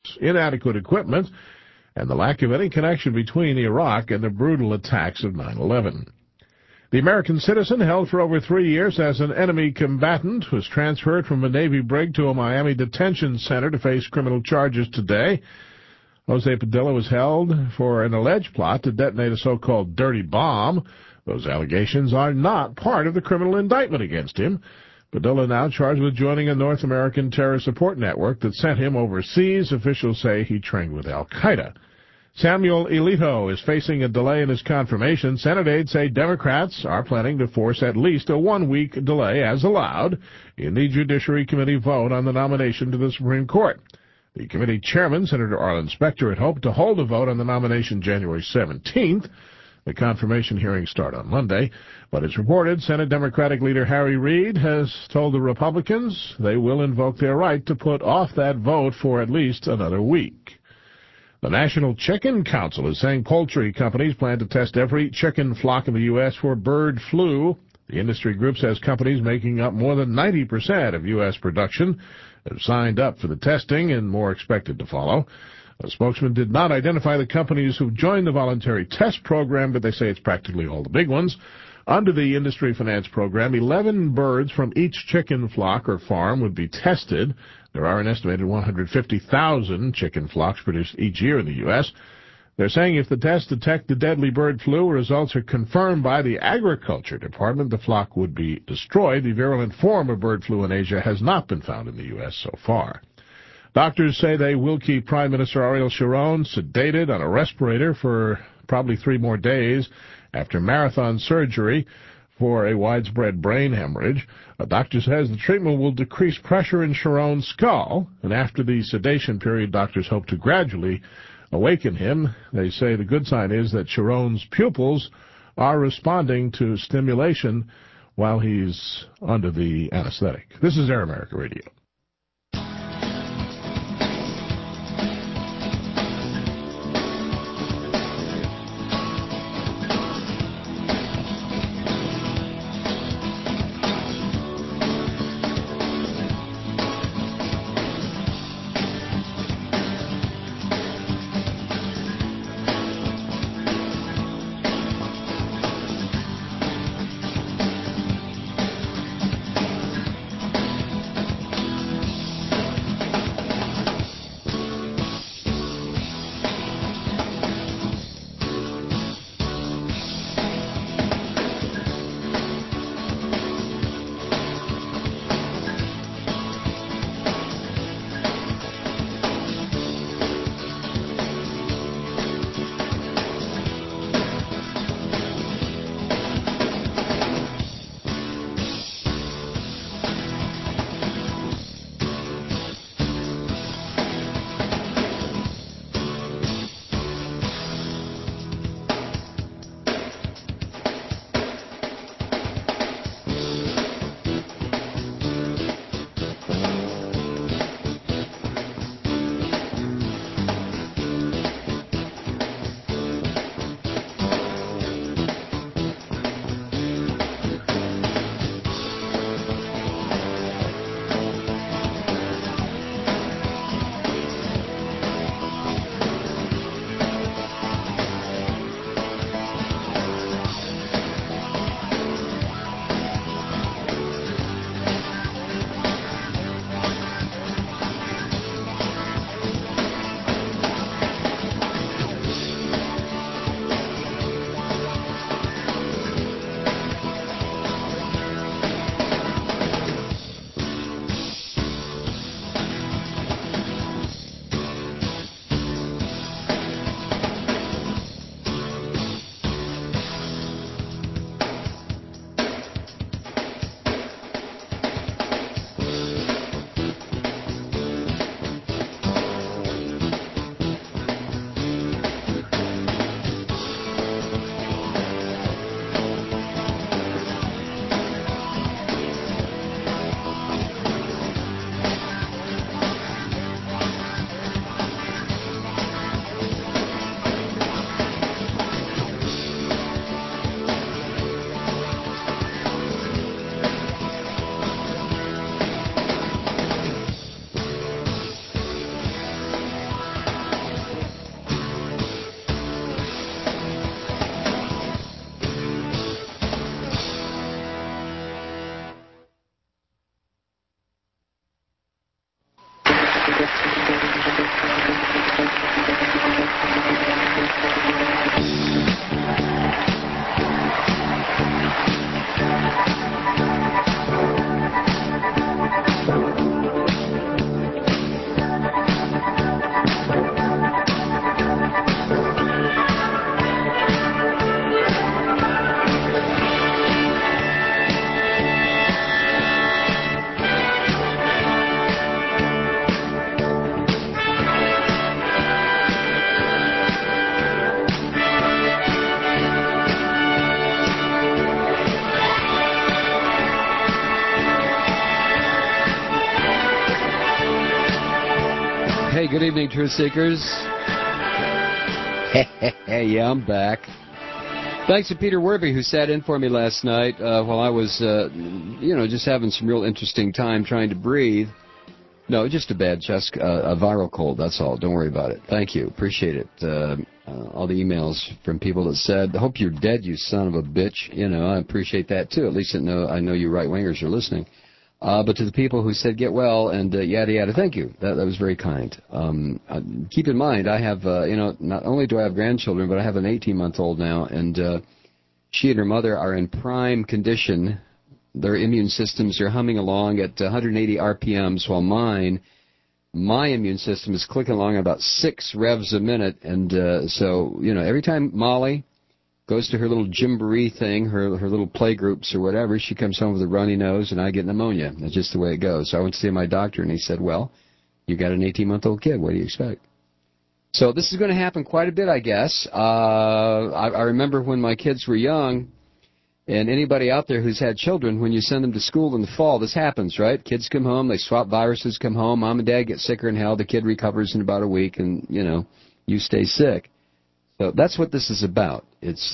inadequate equipment, and the lack of any connection between Iraq and the brutal attacks of 9/11. The American citizen, held for over 3 years as an enemy combatant, was transferred from a Navy brig to a Miami detention center to face criminal charges today. Jose Padilla was held for an alleged plot to detonate a so-called dirty bomb. Those allegations are not part of the criminal indictment against him. Padilla now charged with joining a North American terror support network that sent him overseas. Officials say he trained with al-Qaeda. Samuel Alito is facing a delay in his confirmation. Senate aides say Democrats are planning to force at least a 1-week delay, as allowed, in the Judiciary Committee vote on the nomination to the Supreme Court. The committee chairman, Senator Arlen Specter, had hoped to hold a vote on the nomination January 17th. The confirmation hearings start on Monday, but it's reported Senate Democratic leader Harry Reid has told the Republicans they will invoke their right to put off that vote for at least another week. The National Chicken Council is saying poultry companies plan to test every chicken flock in the U.S. for bird flu. The industry group says companies making up more than 90% of U.S. production have signed up for the testing, and more expected to follow. A spokesman did not identify the companies who've joined the voluntary test program, but they say it's practically all the big ones. Under the industry finance program, 11 birds from each chicken flock or farm would be tested. There are an estimated 150,000 chicken flocks produced each year in the U.S. They're saying if the tests detect the deadly bird flu, results are confirmed by the Agriculture Department, the flock would be destroyed. The virulent form of bird flu in Asia has not been found in the U.S. so far. Doctors say they will keep Prime Minister Ariel Sharon sedated on a respirator for probably 3 more days after marathon surgery for a widespread brain hemorrhage. A doctor says the treatment will decrease pressure in Sharon's skull, and after the sedation period, doctors hope to gradually awaken him. They say the good sign is that Sharon's pupils are responding to stimulation while he's under the anesthetic. This is Air America Radio. good evening, Truth Seekers. Yeah, I'm back. Thanks to Peter Werby, who sat in for me last night while I was, just having some real interesting time trying to breathe. No, just a bad chest, a viral cold, that's all. Don't worry about it. Thank you. Appreciate it. All the emails from people that said, hope you're dead, you son of a bitch. I appreciate that, too. At least I know you right-wingers are listening. But to the people who said, get well, and yada, yada, thank you. That was very kind. Keep in mind, I have, not only do I have grandchildren, but I have an 18-month-old now, and she and her mother are in prime condition. Their immune systems are humming along at 180 RPMs, while my immune system is clicking along at about 6 revs a minute. And so, every time Molly goes to her little gymboree thing, her little play groups or whatever, she comes home with a runny nose, and I get pneumonia. That's just the way it goes. So I went to see my doctor, and he said, well, you got an 18-month-old kid. What do you expect? So this is going to happen quite a bit, I guess. I remember when my kids were young, and anybody out there who's had children, when you send them to school in the fall, this happens, right? Kids come home, they swap viruses, come home, mom and dad get sicker than hell, the kid recovers in about a week, and, you stay sick. So that's what this is about. It's,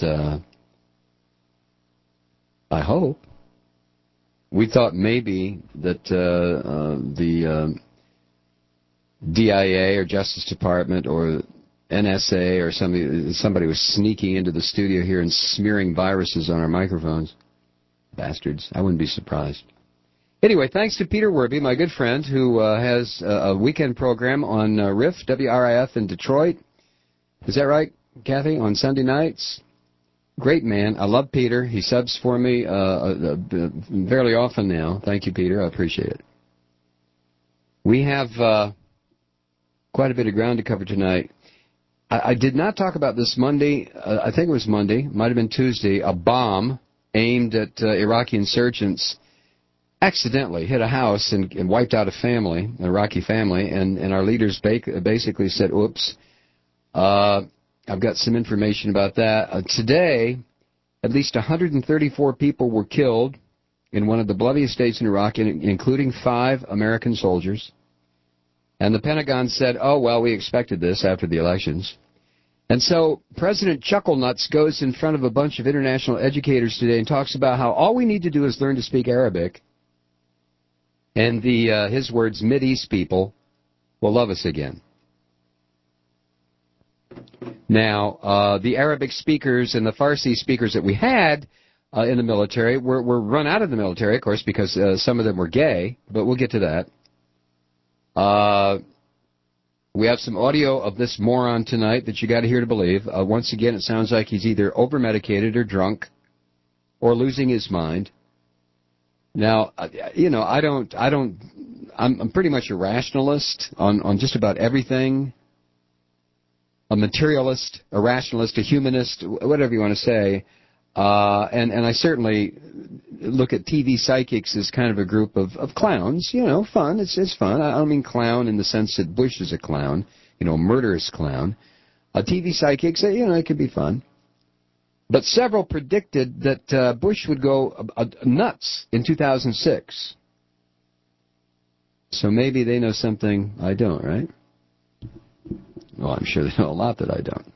I hope. We thought maybe that the DIA or Justice Department or NSA or somebody was sneaking into the studio here and smearing viruses on our microphones. Bastards. I wouldn't be surprised. Anyway, thanks to Peter Werby, my good friend, who has a weekend program on RIF, WRIF in Detroit. Is that right, Kathy? On Sunday nights? Great man. I love Peter. He subs for me fairly often now. Thank you, Peter. I appreciate it. We have quite a bit of ground to cover tonight. I did not talk about this Monday. I think it was Monday. Might have been Tuesday. A bomb aimed at Iraqi insurgents accidentally hit a house and wiped out a family, an Iraqi family, and our leaders basically said, oops. I've got some information about that. Today, at least 134 people were killed in one of the bloodiest states in Iraq, including 5 American soldiers. And the Pentagon said, oh, well, we expected this after the elections. And so President Chucklenuts goes in front of a bunch of international educators today and talks about how all we need to do is learn to speak Arabic. And his words, Mideast people will love us again. Now, the Arabic speakers and the Farsi speakers that we had in the military were run out of the military, of course, because some of them were gay, but we'll get to that. We have some audio of this moron tonight that you got to hear to believe. Once again, it sounds like he's either over-medicated or drunk or losing his mind. Now, I'm pretty much a rationalist on just about everything. A materialist, a rationalist, a humanist, whatever you want to say. And I certainly look at TV psychics as kind of a group of clowns, fun. It's fun. I don't mean clown in the sense that Bush is a clown, a murderous clown. TV psychics, it could be fun. But several predicted that Bush would go nuts in 2006. So maybe they know something I don't, right? Well, I'm sure they know a lot that I don't.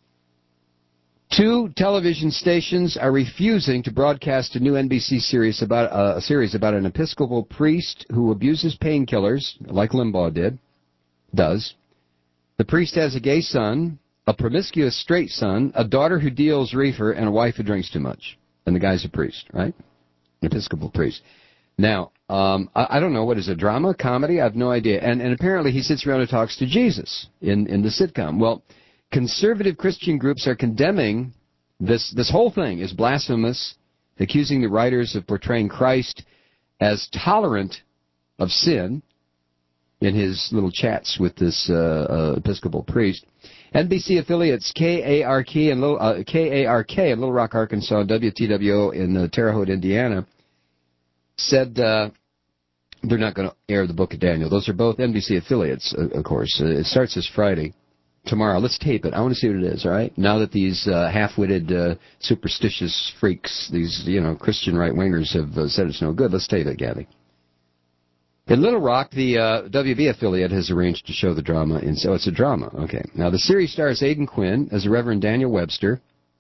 2 television stations are refusing to broadcast a new NBC series about an Episcopal priest who abuses painkillers, like Limbaugh does. The priest has a gay son, a promiscuous straight son, a daughter who deals reefer, and a wife who drinks too much. And the guy's a priest, right? An Episcopal priest. Now, I don't know, what is it, drama, comedy? I have no idea. And apparently he sits around and talks to Jesus in the sitcom. Well, conservative Christian groups are condemning this whole thing is blasphemous, accusing the writers of portraying Christ as tolerant of sin in his little chats with this Episcopal priest. NBC affiliates KARK in Little Rock, Arkansas, and WTWO in Terre Haute, Indiana, said they're not going to air the Book of Daniel. Those are both NBC affiliates, of course. It starts this Friday. Tomorrow. Let's tape it. I want to see what it is, all right? Now that these half-witted, superstitious freaks, these, Christian right-wingers have said it's no good, let's tape it, Gabby. In Little Rock, the WB affiliate has arranged to show the drama. So it's a drama. Okay. Now, the series stars Aidan Quinn as the Reverend Daniel Webster.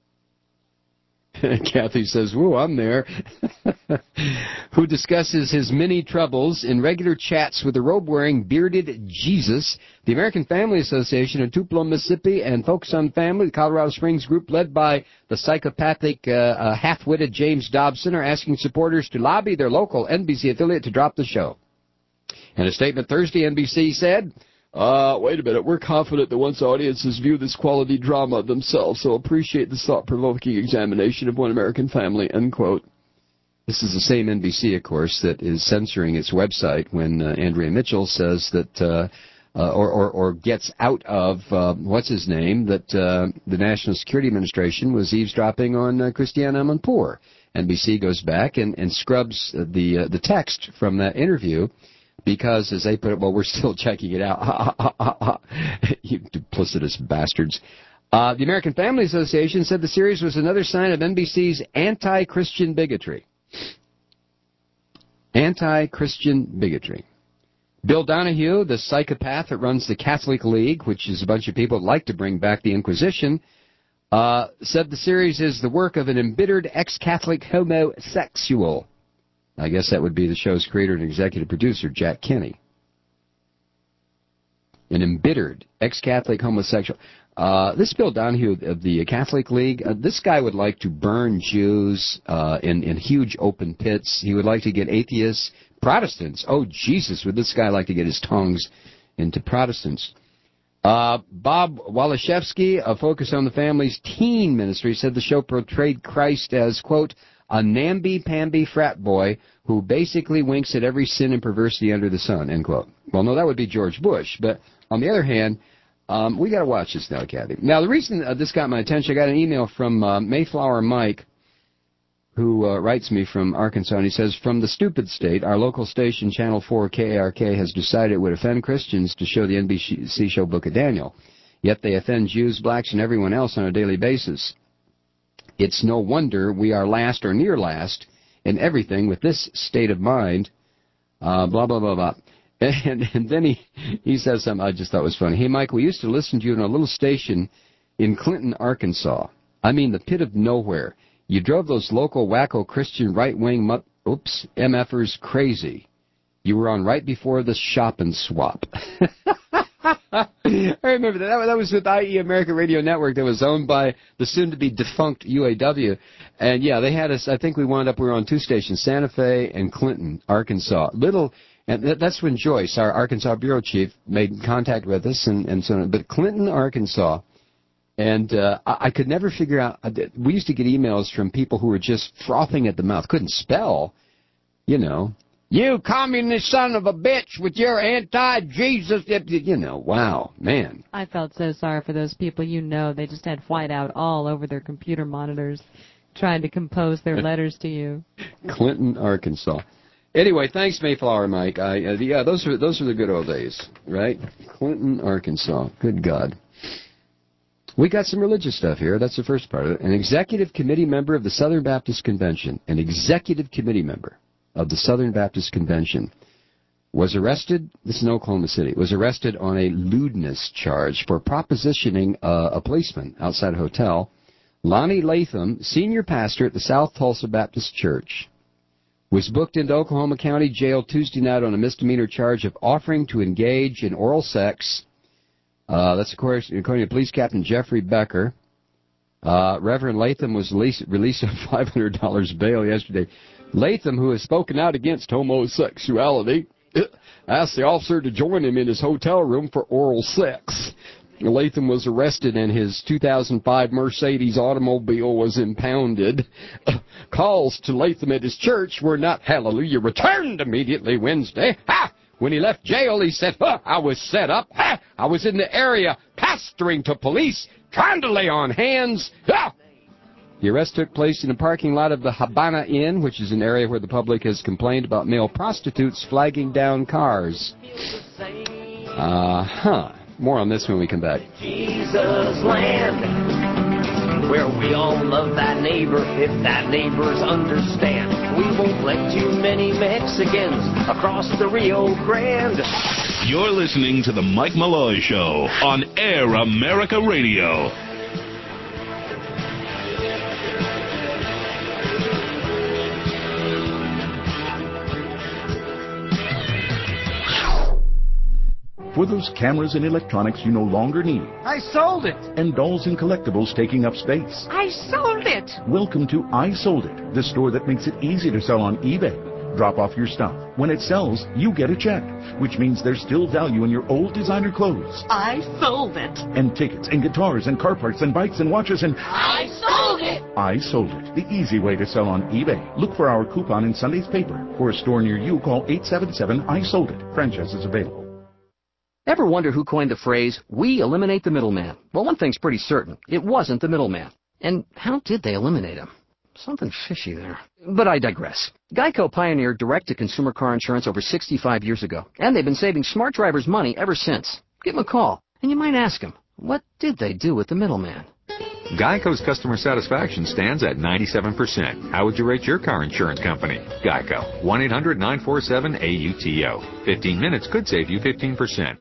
Kathy says, woo, I'm there. Who discusses his many troubles in regular chats with the robe-wearing, bearded Jesus. The American Family Association in Tupelo, Mississippi, and Focus on Family, the Colorado Springs group led by the psychopathic, half-witted James Dobson, are asking supporters to lobby their local NBC affiliate to drop the show. In a statement Thursday, NBC said, wait a minute, we're confident that once audiences view this quality drama themselves, so appreciate this thought-provoking examination of One American Family, end quote. This is the same NBC, of course, that is censoring its website when Andrea Mitchell says that, or gets out of, what's his name, that the National Security Administration was eavesdropping on Christiane Amanpour. NBC goes back and scrubs the text from that interview, because, as they put it, well, we're still checking it out. You duplicitous bastards. The American Family Association said the series was another sign of NBC's anti-Christian bigotry. Anti-Christian bigotry. Bill Donahue, the psychopath that runs the Catholic League, which is a bunch of people that like to bring back the Inquisition, said the series is the work of an embittered ex-Catholic homosexual. I guess that would be the show's creator and executive producer, Jack Kinney. An embittered ex-Catholic homosexual. This Bill Donahue of the Catholic League, this guy would like to burn Jews in huge open pits. He would like to get atheists, Protestants. Oh, Jesus, would this guy like to get his tongues into Protestants? Bob Waliszewski, a Focus on the Family's teen ministry, said the show portrayed Christ as, quote, a namby-pamby frat boy who basically winks at every sin and perversity under the sun, end quote. Well, no, that would be George Bush. But on the other hand, we got to watch this now, Kathy. Now, the reason this got my attention, I got an email from Mayflower Mike, who writes me from Arkansas, and he says, from the stupid state, our local station, Channel 4 KARK, has decided it would offend Christians to show the NBC show Book of Daniel. Yet they offend Jews, blacks, and everyone else on a daily basis. It's no wonder we are last or near last in everything with this state of mind, blah, blah, blah, blah. And then he says something I just thought was funny. Hey, Mike, we used to listen to you in a little station in Clinton, Arkansas. I mean, the pit of nowhere. You drove those local wacko Christian right-wing MFers crazy. You were on right before the shop and swap. I remember that. That was with IE American Radio Network that was owned by the soon-to-be defunct UAW. And, yeah, they had us, I think we were on two stations, Santa Fe and Clinton, Arkansas. And that's when Joyce, our Arkansas bureau chief, made contact with us and so on. But Clinton, Arkansas, and I could never figure out, we used to get emails from people who were just frothing at the mouth, couldn't spell, you know. You communist son of a bitch with your anti-Jesus, you know, wow, man. I felt so sorry for those people. You know, they just had whiteout all over their computer monitors trying to compose their letters to you. Clinton, Arkansas. Anyway, thanks, Mayflower Mike. Yeah, those are the good old days, right? Clinton, Arkansas. Good God. We got some religious stuff here. That's the first part of it. An executive committee member of the Southern Baptist Convention, of the Southern Baptist Convention, was arrested, this is in Oklahoma City, was arrested on a lewdness charge for propositioning a policeman outside a hotel. Lonnie Latham, senior pastor at the South Tulsa Baptist Church, was booked into Oklahoma County Jail Tuesday night on a misdemeanor charge of offering to engage in oral sex. That's according to Police Captain Jeffrey Becker. Reverend Latham was released on $500 bail yesterday. Latham, who has spoken out against homosexuality, asked the officer to join him in his hotel room for oral sex. Latham was arrested and his 2005 Mercedes automobile was impounded. Calls to Latham at his church were not, hallelujah, returned immediately Wednesday. Ha! When he left jail, he said, I was set up. Ha! I was in the area pastoring to police, trying to lay on hands. Ha! The arrest took place in the parking lot of the Habana Inn, which is an area where the public has complained about male prostitutes flagging down cars. More on this when we come back. Jesus land. where we all love that neighbor if that neighbors understand. We won't let too many Mexicans across the Rio Grande. You're listening to The Mike Malloy Show on Air America Radio. For those cameras and electronics you no longer need. I sold it. And dolls and collectibles taking up space. I sold it. Welcome to I Sold It, the store that makes it easy to sell on eBay. Drop off your stuff. When it sells, you get a check, which means there's still value in your old designer clothes. I sold it. And tickets and guitars and car parts and bikes and watches and... I sold it. I Sold It, the easy way to sell on eBay. Look for our coupon in Sunday's paper. For a store near you, call 877-I-SOLD-IT. Franchise is available. Ever wonder who coined the phrase, "We eliminate the middleman"? Well, one thing's pretty certain. It wasn't the middleman. And how did they eliminate him? Something fishy there. But I digress. Geico pioneered direct-to-consumer car insurance over 65 years ago, and they've been saving smart drivers money ever since. Give them a call, and you might ask them, what did they do with the middleman? Geico's customer satisfaction stands at 97%. How would you rate your car insurance company? Geico. 1-800-947-AUTO. 15 minutes could save you 15%.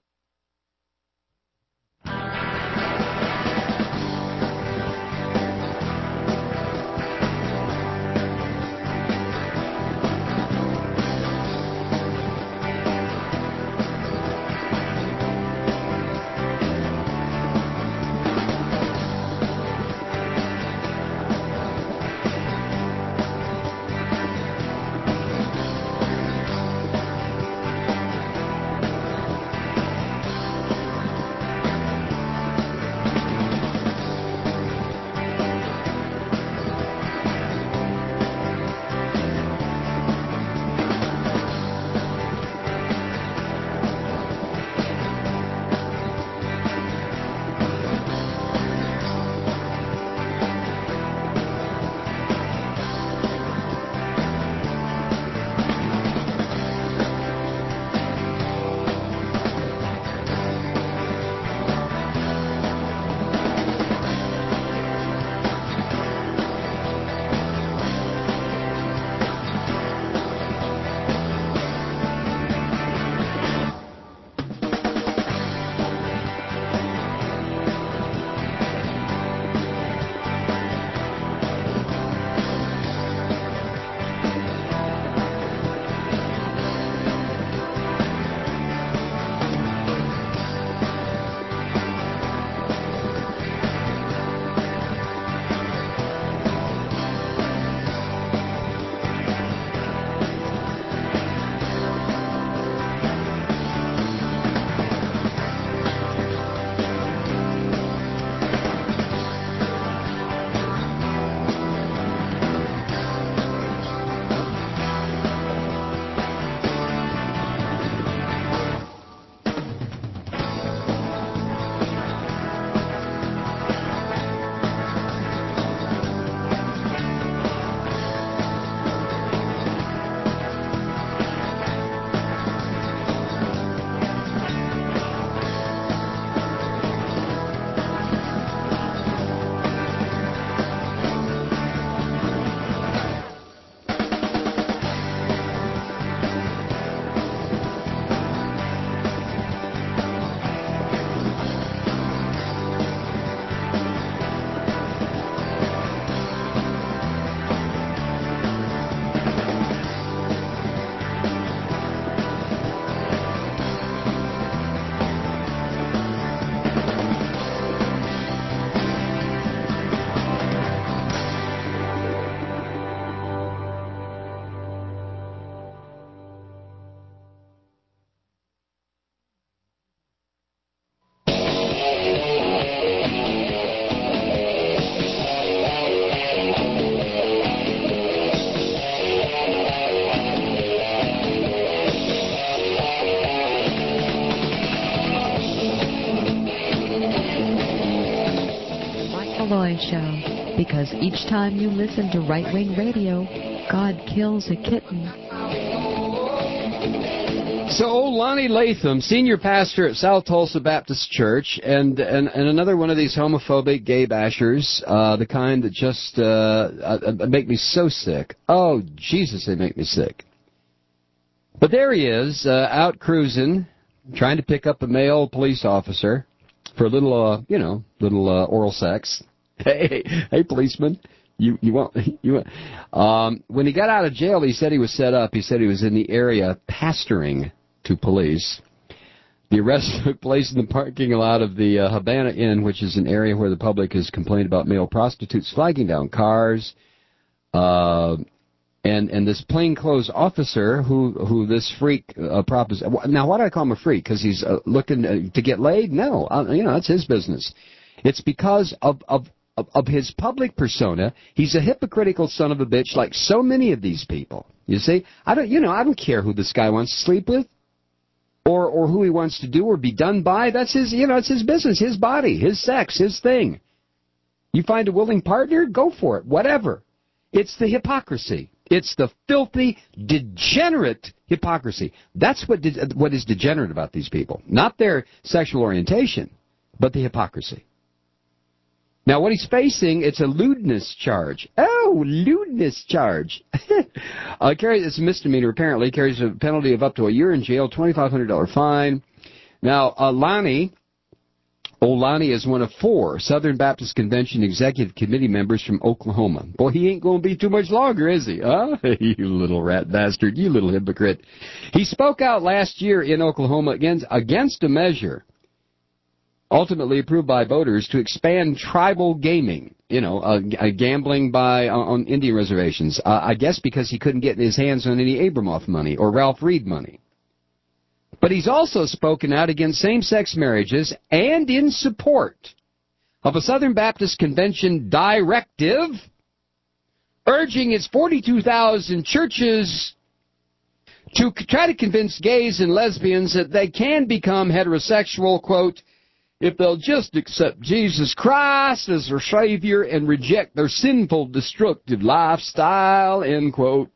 Malloy Show, because each time you listen to right-wing radio, God kills a kitten. So old Lonnie Latham, senior pastor at South Tulsa Baptist Church, and another one of these homophobic gay bashers, the kind that just make me so sick. Oh, Jesus, they make me sick. But there he is, out cruising, trying to pick up a male police officer for a little, oral sex. Hey, policeman. You want when he got out of jail, he said he was set up. He said he was in the area pastoring to police. The arrest took place in the parking lot of the Havana Inn, which is an area where the public has complained about male prostitutes flagging down cars. And this plainclothes officer who this freak proposed. Now, why do I call him a freak? Because he's looking to get laid? No, that's his business. It's because of his public persona. He's a hypocritical son of a bitch, like so many of these people. You see, I don't care who this guy wants to sleep with, or who he wants to do or be done by. That's his, it's his business, his body, his sex, his thing. You find a willing partner, go for it, whatever. It's the hypocrisy. It's the filthy, degenerate hypocrisy. That's what is degenerate about these people. Not their sexual orientation, but the hypocrisy. Now, what he's facing, it's a lewdness charge. Oh, lewdness charge. It's a misdemeanor, apparently. Carries a penalty of up to a year in jail, $2,500 fine. Now, Lonnie is one of 4 Southern Baptist Convention Executive Committee members from Oklahoma. Boy, he ain't going to be too much longer, is he? Huh? You little rat bastard. You little hypocrite. He spoke out last year in Oklahoma against a measure ultimately approved by voters to expand tribal gaming, gambling on Indian reservations. I guess because he couldn't get his hands on any Abramoff money or Ralph Reed money. But he's also spoken out against same-sex marriages and in support of a Southern Baptist Convention directive urging its 42,000 churches to try to convince gays and lesbians that they can become heterosexual, quote, if they'll just accept Jesus Christ as their Savior and reject their sinful, destructive lifestyle, end quote.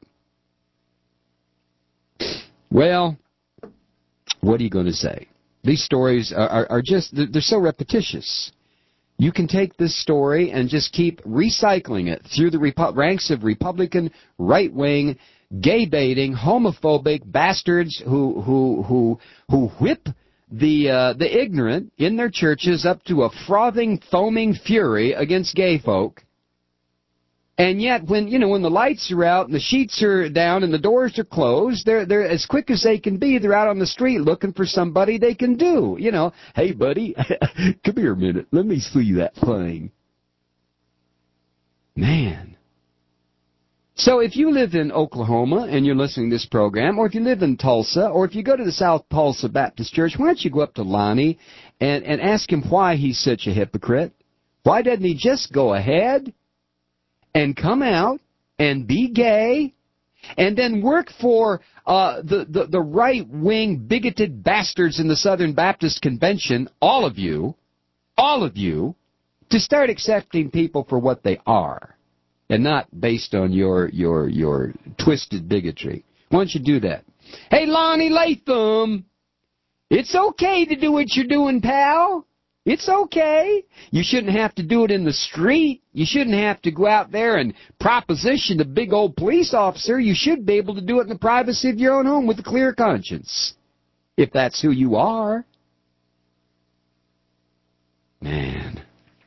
Well, what are you going to say? These stories are just, they're so repetitious. You can take this story and just keep recycling it through the ranks of Republican, right-wing, gay-baiting, homophobic bastards who whip the ignorant in their churches up to a frothing, foaming fury against gay folk. And yet, when the lights are out and the sheets are down and the doors are closed, they're as quick as they can be. They're out on the street looking for somebody they can do. Hey, buddy, come here a minute. Let me see that thing. Man. So if you live in Oklahoma and you're listening to this program, or if you live in Tulsa, or if you go to the South Tulsa Baptist Church, why don't you go up to Lonnie and ask him why he's such a hypocrite? Why doesn't he just go ahead and come out and be gay and then work for the right-wing bigoted bastards in the Southern Baptist Convention, all of you, to start accepting people for what they are? And not based on your twisted bigotry. Why don't you do that? Hey, Lonnie Latham, it's okay to do what you're doing, pal. It's okay. You shouldn't have to do it in the street. You shouldn't have to go out there and proposition a big old police officer. You should be able to do it in the privacy of your own home with a clear conscience, if that's who you are. Man.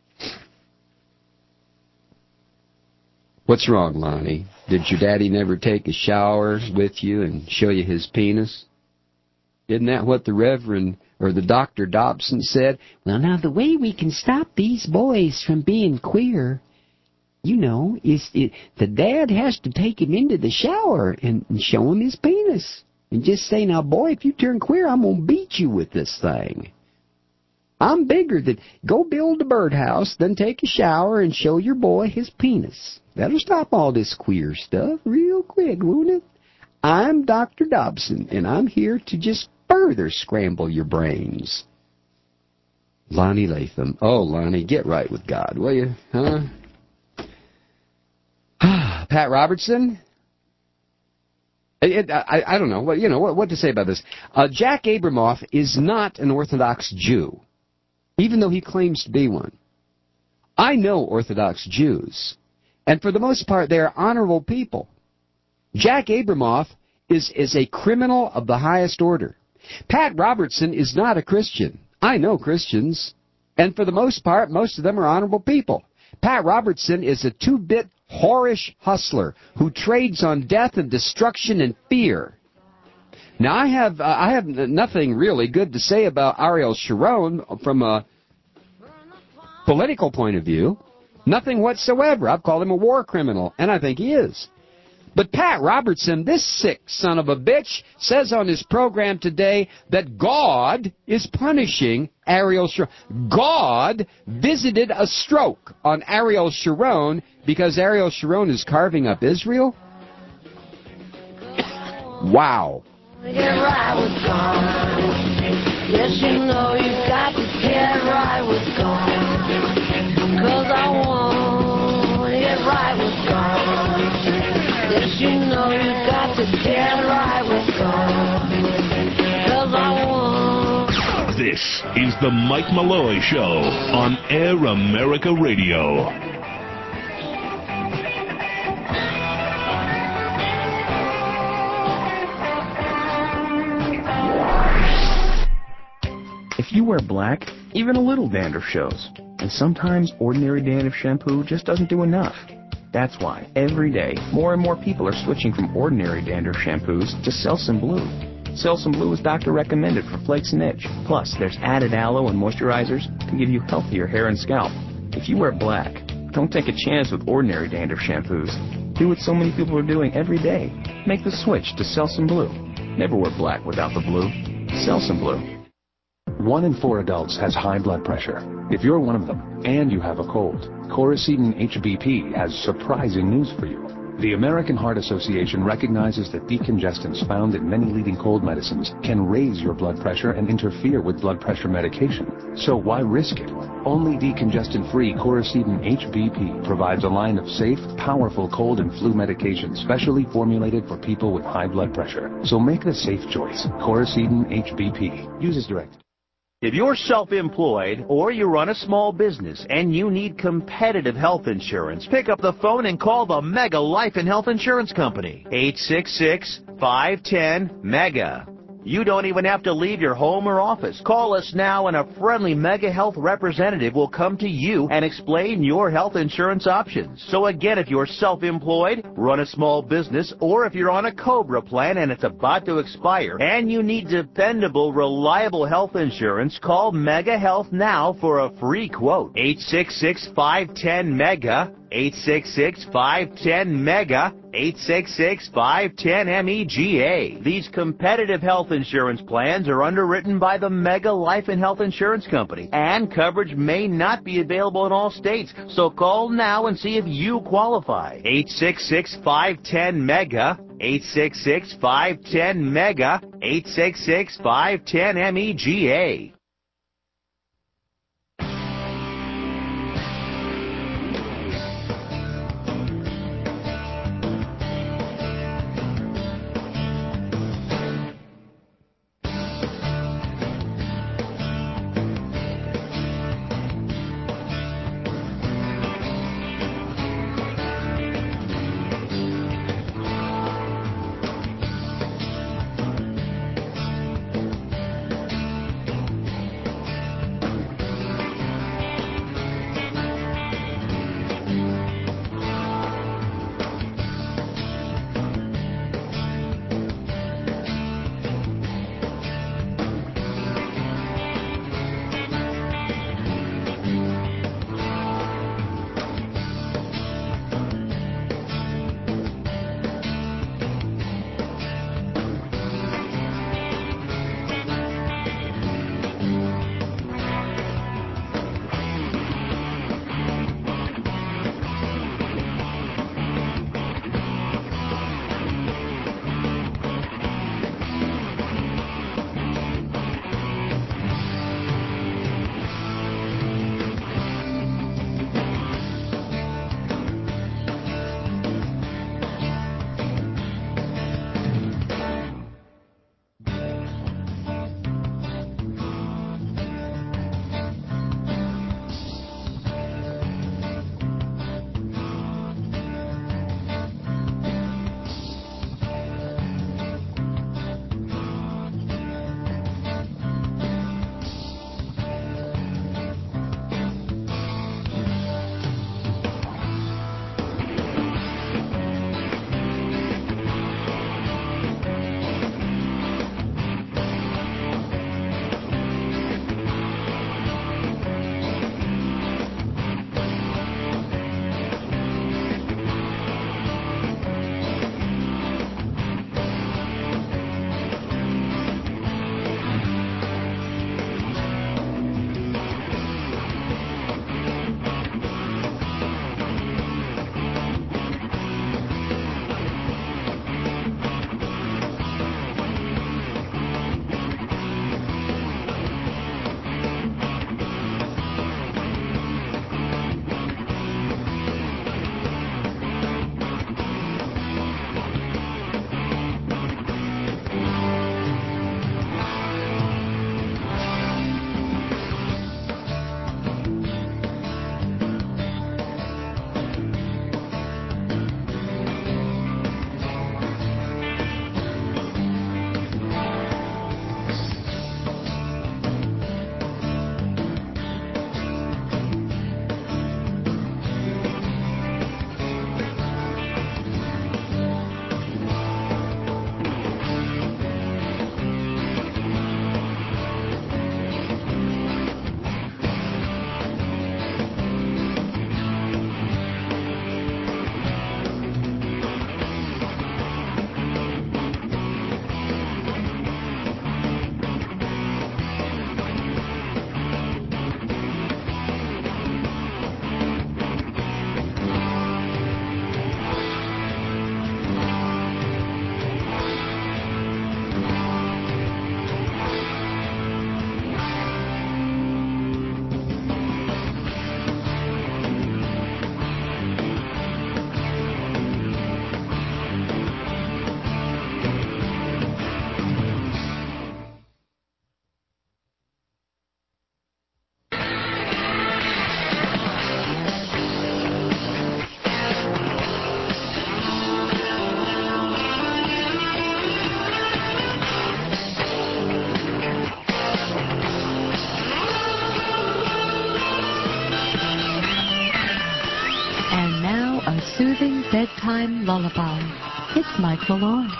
What's wrong, Lonnie? Did your daddy never take a shower with you and show you his penis? Isn't that what the Reverend or the Dr. Dobson said? Well, now, the way we can stop these boys from being queer, is the dad has to take him into the shower and show him his penis. And just say, now, boy, if you turn queer, I'm going to beat you with this thing. I'm bigger than... Go build a birdhouse, then take a shower and show your boy his penis. That'll stop all this queer stuff real quick, won't it? I'm Dr. Dobson, and I'm here to just further scramble your brains. Lonnie Latham. Oh, Lonnie, get right with God, will you? Huh? Pat Robertson? I don't know what to say about this. Jack Abramoff is not an Orthodox Jew, even though he claims to be one. I know Orthodox Jews, and for the most part, they are honorable people. Jack Abramoff is a criminal of the highest order. Pat Robertson is not a Christian. I know Christians, and for the most part, most of them are honorable people. Pat Robertson is a two-bit whorish hustler who trades on death and destruction and fear. Now, I have nothing really good to say about Ariel Sharon from a political point of view. Nothing whatsoever. I've called him a war criminal, and I think he is. But Pat Robertson, this sick son of a bitch, says on his program today that God is punishing Ariel Sharon. God visited a stroke on Ariel Sharon because Ariel Sharon is carving up Israel? Wow. Get right with God. Yes, you know you've got to get right with God. 'Cause I want to get right with God. Yes, you know you've got to get right with God. 'Cause I want. This is the Mike Malloy Show on Air America Radio. If you wear black, even a little dandruff shows. And sometimes ordinary dandruff shampoo just doesn't do enough. That's why, every day, more and more people are switching from ordinary dandruff shampoos to Selsun Blue. Selsun Blue is doctor recommended for flakes and itch. Plus, there's added aloe and moisturizers to give you healthier hair and scalp. If you wear black, don't take a chance with ordinary dandruff shampoos. Do what so many people are doing every day. Make the switch to Selsun Blue. Never wear black without the blue. Selsun Blue. 1 in 4 adults has high blood pressure. If you're one of them and you have a cold, Coracetin HBP has surprising news for you. The American Heart Association recognizes that decongestants found in many leading cold medicines can raise your blood pressure and interfere with blood pressure medication. So why risk it? Only decongestant-free Coracetin HBP provides a line of safe, powerful cold and flu medications specially formulated for people with high blood pressure. So make the safe choice. Coracetin HBP. Use as directed. If you're self-employed or you run a small business and you need competitive health insurance, pick up the phone and call the Mega Life and Health Insurance Company. 866-510-MEGA. You don't even have to leave your home or office. Call us now and a friendly Mega Health representative will come to you and explain your health insurance options. So again, if you're self-employed, run a small business, or if you're on a COBRA plan and it's about to expire and you need dependable, reliable health insurance, call Mega Health now for a free quote. 866-510-MEGA. 866-510-MEGA, 866-510-MEGA. These competitive health insurance plans are underwritten by the Mega Life and Health Insurance Company, and coverage may not be available in all states, so call now and see if you qualify. 866-510-MEGA, 866-510-MEGA, 866-510-MEGA. bedtime lullaby. It's Mike Malloy.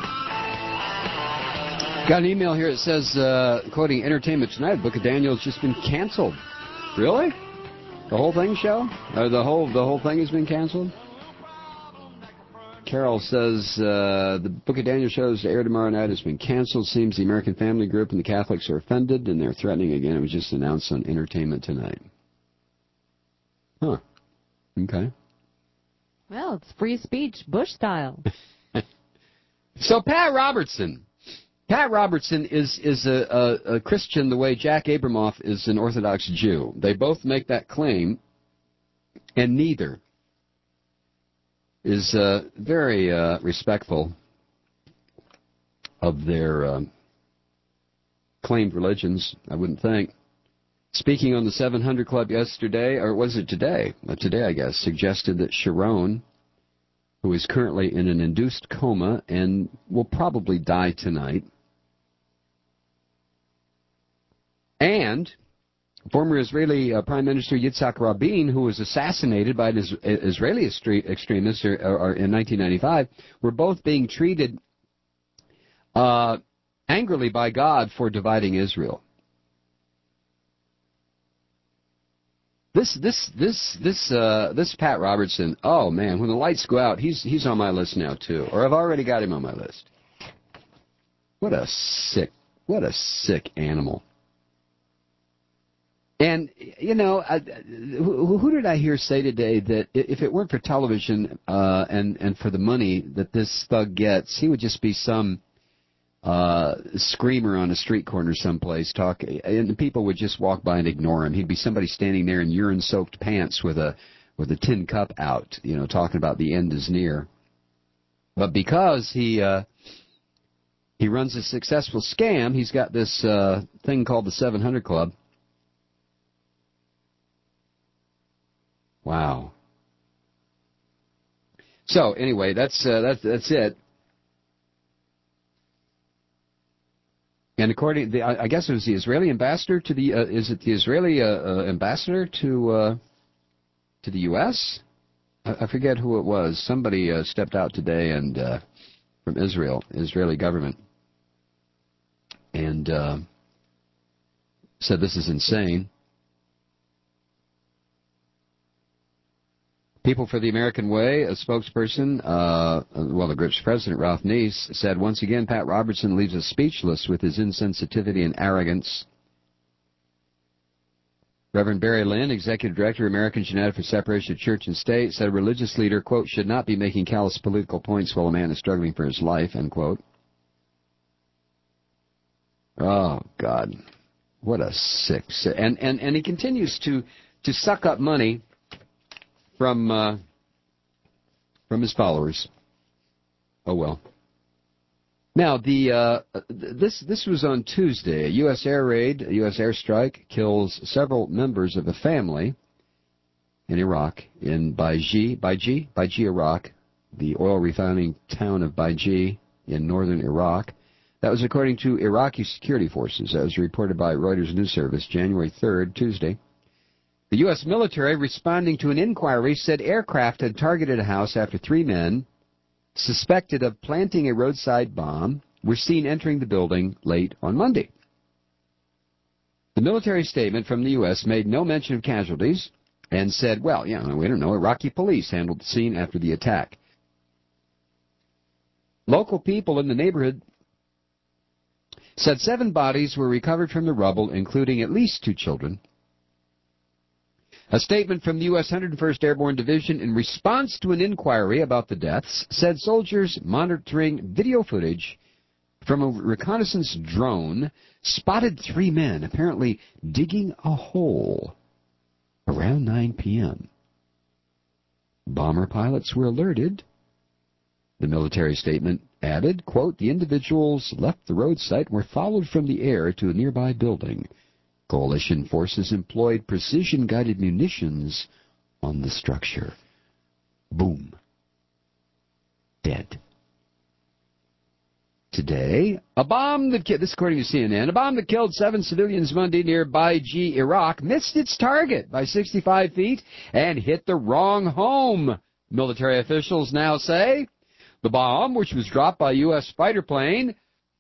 Got an email here that says, quoting Entertainment Tonight, Book of Daniel has just been canceled. Really? The whole thing show? Or the whole thing has been canceled? Carol says, the Book of Daniel show is to air tomorrow night has been canceled. Seems the American Family Group and the Catholics are offended, and they're threatening again. It was just announced on Entertainment Tonight. Huh. Okay. Well, it's free speech, Bush style. So Pat Robertson is a Christian the way Jack Abramoff is an Orthodox Jew. They both make that claim, and neither is very respectful of their claimed religions, I wouldn't think. Speaking on the 700 Club yesterday, or was it today? Today, I guess, suggested that Sharon, who is currently in an induced coma and will probably die tonight, and former Israeli Prime Minister Yitzhak Rabin, who was assassinated by an Israeli extremist in 1995, were both being treated angrily by God for dividing Israel. This Pat Robertson, oh man, when the lights go out, he's on my list now too, or I've already got him on my list. What a sick animal. And, you know, who did I hear say today that if it weren't for television and for the money that this thug gets, he would just be some screamer on a street corner someplace talking, and people would just walk by and ignore him. He'd be somebody standing there in urine-soaked pants with a tin cup out, you know, talking about the end is near. But because he runs a successful scam, he's got this thing called the 700 Club. Wow. So anyway, that's it. And according, I guess it was the Israeli ambassador to the. Is it the Israeli ambassador to the U.S.? I forget who it was. Somebody stepped out today and from Israel, Israeli government, and said this is insane. People for the American Way, a spokesperson, the group's president, Ralph Neese, said, once again, Pat Robertson leaves us speechless with his insensitivity and arrogance. Reverend Barry Lynn, executive director of Americans United for Separation of Church and State, said a religious leader, quote, should not be making callous political points while a man is struggling for his life, end quote. Oh, God. What a sick. And he continues to suck up money from his followers. Oh well. Now this was on Tuesday. A U.S. air raid, a U.S. airstrike kills several members of a family in Iraq, in Baiji, Iraq, the oil refining town of Baiji in northern Iraq. That was according to Iraqi security forces. That was reported by Reuters News Service, January 3rd, Tuesday. The U.S. military, responding to an inquiry, said aircraft had targeted a house after 3 men, suspected of planting a roadside bomb, were seen entering the building late on Monday. The military statement from the U.S. made no mention of casualties and said, well, we don't know, Iraqi police handled the scene after the attack. Local people in the neighborhood said 7 bodies were recovered from the rubble, including at least 2 children. A statement from the U.S. 101st Airborne Division in response to an inquiry about the deaths said soldiers monitoring video footage from a reconnaissance drone spotted 3 men apparently digging a hole around 9 p.m. Bomber pilots were alerted. The military statement added, quote, the individuals left the road site and were followed from the air to a nearby building. Coalition forces employed precision-guided munitions on the structure. Boom. Dead. Today, a bomb that killed, this according to CNN, a bomb that killed 7 civilians Monday near Baiji, Iraq, missed its target by 65 feet and hit the wrong home, Military officials now say the bomb, which was dropped by a U.S. fighter plane,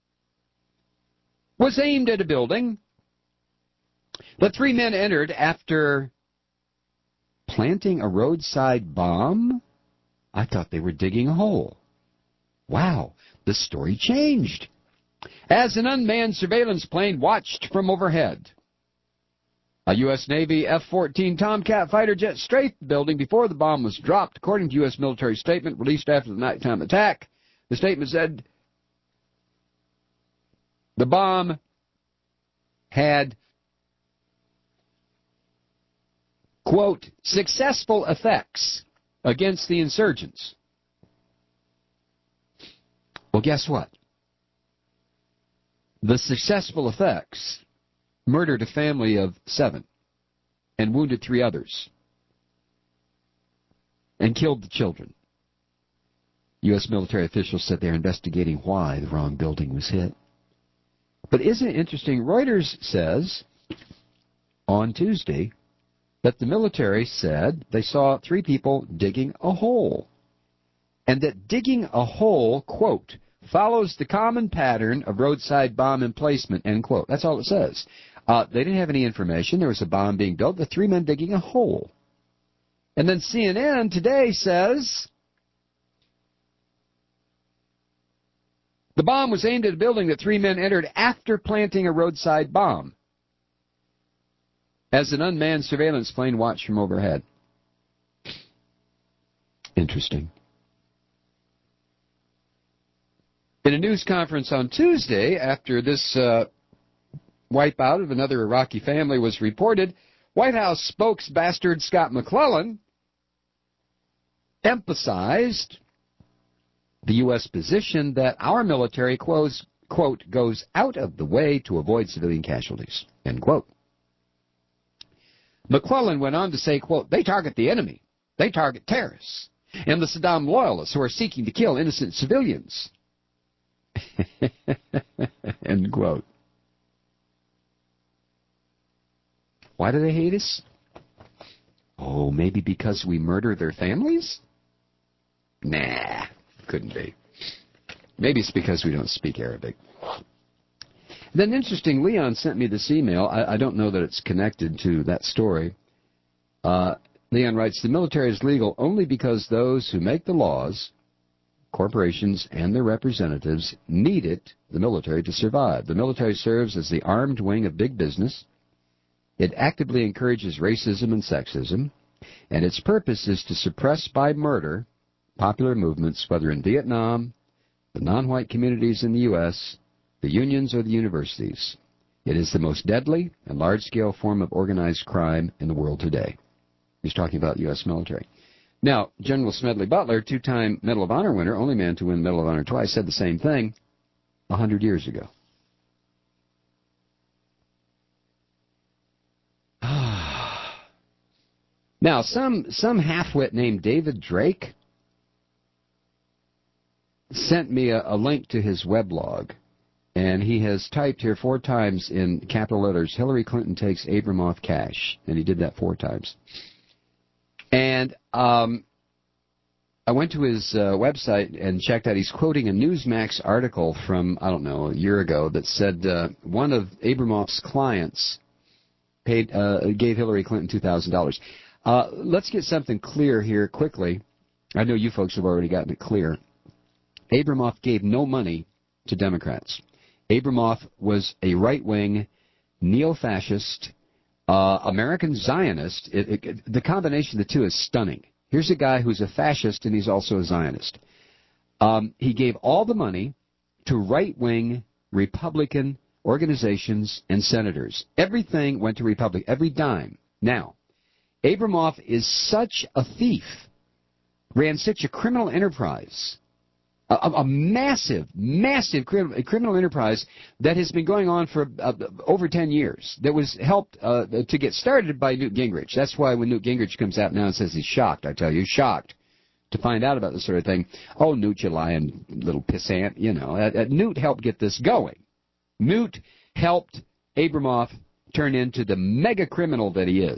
was aimed at a building. The 3 men entered after planting a roadside bomb. I thought they were digging a hole. Wow, the story changed. As an unmanned surveillance plane watched from overhead, a U.S. Navy F-14 Tomcat fighter jet strafed the building before the bomb was dropped, according to U.S. military statement released after the nighttime attack. The statement said the bomb had, quote, successful effects against the insurgents. Well, guess what? The successful effects murdered a family of 7 and wounded 3 others and killed the children. U.S. military officials said they're investigating why the wrong building was hit. But isn't it interesting? Reuters says on Tuesday that the military said they saw 3 people digging a hole, and that digging a hole, quote, follows the common pattern of roadside bomb emplacement, end quote. That's all it says. They didn't have any information. There was a bomb being built, the 3 men digging a hole. And then CNN today says the bomb was aimed at a building that 3 men entered after planting a roadside bomb, as an unmanned surveillance plane watched from overhead. Interesting. In a news conference on Tuesday, after this wipeout of another Iraqi family was reported, White House spokesbastard Scott McClellan emphasized the U.S. position that our military, quote, goes out of the way to avoid civilian casualties, end quote. McClellan went on to say, quote, they target the enemy, they target terrorists, and the Saddam loyalists who are seeking to kill innocent civilians. End quote. Why do they hate us? Oh, maybe because we murder their families? Nah, couldn't be. Maybe it's because we don't speak Arabic. Then, interesting, Leon sent me this email. I don't know that it's connected to that story. Leon writes, the military is legal only because those who make the laws, corporations and their representatives, need it, the military, to survive. The military serves as the armed wing of big business. It actively encourages racism and sexism, and its purpose is to suppress by murder popular movements, whether in Vietnam, the non-white communities in the U.S., the unions, or the universities. It is the most deadly and large-scale form of organized crime in the world today. He's talking about U.S. military. Now, General Smedley Butler, 2-time Medal of Honor winner, only man to win Medal of Honor twice, said the same thing 100 years ago. Now, some halfwit named David Drake sent me a link to his weblog, and he has typed here 4 times in capital letters, Hillary Clinton takes Abramoff cash, and he did that 4 times. And I went to his website and checked out. He's quoting a Newsmax article from, I don't know, a year ago that said one of Abramoff's clients gave Hillary Clinton $2,000. Let's get something clear here quickly. I know you folks have already gotten it clear. Abramoff gave no money to Democrats. Abramoff was a right-wing, neo-fascist, American Zionist. The combination of the two is stunning. Here's a guy who's a fascist and he's also a Zionist. He gave all the money to right-wing Republican organizations and senators. Everything went to Republic, every dime. Now, Abramoff is such a thief, ran such a criminal enterprise, a massive criminal enterprise that has been going on for over 10 years, that was helped to get started by Newt Gingrich. That's why when Newt Gingrich comes out now and says he's shocked, I tell you, shocked to find out about this sort of thing. Oh, Newt, you lying little pissant, you know. Newt helped get this going. Newt helped Abramoff turn into the mega criminal that he is.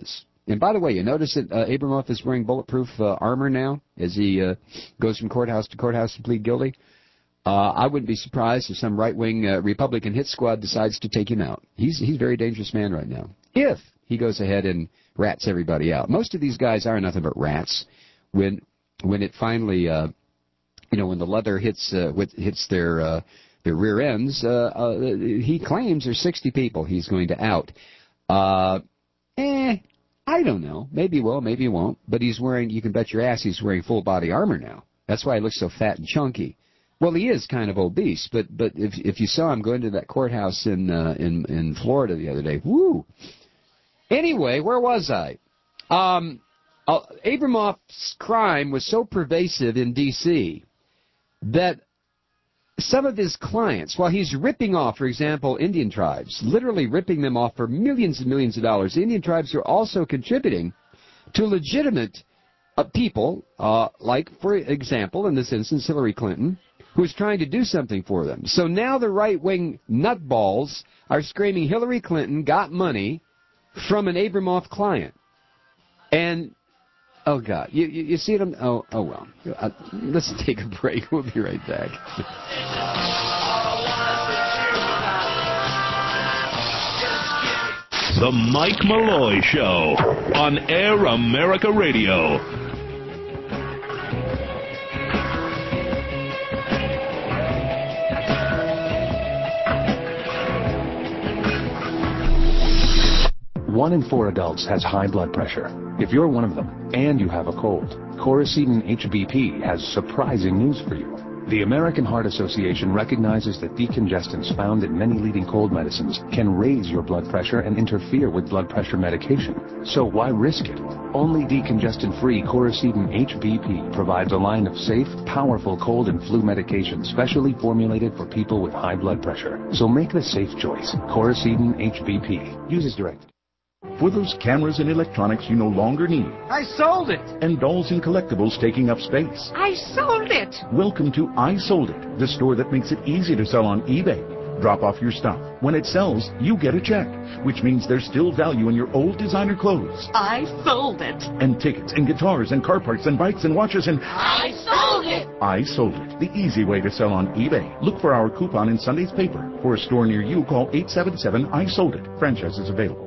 And by the way, you notice that Abramoff is wearing bulletproof armor now as he goes from courthouse to courthouse to plead guilty? I wouldn't be surprised if some right-wing Republican hit squad decides to take him out. He's a very dangerous man right now, if he goes ahead and rats everybody out. Most of these guys are nothing but rats. When it finally, when the leather hits their rear ends, he claims there's 60 people he's going to out. I don't know. Maybe he will, maybe he won't. But he's wearing, you can bet your ass he's wearing full body armor now. That's why he looks so fat and chunky. Well, he is kind of obese, but if you saw him going to that courthouse in Florida the other day, woo. Anyway, where was I? Abramoff's crime was so pervasive in D.C. that some of his clients, while he's ripping off, for example, Indian tribes, literally ripping them off for millions and millions of dollars, the Indian tribes are also contributing to legitimate people, like, for example, in this instance, Hillary Clinton, who's trying to do something for them. So now the right-wing nutballs are screaming Hillary Clinton got money from an Abramoff client. And, oh, God, you see it? Oh, well. Let's take a break. We'll be right back. The Mike Malloy Show on Air America Radio. One in 4 adults has high blood pressure. If you're one of them and you have a cold, Coracetin HBP has surprising news for you. The American Heart Association recognizes that decongestants found in many leading cold medicines can raise your blood pressure and interfere with blood pressure medication. So why risk it? Only decongestant-free Coracetin HBP provides a line of safe, powerful cold and flu medication specially formulated for people with high blood pressure. So make the safe choice. Coracetin HBP. Use as directed. For those cameras and electronics you no longer need. I sold it. And dolls and collectibles taking up space. I sold it. Welcome to I Sold It, the store that makes it easy to sell on eBay. Drop off your stuff. When it sells, you get a check, which means there's still value in your old designer clothes. I sold it. And tickets and guitars and car parts and bikes and watches and... I sold it. I Sold It, the easy way to sell on eBay. Look for our coupon in Sunday's paper. For a store near you, call 877 I Sold It. Franchise is available.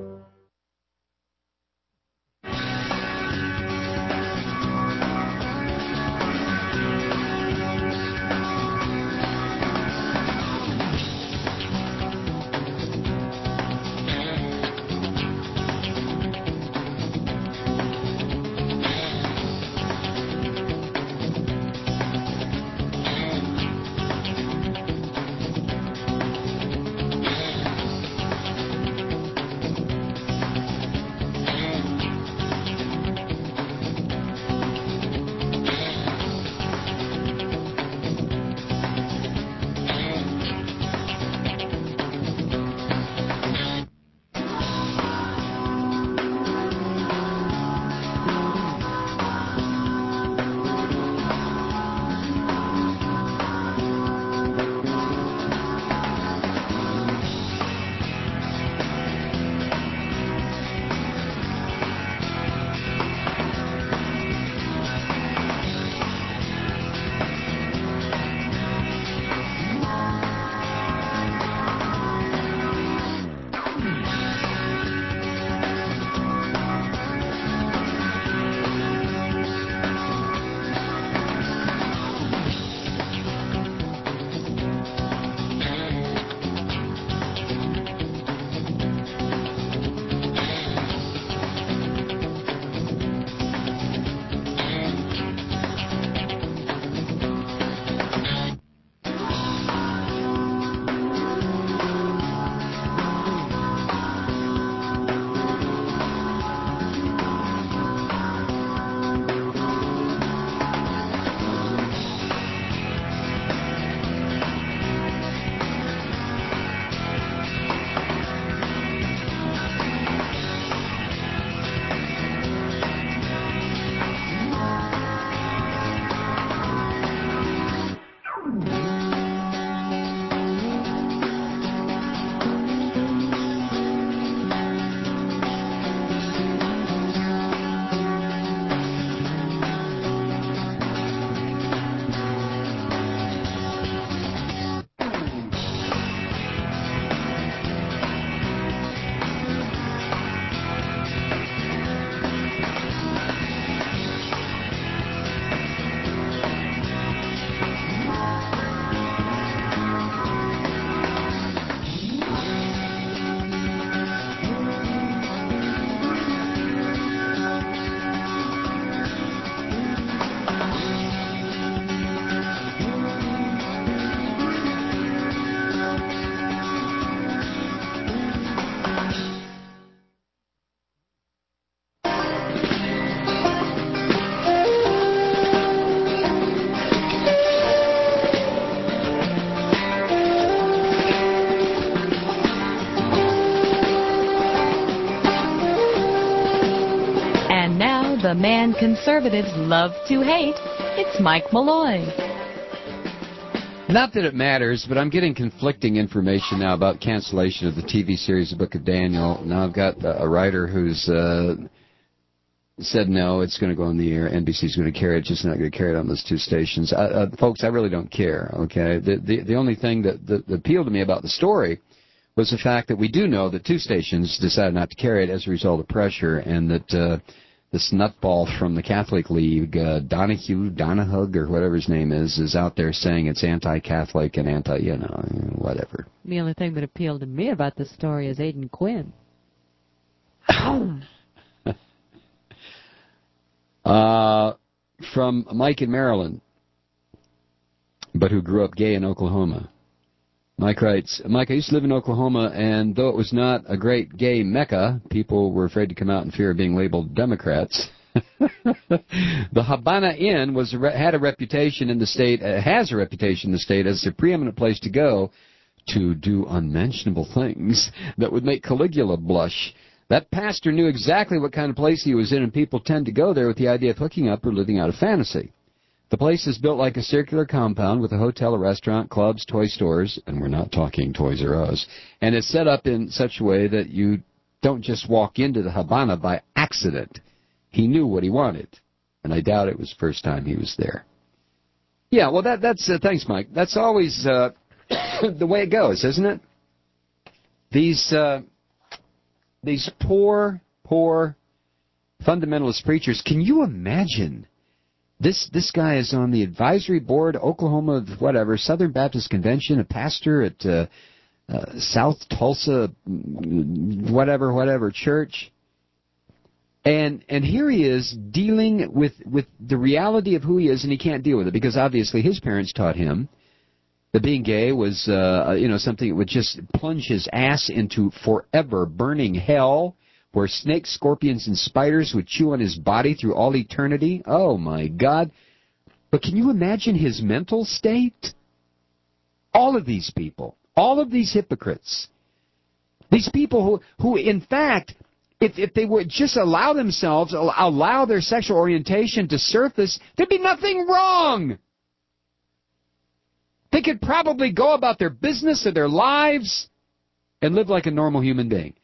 now, the man conservatives love to hate. It's Mike Malloy. Not that it matters, but I'm getting conflicting information now about cancellation of the TV series The Book of Daniel. Now I've got a writer who's said no, it's going to go on the air. NBC's going to carry it, just not going to carry it on those two stations. Folks, I really don't care, okay? The only thing that appealed to me about the story was the fact that we do know that two stations decided not to carry it as a result of pressure, and that this nutball from the Catholic League, Donahue, or whatever his name is out there saying it's anti-Catholic and whatever. The only thing that appealed to me about this story is Aidan Quinn. From Mike in Maryland, but who grew up gay in Oklahoma. Mike writes, Mike, I used to live in Oklahoma, and though it was not a great gay mecca, people were afraid to come out in fear of being labeled Democrats. The Habana Inn had a reputation in the state, has a reputation in the state as the preeminent place to go to do unmentionable things that would make Caligula blush. That pastor knew exactly what kind of place he was in, and people tend to go there with the idea of hooking up or living out a fantasy. The place is built like a circular compound with a hotel, a restaurant, clubs, toy stores, and we're not talking Toys R Us, and it's set up in such a way that you don't just walk into the Habana by accident. He knew what he wanted, and I doubt it was the first time he was there. Yeah, well, that's thanks, Mike. That's always the way it goes, isn't it? These poor fundamentalist preachers, can you imagine? This guy is on the advisory board, Oklahoma, whatever, Southern Baptist Convention, a pastor at South Tulsa, whatever church. And here he is dealing with the reality of who he is, and he can't deal with it because obviously his parents taught him that being gay was something that would just plunge his ass into forever burning hell, where snakes, scorpions, and spiders would chew on his body through all eternity. Oh, my God. But can you imagine his mental state? All of these people, all of these hypocrites, these people who in fact, if they would just allow their sexual orientation to surface, there'd be nothing wrong. They could probably go about their business or their lives and live like a normal human being.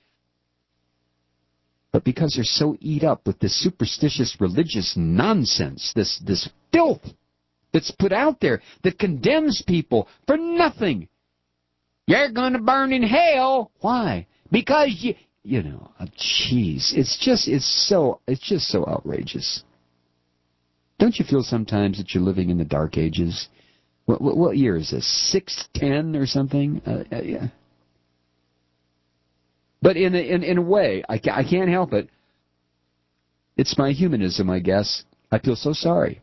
But because they're so eat up with this superstitious religious nonsense, this filth that's put out there that condemns people for nothing. You're going to burn in hell. Why? Because jeez, it's just so outrageous. Don't you feel sometimes that you're living in the dark ages? What year is this? 610 or something? Yeah. But in a way, I can't help it. It's my humanism, I guess. I feel so sorry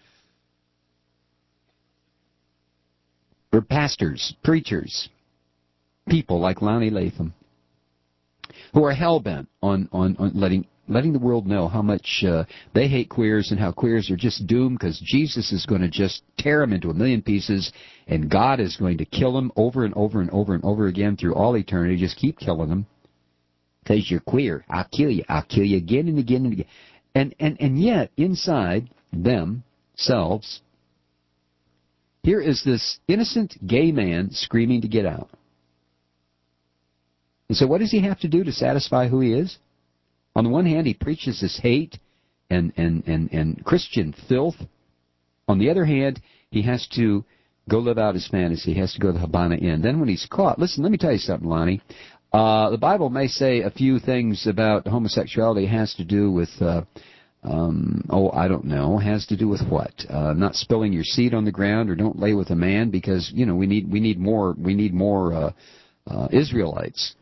for pastors, preachers, people like Lonnie Latham, who are hell-bent on letting the world know how much they hate queers and how queers are just doomed because Jesus is going to just tear them into a million pieces and God is going to kill them over and over and over and over again through all eternity. Just keep killing them. Because you're queer. I'll kill you. I'll kill you again and again and again. And yet, inside themselves, here is this innocent gay man screaming to get out. And so what does he have to do to satisfy who he is? On the one hand, he preaches this hate and Christian filth. On the other hand, he has to go live out his fantasy. He has to go to the Habana Inn. Then when he's caught, listen, let me tell you something, Lonnie. The Bible may say a few things about homosexuality. It has to do with, I don't know. Has to do with what? Not spilling your seed on the ground, or don't lay with a man, because we need more Israelites.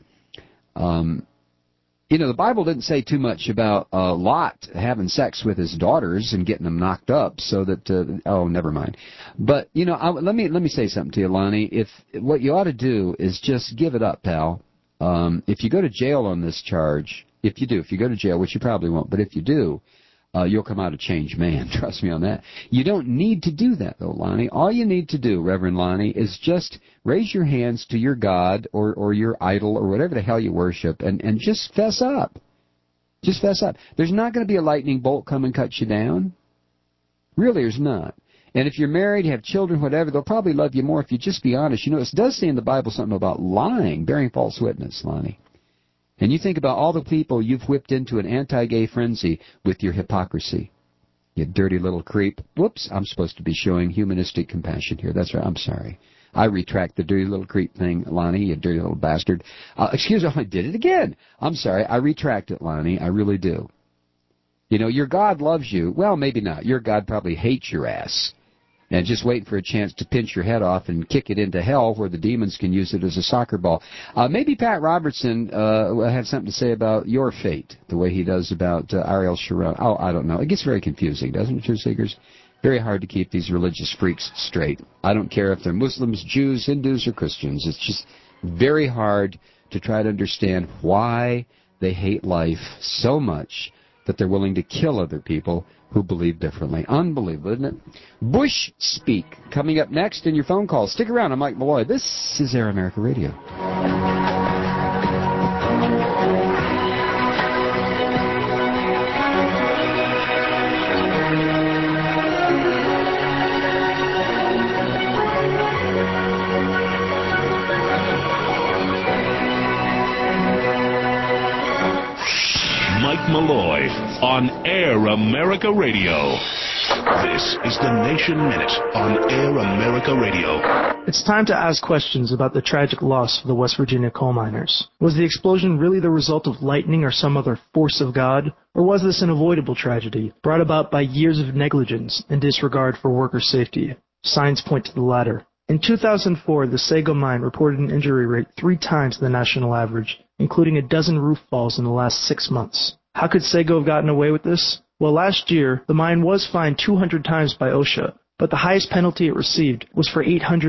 The Bible didn't say too much about Lot having sex with his daughters and getting them knocked up, so that never mind. But let me say something to you, Lonnie. If what you ought to do is just give it up, pal. If you go to jail on this charge, if you go to jail, which you probably won't, but if you do, you'll come out a changed man. Trust me on that. You don't need to do that, though, Lonnie. All you need to do, Reverend Lonnie, is just raise your hands to your God or your idol or whatever the hell you worship and just fess up. Just fess up. There's not going to be a lightning bolt come and cut you down. Really, there's not. And if you're married, have children, whatever, they'll probably love you more if you just be honest. You know, it does say in the Bible something about lying, bearing false witness, Lonnie. And you think about all the people you've whipped into an anti-gay frenzy with your hypocrisy. You dirty little creep. Whoops, I'm supposed to be showing humanistic compassion here. That's right, I'm sorry. I retract the dirty little creep thing, Lonnie, you dirty little bastard. Excuse me, I did it again. I'm sorry, I retract it, Lonnie, I really do. You know, your God loves you. Well, maybe not. Your God probably hates your ass. And just waiting for a chance to pinch your head off and kick it into hell where the demons can use it as a soccer ball. Maybe Pat Robertson had something to say about your fate, the way he does about Ariel Sharon. Oh, I don't know. It gets very confusing, doesn't it, Truth Seekers? Very hard to keep these religious freaks straight. I don't care if they're Muslims, Jews, Hindus, or Christians. It's just very hard to try to understand why they hate life so much that they're willing to kill other people who believe differently. Unbelievable, isn't it? Bush Speak, coming up next in your phone call. Stick around, I'm Mike Malloy. This is Air America Radio. Mike Malloy on Air America Radio. This is the Nation Minute on Air America Radio. It's time to ask questions about the tragic loss of the West Virginia coal miners. Was the explosion really the result of lightning or some other force of God? Or was this an avoidable tragedy, brought about by years of negligence and disregard for worker safety? Signs point to the latter. In 2004, the Sago mine reported an injury rate 3 times the national average, including a dozen roof falls in the last 6 months. How could Sago have gotten away with this? Well, last year, the mine was fined 200 times by OSHA, but the highest penalty it received was for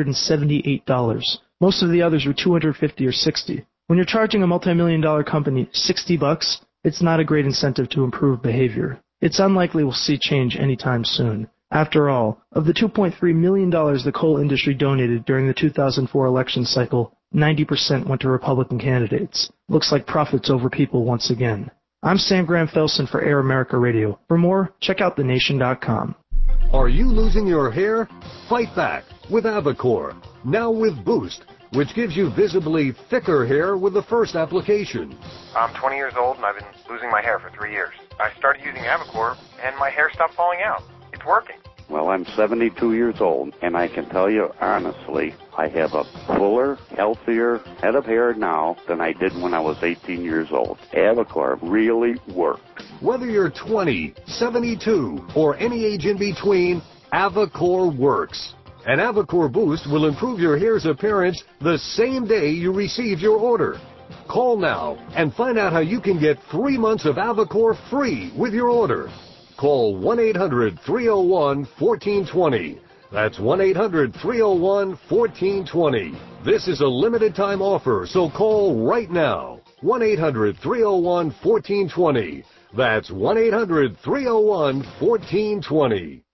$878. Most of the others were $250 or $60. When you're charging a multi-million-dollar company $60, it's not a great incentive to improve behavior. It's unlikely we'll see change anytime soon. After all, of the $2.3 million the coal industry donated during the 2004 election cycle, 90% went to Republican candidates. Looks like profits over people once again. I'm Sam Graham-Felsen for Air America Radio. For more, check out thenation.com. Are you losing your hair? Fight back with Avacor, now with Boost, which gives you visibly thicker hair with the first application. I'm 20 years old and I've been losing my hair for 3 years. I started using Avacor and my hair stopped falling out. It's working. Well, I'm 72 years old, and I can tell you honestly, I have a fuller, healthier head of hair now than I did when I was 18 years old. Avacor really worked. Whether you're 20, 72, or any age in between, Avacor works. And Avacor Boost will improve your hair's appearance the same day you receive your order. Call now and find out how you can get 3 months of Avacor free with your order. Call 1-800-301-1420. That's 1-800-301-1420. This is a limited time offer, so call right now. 1-800-301-1420. That's 1-800-301-1420.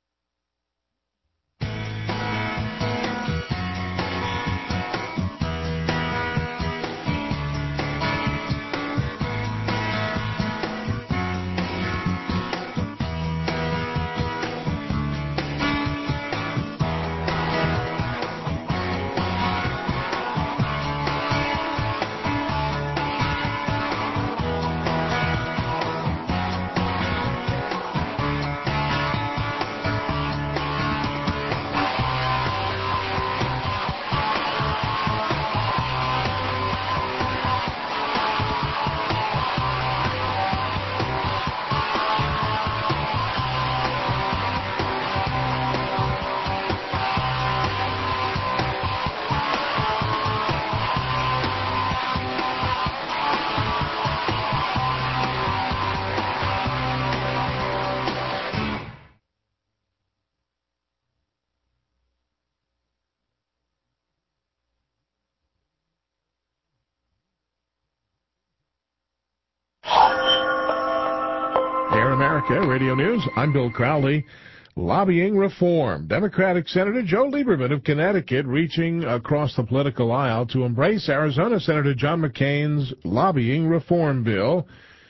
Radio News. I'm Bill Crowley. Lobbying reform. Democratic Senator Joe Lieberman of Connecticut reaching across the political aisle to embrace Arizona Senator John McCain's lobbying reform bill.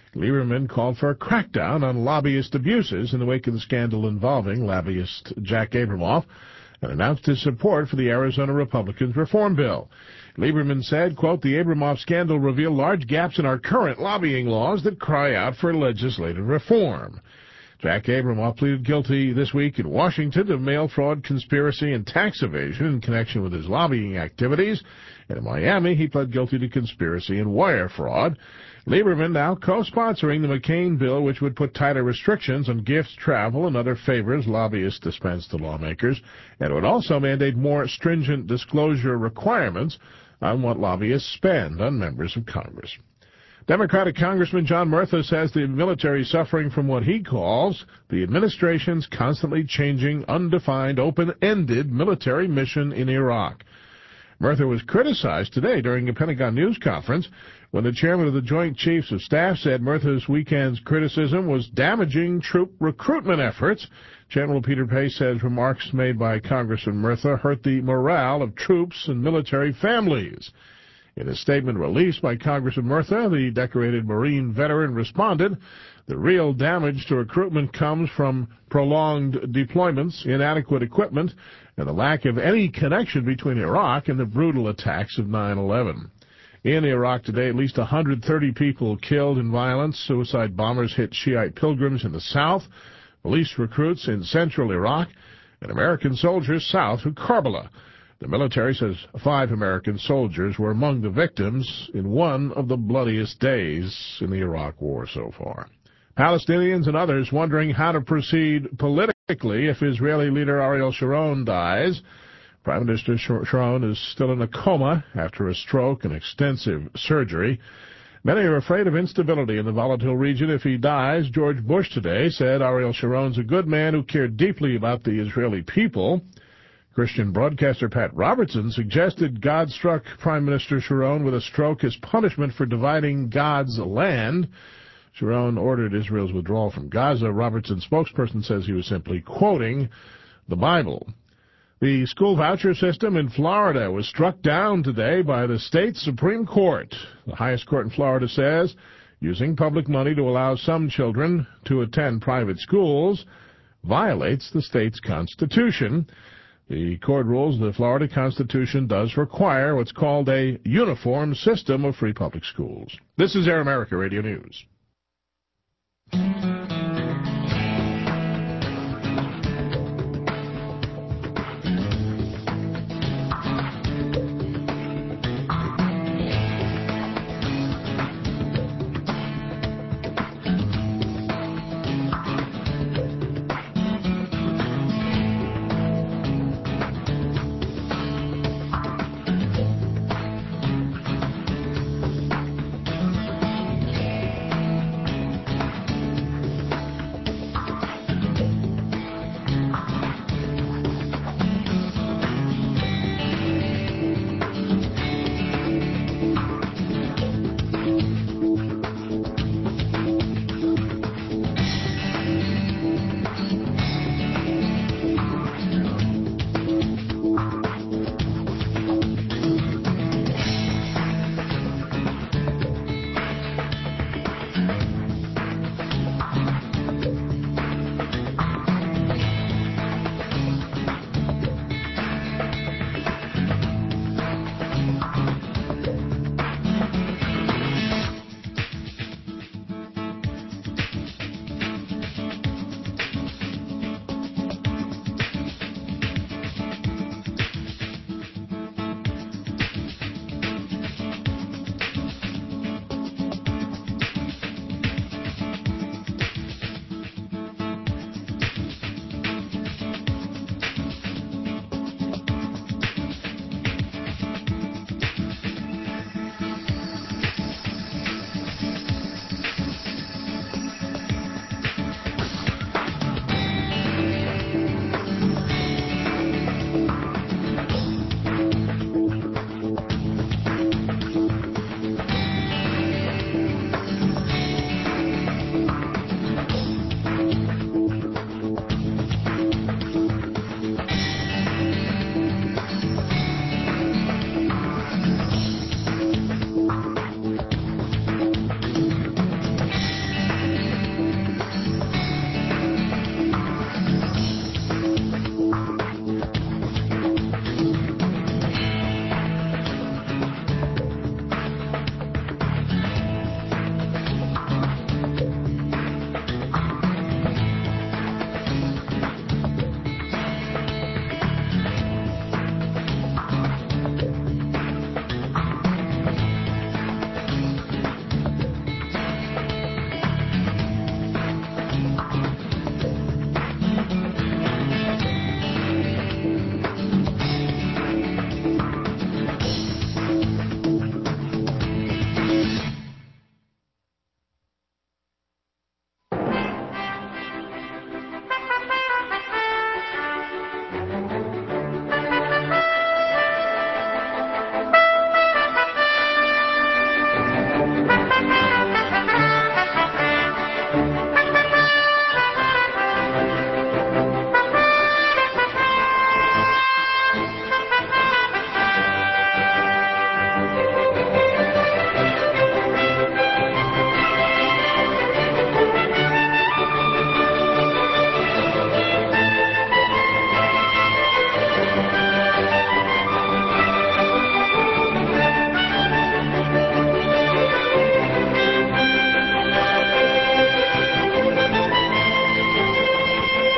Lieberman called for a crackdown on lobbyist abuses in the wake of the scandal involving lobbyist Jack Abramoff and announced his support for the Arizona Republicans' reform bill. Lieberman said, quote, "The Abramoff scandal revealed large gaps in our current lobbying laws that cry out for legislative reform." Jack Abramoff pleaded guilty this week in Washington to mail fraud, conspiracy, and tax evasion in connection with his lobbying activities. And in Miami, he pled guilty to conspiracy and wire fraud. Lieberman now co-sponsoring the McCain bill, which would put tighter restrictions on gifts, travel, and other favors lobbyists dispense to lawmakers, and would also mandate more stringent disclosure requirements on what lobbyists spend on members of Congress. Democratic Congressman John Murtha says the military is suffering from what he calls the administration's constantly changing, undefined, open-ended military mission in Iraq. Murtha was criticized today during a Pentagon news conference when the chairman of the Joint Chiefs of Staff said Murtha's weekend's criticism was damaging troop recruitment efforts. General Peter Pace says remarks made by Congressman Murtha hurt the morale of troops and military families. In a statement released by Congressman Murtha, the decorated Marine veteran responded, "The real damage to recruitment comes from prolonged deployments, inadequate equipment, and the lack of any connection between Iraq and the brutal attacks of 9/11. In Iraq today, at least 130 people killed in violence. Suicide bombers hit Shiite pilgrims in the south, police recruits in central Iraq, and American soldiers south of Karbala. The military says 5 American soldiers were among the victims in one of the bloodiest days in the Iraq War so far." Palestinians and others wondering how to proceed politically if Israeli leader Ariel Sharon dies. Prime Minister Sharon is still in a coma after a stroke and extensive surgery. Many are afraid of instability in the volatile region if he dies. George Bush today said Ariel Sharon's a good man who cared deeply about the Israeli people. Christian broadcaster Pat Robertson suggested God struck Prime Minister Sharon with a stroke as punishment for dividing God's land. Sharon ordered Israel's withdrawal from Gaza. Robertson's spokesperson says he was simply quoting the Bible. The school voucher system in Florida was struck down today by the state Supreme Court. The highest court in Florida says using public money to allow some children to attend private schools violates the state's constitution. The court rules the Florida Constitution does require what's called a uniform system of free public schools. This is Air America Radio News.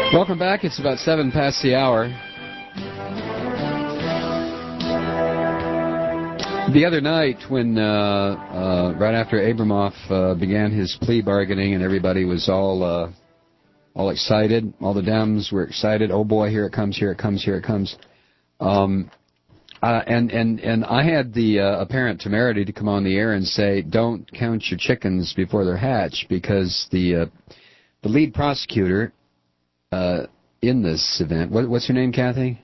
Welcome back. It's about 7 past the hour. The other night, when right after Abramoff began his plea bargaining, and everybody was all excited, all the Dems were excited. Oh boy, here it comes, here it comes, here it comes. And I had the apparent temerity to come on the air and say, don't count your chickens before they're hatched, because the lead prosecutor in this event, what's her name, Kathy?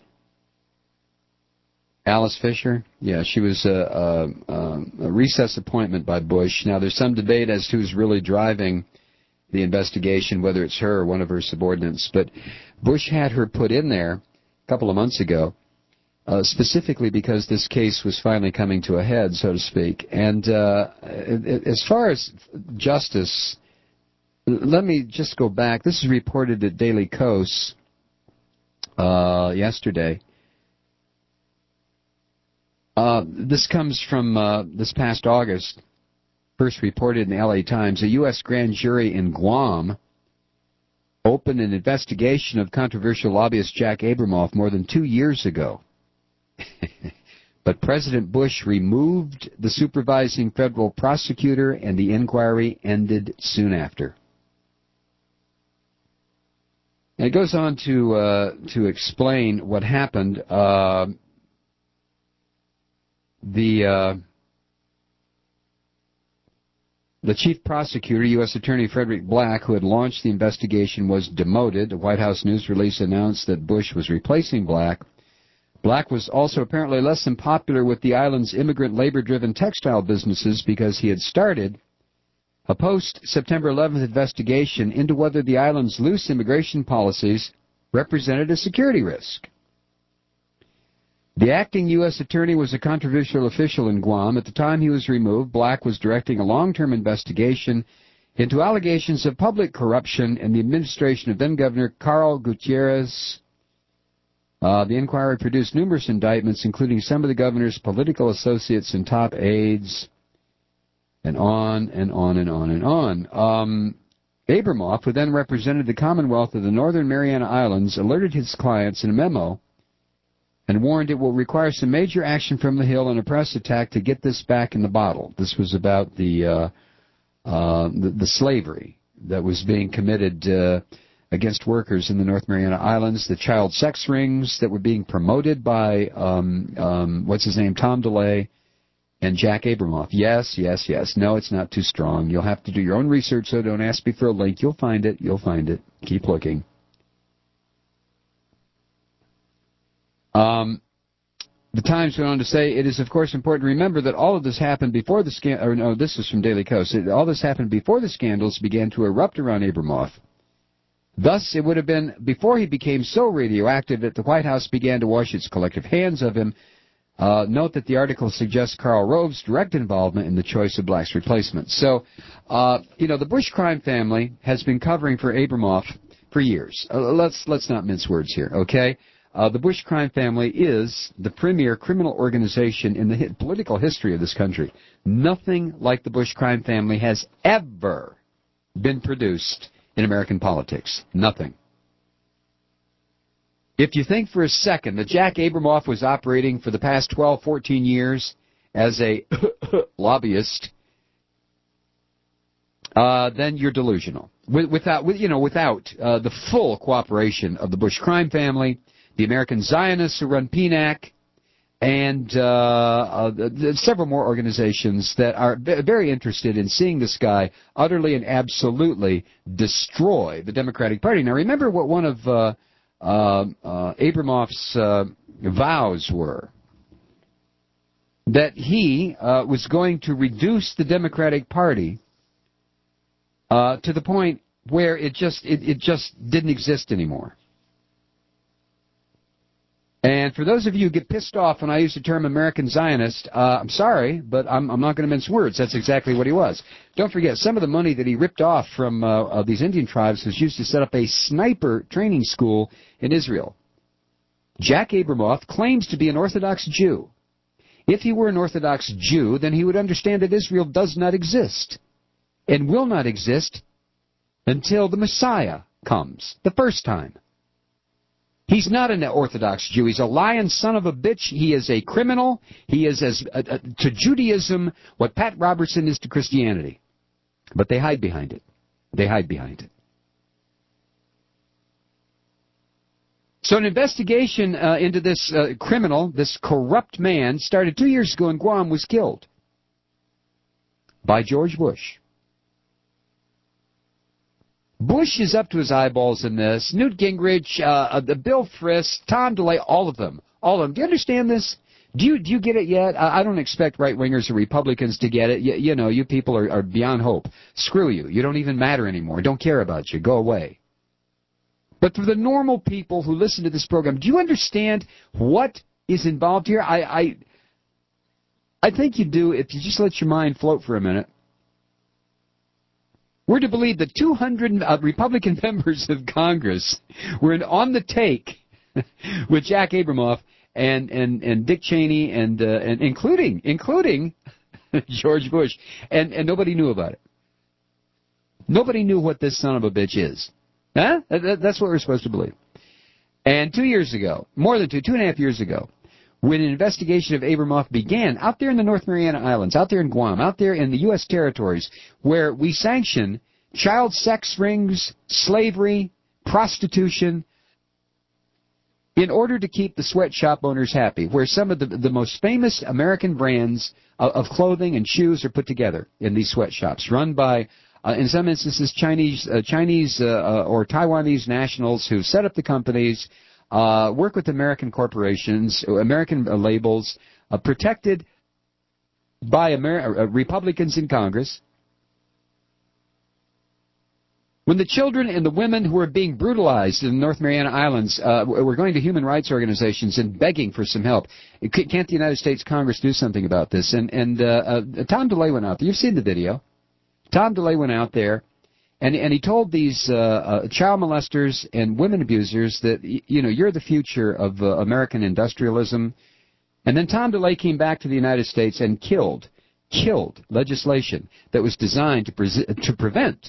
Alice Fisher? Yeah, she was a recess appointment by Bush. Now, there's some debate as to who's really driving the investigation, whether it's her or one of her subordinates. But Bush had her put in there a couple of months ago, specifically because this case was finally coming to a head, so to speak. And as far as justice, let me just go back. This is reported at Daily Kos yesterday. This comes from this past August, first reported in the L.A. Times. A U.S. grand jury in Guam opened an investigation of controversial lobbyist Jack Abramoff more than 2 years ago. But President Bush removed the supervising federal prosecutor, and the inquiry ended soon after. And it goes on to explain what happened. The chief prosecutor, U.S. Attorney Frederick Black, who had launched the investigation, was demoted. A White House news release announced that Bush was replacing Black. Black was also apparently less than popular with the island's immigrant labor-driven textile businesses because he had started a post-September 11th investigation into whether the island's loose immigration policies represented a security risk. The acting U.S. attorney was a controversial official in Guam. At the time he was removed, Black was directing a long-term investigation into allegations of public corruption in the administration of then-Governor Carl Gutierrez. The inquiry produced numerous indictments, including some of the governor's political associates and top aides, and on and on and on and on. Abramoff, who then represented the Commonwealth of the Northern Mariana Islands, alerted his clients in a memo and warned it will require some major action from the Hill and a press attack to get this back in the bottle. This was about the slavery that was being committed against workers in the North Mariana Islands, the child sex rings that were being promoted by, what's his name, Tom DeLay and Jack Abramoff. Yes, yes, yes. No, it's not too strong. You'll have to do your own research, so don't ask me for a link. You'll find it. You'll find it. Keep looking. The Times went on to say, it is, of course, important to remember that all of this happened before the scandal, or no, this is from Daily Kos. All this happened before the scandals began to erupt around Abramoff. Thus, it would have been before he became so radioactive that the White House began to wash its collective hands of him. Note that the article suggests Karl Rove's direct involvement in the choice of Black's replacement. So, the Bush crime family has been covering for Abramoff for years. Let's not mince words here, okay? The Bush crime family is the premier criminal organization in the political history of this country. Nothing like the Bush crime family has ever been produced in American politics. Nothing. If you think for a second that Jack Abramoff was operating for the past 12, 14 years as a lobbyist, then you're delusional. Without the full cooperation of the Bush crime family, the American Zionists who run PNAC, and several more organizations that are very interested in seeing this guy utterly and absolutely destroy the Democratic Party. Now, remember what one of Abramoff's vows were. That he was going to reduce the Democratic Party to the point where it just didn't exist anymore. And for those of you who get pissed off when I use the term American Zionist, I'm sorry, but I'm not going to mince words. That's exactly what he was. Don't forget, some of the money that he ripped off from these Indian tribes was used to set up a sniper training school in Israel. Jack Abramoff claims to be an Orthodox Jew. If he were an Orthodox Jew, then he would understand that Israel does not exist and will not exist until the Messiah comes, the first time. He's not an Orthodox Jew. He's a lying son of a bitch. He is a criminal. He is to Judaism what Pat Robertson is to Christianity. But they hide behind it. They hide behind it. So an investigation into this criminal, this corrupt man, started 2 years ago in Guam, was killed by George Bush. Bush is up to his eyeballs in this. Newt Gingrich, Bill Frist, Tom DeLay, all of them. All of them. Do you understand this? Do you get it yet? I don't expect right-wingers or Republicans to get it. You know, you people are beyond hope. Screw you. You don't even matter anymore. Don't care about you. Go away. But for the normal people who listen to this program, do you understand what is involved here? I think you do if you just let your mind float for a minute. We're to believe that 200 Republican members of Congress were on the take with Jack Abramoff and Dick Cheney and including George Bush, and nobody knew about it. Nobody knew what this son of a bitch is. Huh? That's what we're supposed to believe. And 2 years ago, more than 2.5 years ago, when an investigation of Abramoff began out there in the North Mariana Islands, out there in Guam, out there in the U.S. territories, where we sanction child sex rings, slavery, prostitution, in order to keep the sweatshop owners happy, where some of the most famous American brands of clothing and shoes are put together in these sweatshops, run by, in some instances, Chinese or Taiwanese nationals who set up the companies, work with American corporations, American labels, protected by Republicans in Congress. When the children and the women who are being brutalized in the North Mariana Islands were going to human rights organizations and begging for some help, can't the United States Congress do something about this? And Tom DeLay went out there. You've seen the video. Tom DeLay went out there, and he told these child molesters and women abusers that, you know, you're the future of American industrialism. And then Tom DeLay came back to the United States and killed legislation that was designed to prevent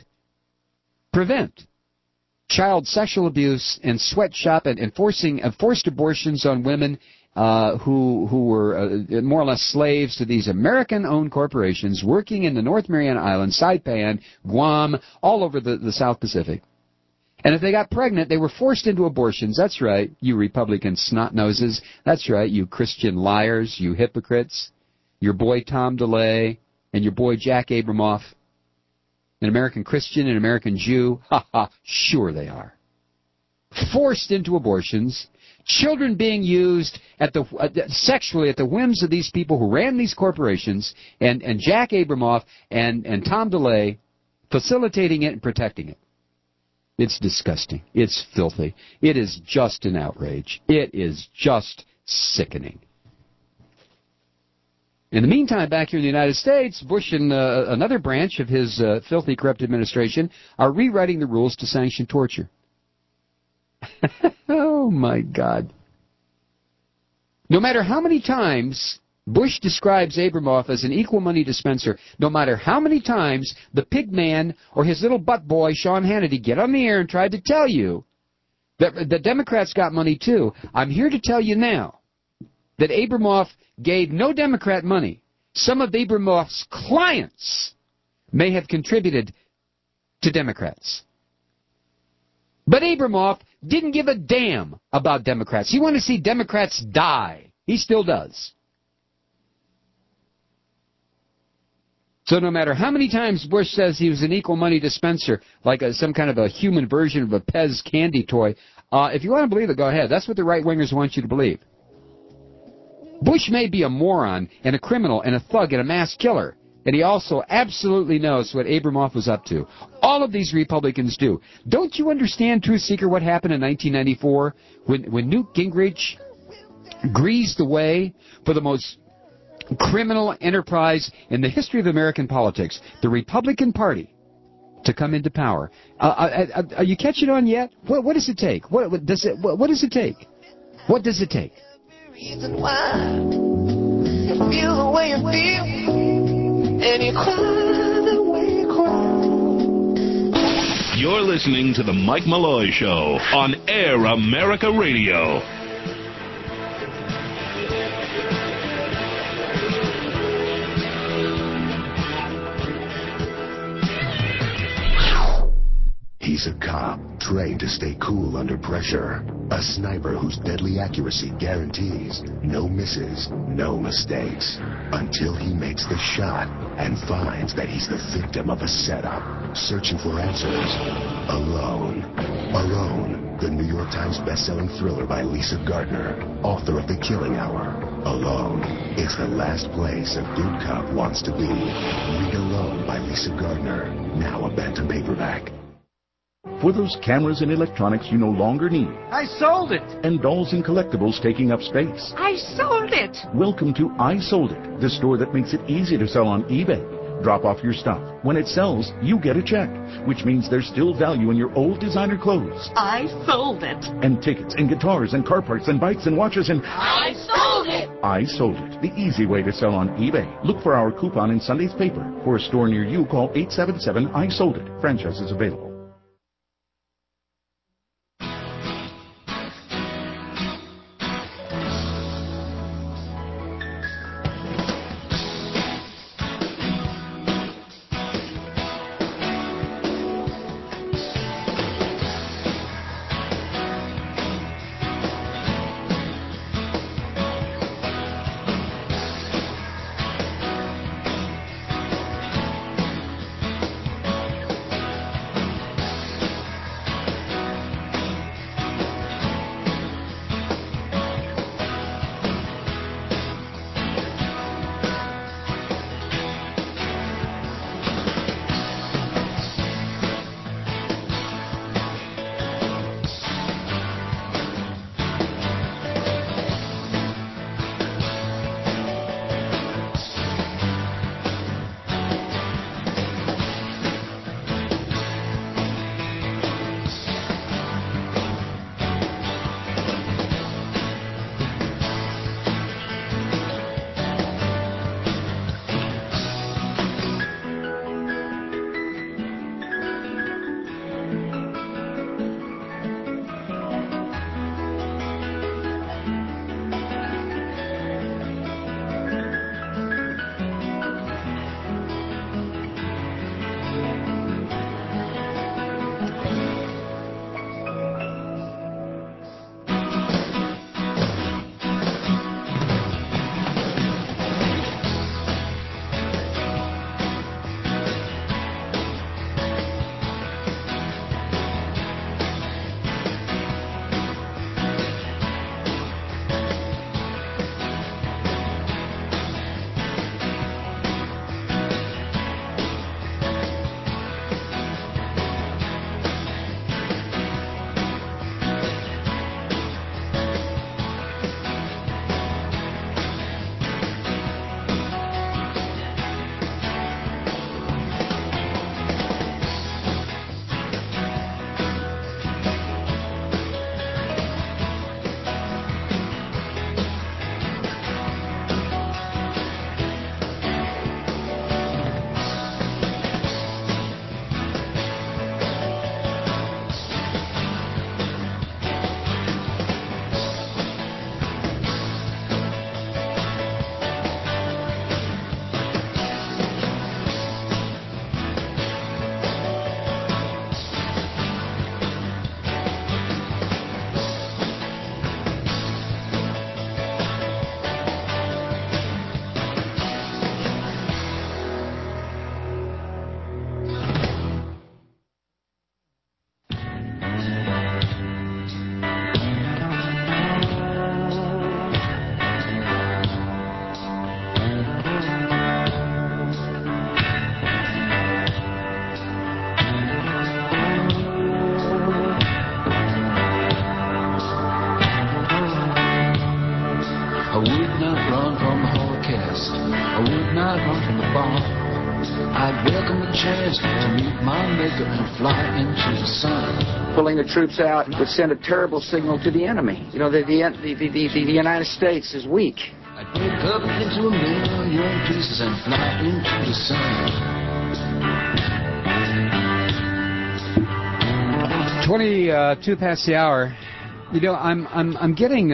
child sexual abuse and sweatshop and forced abortions on women who were more or less slaves to these American-owned corporations working in the North Mariana Islands, Saipan, Guam, all over the South Pacific. And if they got pregnant, they were forced into abortions. That's right, you Republican snot-noses. That's right, you Christian liars, you hypocrites. Your boy Tom DeLay and your boy Jack Abramoff. An American Christian, an American Jew. Ha ha, sure they are. Forced into abortions. Children being used sexually at the whims of these people who ran these corporations, and Jack Abramoff and Tom DeLay facilitating it and protecting it. It's disgusting. It's filthy. It is just an outrage. It is just sickening. In the meantime, back here in the United States, Bush and another branch of his filthy, corrupt administration are rewriting the rules to sanction torture. Oh, my God. No matter how many times Bush describes Abramoff as an equal money dispenser, no matter how many times the pig man or his little butt boy, Sean Hannity, get on the air and tried to tell you that the Democrats got money too, I'm here to tell you now that Abramoff gave no Democrat money. Some of Abramoff's clients may have contributed to Democrats. But Abramoff didn't give a damn about Democrats. He wanted to see Democrats die. He still does. So no matter how many times Bush says he was an equal money dispenser, like some kind of a human version of a Pez candy toy, if you want to believe it, go ahead. That's what the right-wingers want you to believe. Bush may be a moron and a criminal and a thug and a mass killer, and he also absolutely knows what Abramoff was up to. All of these Republicans do. Don't you understand, Truth Seeker, what happened in 1994 when Newt Gingrich greased the way for the most criminal enterprise in the history of American politics, the Republican Party, to come into power? Are you catching on yet? What does it take? What does it take? What does it take? Reason why you feel the way you feel, and you cry the way you cry. You're listening to The Mike Malloy Show on Air America Radio. He's a cop, trained to stay cool under pressure. A sniper whose deadly accuracy guarantees no misses, no mistakes. Until he makes the shot and finds that he's the victim of a setup. Searching for answers. Alone. Alone, the New York Times bestselling thriller by Lisa Gardner, author of The Killing Hour. Alone. It's the last place a good cop wants to be. Read Alone by Lisa Gardner. Now a Bantam paperback. For those cameras and electronics you no longer need. I sold it. And dolls and collectibles taking up space. I sold it. Welcome to I Sold It, the store that makes it easy to sell on eBay. Drop off your stuff. When it sells, you get a check, which means there's still value in your old designer clothes. I sold it. And tickets and guitars and car parts and bikes and watches and... I sold it. I Sold It, the easy way to sell on eBay. Look for our coupon in Sunday's paper. For a store near you, call 877-I-SOLD-IT. Franchises available. Pulling the troops out would send a terrible signal to the enemy. You know, the United States is weak. I'd break up into a million pieces and fly into the sun. 22 past the hour. You know, I'm getting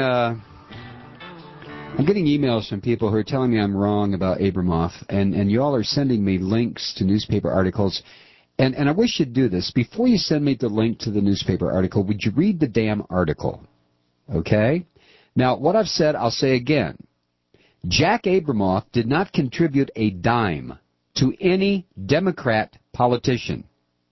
emails from people who are telling me I'm wrong about Abramoff, and you all are sending me links to newspaper articles. And I wish you'd do this. Before you send me the link to the newspaper article, would you read the damn article? Okay? Now, what I've said, I'll say again. Jack Abramoff did not contribute a dime to any Democrat politician.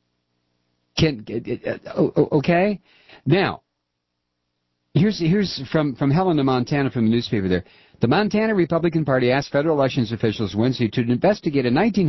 Okay? Now, here's from Helena, Montana, from the newspaper there. The Montana Republican Party asked federal elections officials Wednesday to investigate a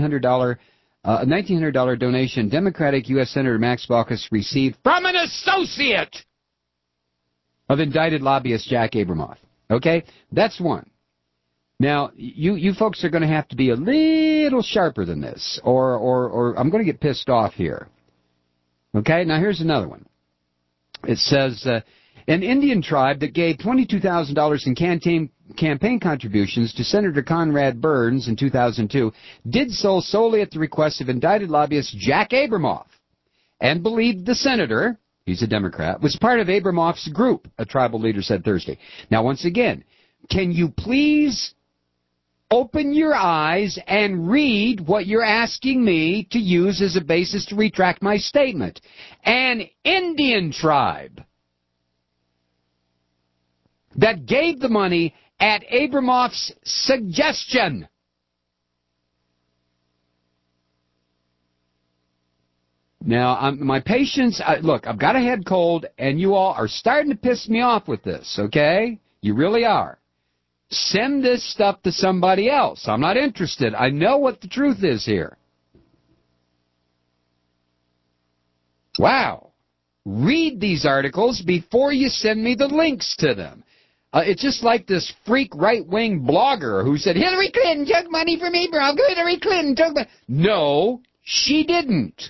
$1,900 donation Democratic U.S. Senator Max Baucus received from an associate of indicted lobbyist Jack Abramoff. Okay? That's one. Now, you folks are going to have to be a little sharper than this, or I'm going to get pissed off here. Okay? Now, here's another one. It says, an Indian tribe that gave $22,000 in campaign contributions to Senator Conrad Burns in 2002 did so solely at the request of indicted lobbyist Jack Abramoff and believed the senator, he's a Democrat, was part of Abramoff's group, a tribal leader said Thursday. Now, once again, can you please open your eyes and read what you're asking me to use as a basis to retract my statement? An Indian tribe that gave the money at Abramoff's suggestion. Now, my patience, look, I've got a head cold, and you all are starting to piss me off with this, okay? You really are. Send this stuff to somebody else. I'm not interested. I know what the truth is here. Wow. Read these articles before you send me the links to them. It's just like this freak right-wing blogger who said, Hillary Clinton took money from Abramoff. Hillary Clinton took money. No, she didn't.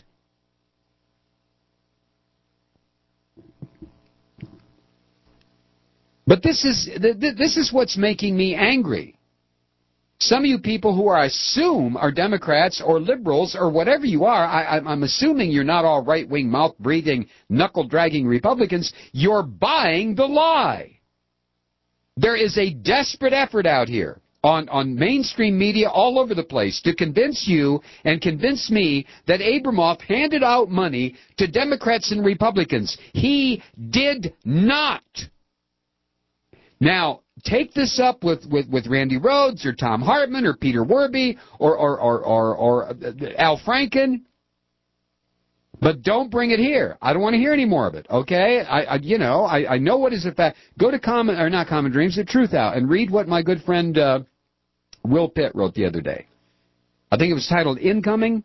But this is what's making me angry. Some of you people who I assume are Democrats or liberals or whatever you are, I'm assuming you're not all right-wing, mouth-breathing, knuckle-dragging Republicans. You're buying the lie. There is a desperate effort out here on mainstream media all over the place to convince you and convince me that Abramoff handed out money to Democrats and Republicans. He did not. Now, take this up with Randy Rhodes or Tom Hartman or Peter Werby or Al Franken. But don't bring it here. I don't want to hear any more of it, okay? I know what is a fact. Go to not Common Dreams, the Truth Out, and read what my good friend Will Pitt wrote the other day. I think it was titled Incoming.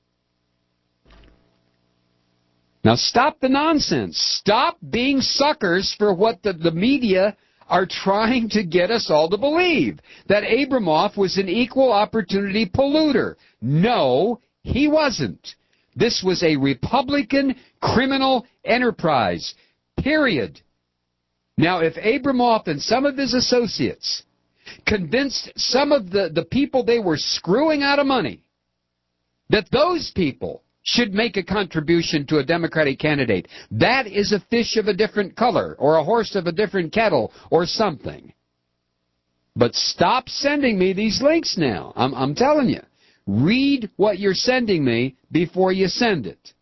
Now stop the nonsense. Stop being suckers for what the media are trying to get us all to believe. That Abramoff was an equal opportunity polluter. No, he wasn't. This was a Republican criminal enterprise, period. Now, if Abramoff and some of his associates convinced some of the people they were screwing out of money that those people should make a contribution to a Democratic candidate, that is a fish of a different color or a horse of a different kettle or something. But stop sending me these links now. I'm telling you. Read what you're sending me before you send it.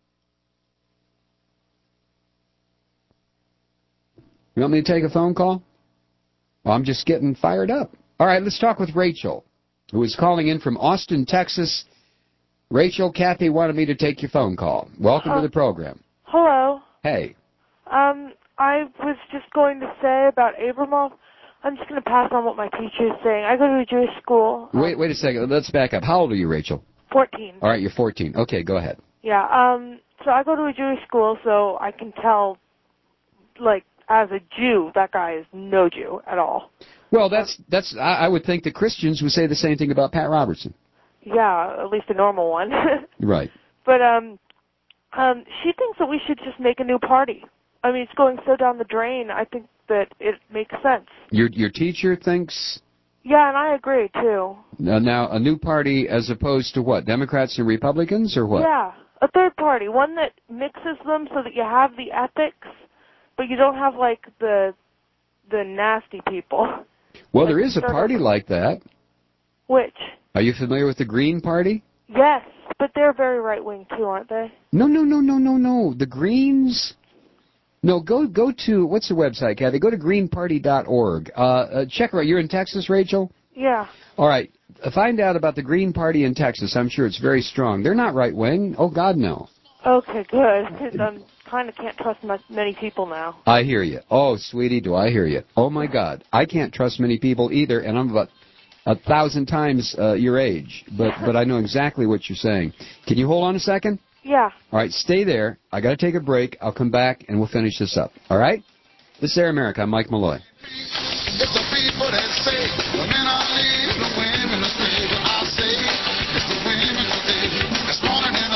You want me to take a phone call? Well, I'm just getting fired up. All right, let's talk with Rachel, who is calling in from Austin, Texas. Rachel, Kathy wanted me to take your phone call. Welcome to the program. Hello. Hey. I was just going to say about Abramoff, I'm just going to pass on what my teacher is saying. I go to a Jewish school. Wait a second. Let's back up. How old are you, Rachel? 14. All right, you're 14. Okay, go ahead. Yeah, so I go to a Jewish school, so I can tell, like, as a Jew, that guy is no Jew at all. Well, I would think that Christians would say the same thing about Pat Robertson. Yeah, at least a normal one. Right. But, she thinks that we should just make a new party. I mean, it's going so down the drain, I think that it makes sense. Your teacher thinks? Yeah, and I agree, too. Now, a new party as opposed to what? Democrats and Republicans, or what? Yeah. A third party, one that mixes them so that you have the ethics, but you don't have, like, the nasty people. Well, there is a party like that. Which? Are you familiar with the Green Party? Yes, but they're very right-wing, too, aren't they? No. The Greens... No, go to, what's the website, Kathy? Go to greenparty.org. Check her out. You're in Texas, Rachel? Yeah. All right. Find out about the Green Party in Texas. I'm sure it's very strong. They're not right-wing. Oh, God, no. Okay, good, because I kind of can't trust many people now. I hear you. Oh, sweetie, do I hear you. Oh, my God. I can't trust many people either, and I'm about 1,000 times your age. But I know exactly what you're saying. Can you hold on a second? Yeah. All right, stay there. I got to take a break. I'll come back, and we'll finish this up. All right? This is Air America. I'm Mike Malloy. It's the people that say the men are leaving, the women are staying. I say it's the women today. It's morning in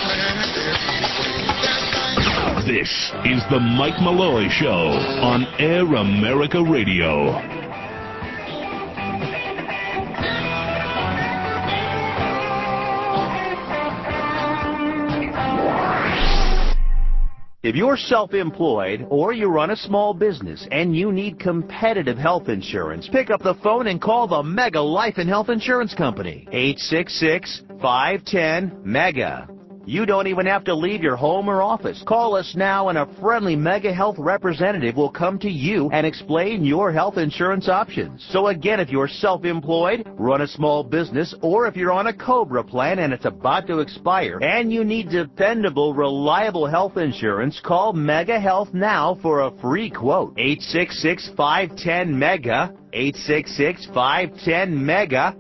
America. This is the Mike Malloy Show on Air America Radio. If you're self-employed or you run a small business and you need competitive health insurance, pick up the phone and call the Mega Life and Health Insurance Company. 866-510-MEGA. You don't even have to leave your home or office. Call us now and a friendly Mega Health representative will come to you and explain your health insurance options. So again, if you're self-employed, run a small business, or if you're on a COBRA plan and it's about to expire and you need dependable, reliable health insurance, call Mega Health now for a free quote. 866-510-MEGA. 866-510-MEGA,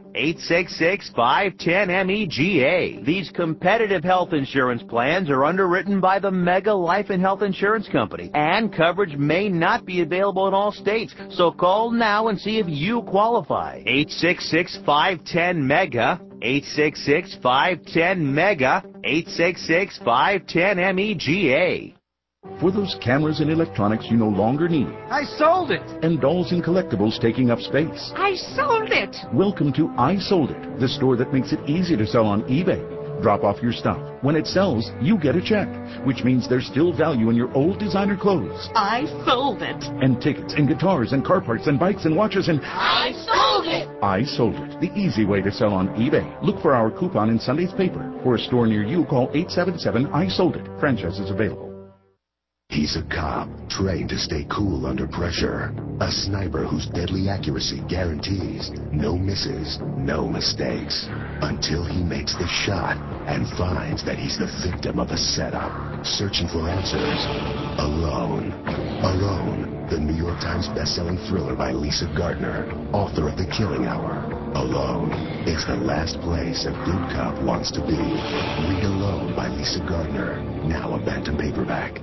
866-510-MEGA. These competitive health insurance plans are underwritten by the Mega Life and Health Insurance Company, and coverage may not be available in all states, so call now and see if you qualify. 866-510-MEGA, 866-510-MEGA, 866-510-MEGA. For those cameras and electronics you no longer need, I sold it. and dolls and collectibles taking up space, I sold it. welcome to I Sold It, the store that makes it easy to sell on eBay. Drop off your stuff. When it sells, you get a check, which means there's still value in your old designer clothes. I sold it. And tickets and guitars and car parts and bikes and watches and... I sold it. I Sold It, the easy way to sell on eBay. Look for our coupon in Sunday's paper. For a store near you, call 877-I-SOLD-IT. Franchise is available. He's a cop, trained to stay cool under pressure. A sniper whose deadly accuracy guarantees no misses, no mistakes. Until he makes the shot and finds that he's the victim of a setup. Searching for answers. Alone. Alone, the New York Times bestselling thriller by Lisa Gardner, author of The Killing Hour. Alone is the last place a good cop wants to be. Read Alone by Lisa Gardner, now a Bantam paperback.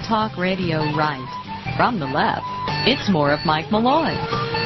talk radio right. From the left, it's more of Mike Malloy.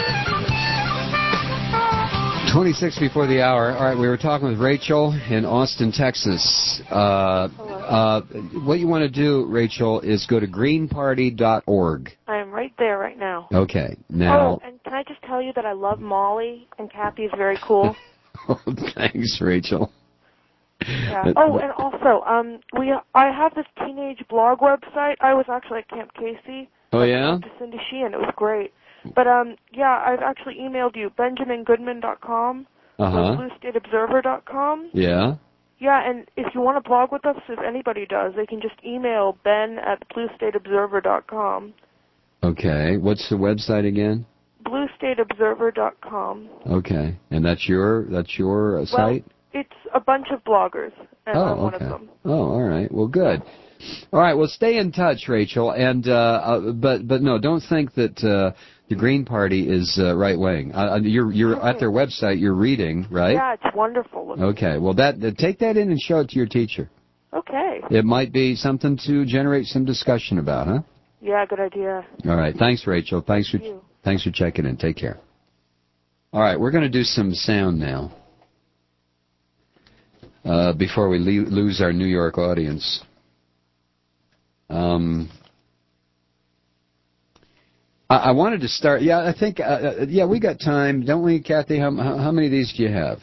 26 before the hour. All right, we were talking with Rachel in Austin, Texas. What you want to do, Rachel, is go to greenparty.org. I'm right there right now. Okay, now... Oh, and can I just tell you that I love Molly, and Kathy is very cool. Thanks, Rachel. Yeah. Oh, and also, I have this teenage blog website. I was actually at Camp Casey. Oh, yeah? To Cindy Sheehan. It was great. But, yeah, I've actually emailed you, benjamingoodman.com, bluestateobserver.com. Yeah? Yeah, and if you want to blog with us, if anybody does, they can just email ben@bluestateobserver.com. Okay. What's the website again? bluestateobserver.com. Okay. And that's your site? Well, it's a bunch of bloggers, and I'm one of them. Oh, all right. Well, good. All right. Well, stay in touch, Rachel. And but no, don't think that the Green Party is right wing. You're at their website. You're reading, right? Yeah, it's wonderful. Okay. Well, take that in and show it to your teacher. Okay. It might be something to generate some discussion about, huh? Yeah, good idea. All right. Thanks, Rachel. Thanks for checking in. Take care. All right. We're going to do some sound now. Before we lose our New York audience. I wanted to start. Yeah, I think. We got time, don't we, Kathy? How many of these do you have?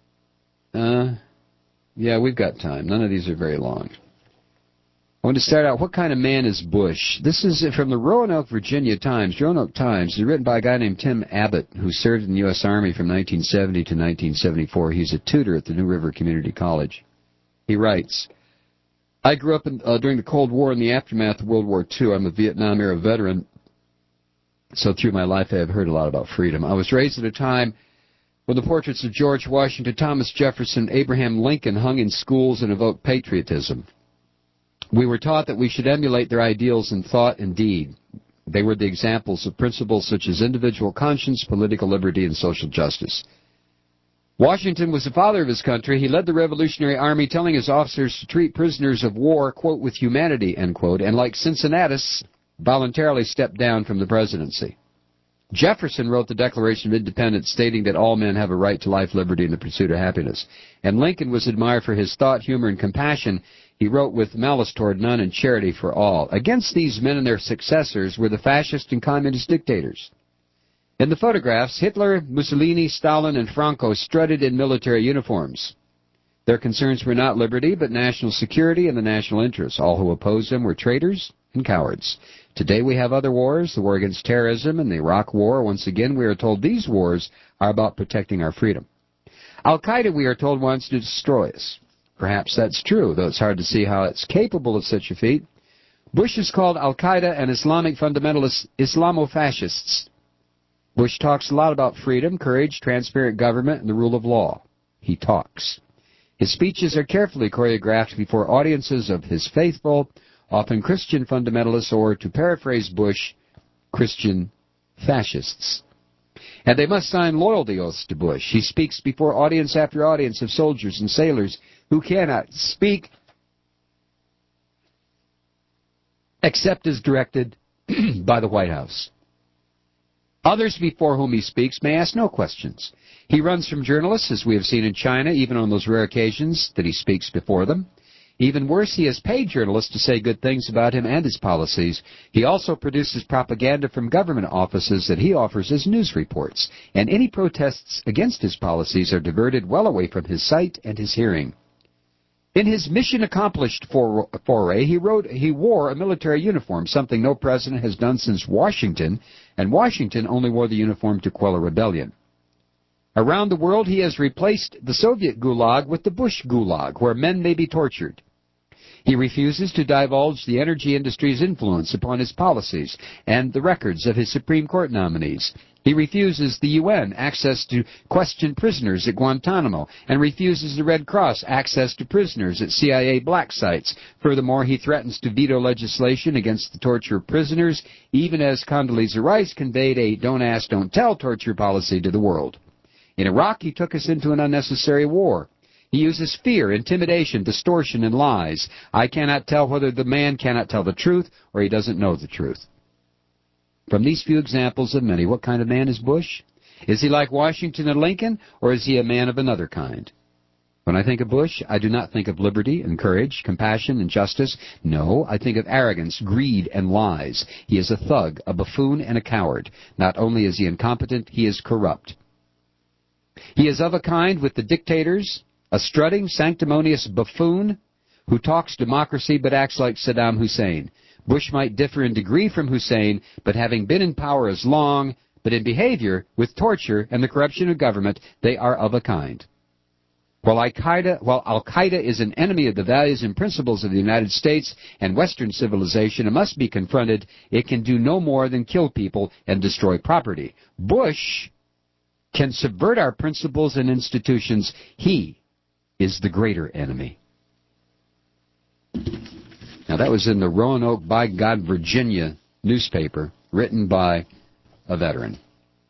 Yeah, we've got time. None of these are very long. I want to start out. What kind of man is Bush? This is from the Roanoke, Virginia Times. Roanoke Times. It's written by a guy named Tim Abbott, who served in the U.S. Army from 1970 to 1974. He's a tutor at the New River Community College. He writes, I grew up during the Cold War and the aftermath of World War II. I'm a Vietnam-era veteran, so through my life I have heard a lot about freedom. I was raised at a time when the portraits of George Washington, Thomas Jefferson, Abraham Lincoln hung in schools and evoked patriotism. We were taught that we should emulate their ideals in thought and deed. They were the examples of principles such as individual conscience, political liberty, and social justice. Washington was the father of his country. He led the Revolutionary Army, telling his officers to treat prisoners of war, quote, with humanity, end quote, and like Cincinnatus, voluntarily stepped down from the presidency. Jefferson wrote the Declaration of Independence, stating that all men have a right to life, liberty, and the pursuit of happiness. And Lincoln was admired for his thought, humor, and compassion. He wrote, with malice toward none and charity for all. Against these men and their successors were the fascist and communist dictators. In the photographs, Hitler, Mussolini, Stalin, and Franco strutted in military uniforms. Their concerns were not liberty, but national security and the national interest. All who opposed them were traitors and cowards. Today we have other wars, the war against terrorism and the Iraq War. Once again, we are told these wars are about protecting our freedom. Al-Qaeda, we are told, wants to destroy us. Perhaps that's true, though it's hard to see how it's capable of such a feat. Bush has called Al-Qaeda and Islamic fundamentalists Islamofascists. Bush talks a lot about freedom, courage, transparent government, and the rule of law. He talks. His speeches are carefully choreographed before audiences of his faithful, often Christian fundamentalists, or, to paraphrase Bush, Christian fascists. And they must sign loyalty oaths to Bush. He speaks before audience after audience of soldiers and sailors who cannot speak except as directed by the White House. Others before whom he speaks may ask no questions. He runs from journalists, as we have seen in China, even on those rare occasions that he speaks before them. Even worse, he has paid journalists to say good things about him and his policies. He also produces propaganda from government offices that he offers as news reports, and any protests against his policies are diverted well away from his sight and his hearing. In his mission-accomplished foray, he wore a military uniform, something no president has done since Washington, and Washington only wore the uniform to quell a rebellion. Around the world, he has replaced the Soviet Gulag with the Bush Gulag, where men may be tortured. He refuses to divulge the energy industry's influence upon his policies and the records of his Supreme Court nominees. He refuses the UN access to question prisoners at Guantanamo and refuses the Red Cross access to prisoners at CIA black sites. Furthermore, he threatens to veto legislation against the torture of prisoners, even as Condoleezza Rice conveyed a don't ask, don't tell torture policy to the world. In Iraq, he took us into an unnecessary war. He uses fear, intimidation, distortion, and lies. I cannot tell whether the man cannot tell the truth or he doesn't know the truth. From these few examples of many, what kind of man is Bush? Is he like Washington and Lincoln, or is he a man of another kind? When I think of Bush, I do not think of liberty and courage, compassion and justice. No, I think of arrogance, greed, and lies. He is a thug, a buffoon, and a coward. Not only is he incompetent, he is corrupt. He is of a kind with the dictators, a strutting, sanctimonious buffoon who talks democracy but acts like Saddam Hussein. Bush might differ in degree from Hussein, but having been in power as long, but in behavior, with torture and the corruption of government, they are of a kind. While Al-Qaeda is an enemy of the values and principles of the United States and Western civilization and must be confronted, it can do no more than kill people and destroy property. Bush can subvert our principles and institutions. He is the greater enemy. Now, that was in the Roanoke, by God, Virginia newspaper, written by a veteran.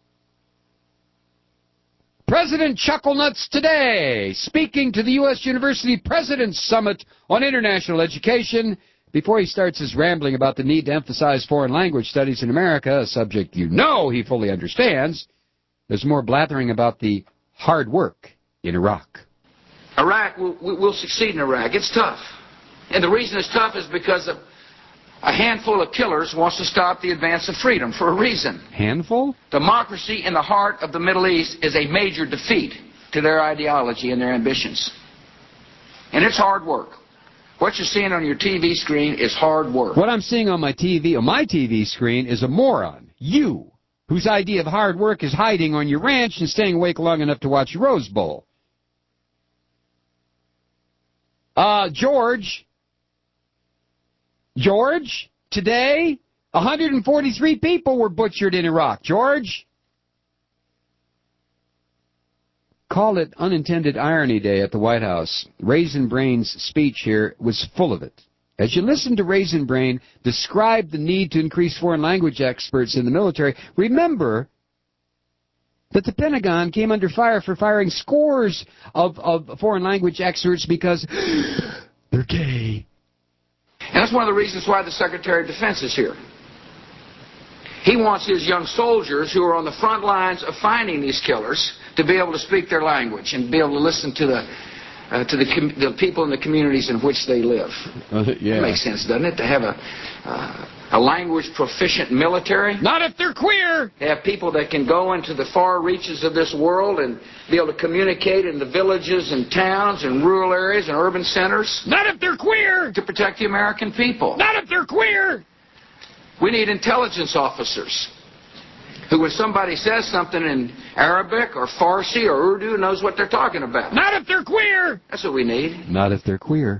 President Chucklenuts today, speaking to the U.S. University President's Summit on International Education, before he starts his rambling about the need to emphasize foreign language studies in America, a subject you know he fully understands. There's more blathering about the hard work in Iraq. Iraq, we'll succeed in Iraq. It's tough. And the reason it's tough is because a handful of killers wants to stop the advance of freedom for a reason. Handful? Democracy in the heart of the Middle East is a major defeat to their ideology and their ambitions. And it's hard work. What you're seeing on your TV screen is hard work. What I'm seeing on my TV screen is a moron. You, whose idea of hard work is hiding on your ranch and staying awake long enough to watch Rose Bowl. George, today, 143 people were butchered in Iraq. George? Call it unintended irony day at the White House. Raisin Brain's speech here was full of it. As you listen to Raisin Brain describe the need to increase foreign language experts in the military, remember that the Pentagon came under fire for firing scores of foreign language experts because they're gay. And that's one of the reasons why the Secretary of Defense is here. He wants his young soldiers who are on the front lines of finding these killers to be able to speak their language and be able to listen to the people in the communities in which they live. Yeah. It makes sense, doesn't it, to have a language proficient military? Not if they're queer! They have people that can go into the far reaches of this world and be able to communicate in the villages and towns and rural areas and urban centers. Not if they're queer! To protect the American people. Not if they're queer! We need intelligence officers who, when somebody says something in Arabic or Farsi or Urdu, knows what they're talking about. Not if they're queer! That's what we need. Not if they're queer.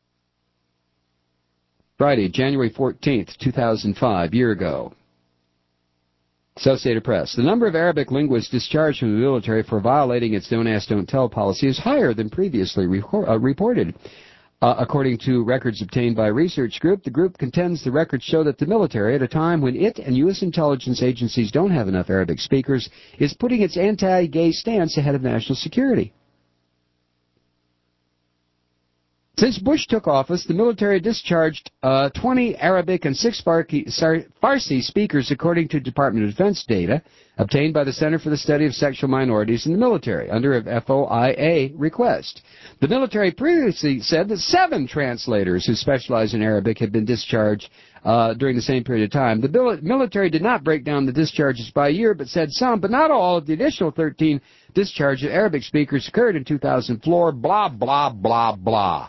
Friday, January 14th, 2005, year ago. Associated Press. The number of Arabic linguists discharged from the military for violating its Don't Ask, Don't Tell policy is higher than previously reported. According to records obtained by a research group, the group contends the records show that the military, at a time when it and U.S. intelligence agencies don't have enough Arabic speakers, is putting its anti-gay stance ahead of national security. Since Bush took office, the military discharged 20 Arabic and 6 Farsi speakers, according to Department of Defense data obtained by the Center for the Study of Sexual Minorities in the Military under a FOIA request. The military previously said that 7 translators who specialize in Arabic had been discharged during the same period of time. The military did not break down the discharges by year, but said some, but not all, of the additional 13 discharges of Arabic speakers occurred in 2004, blah, blah, blah, blah.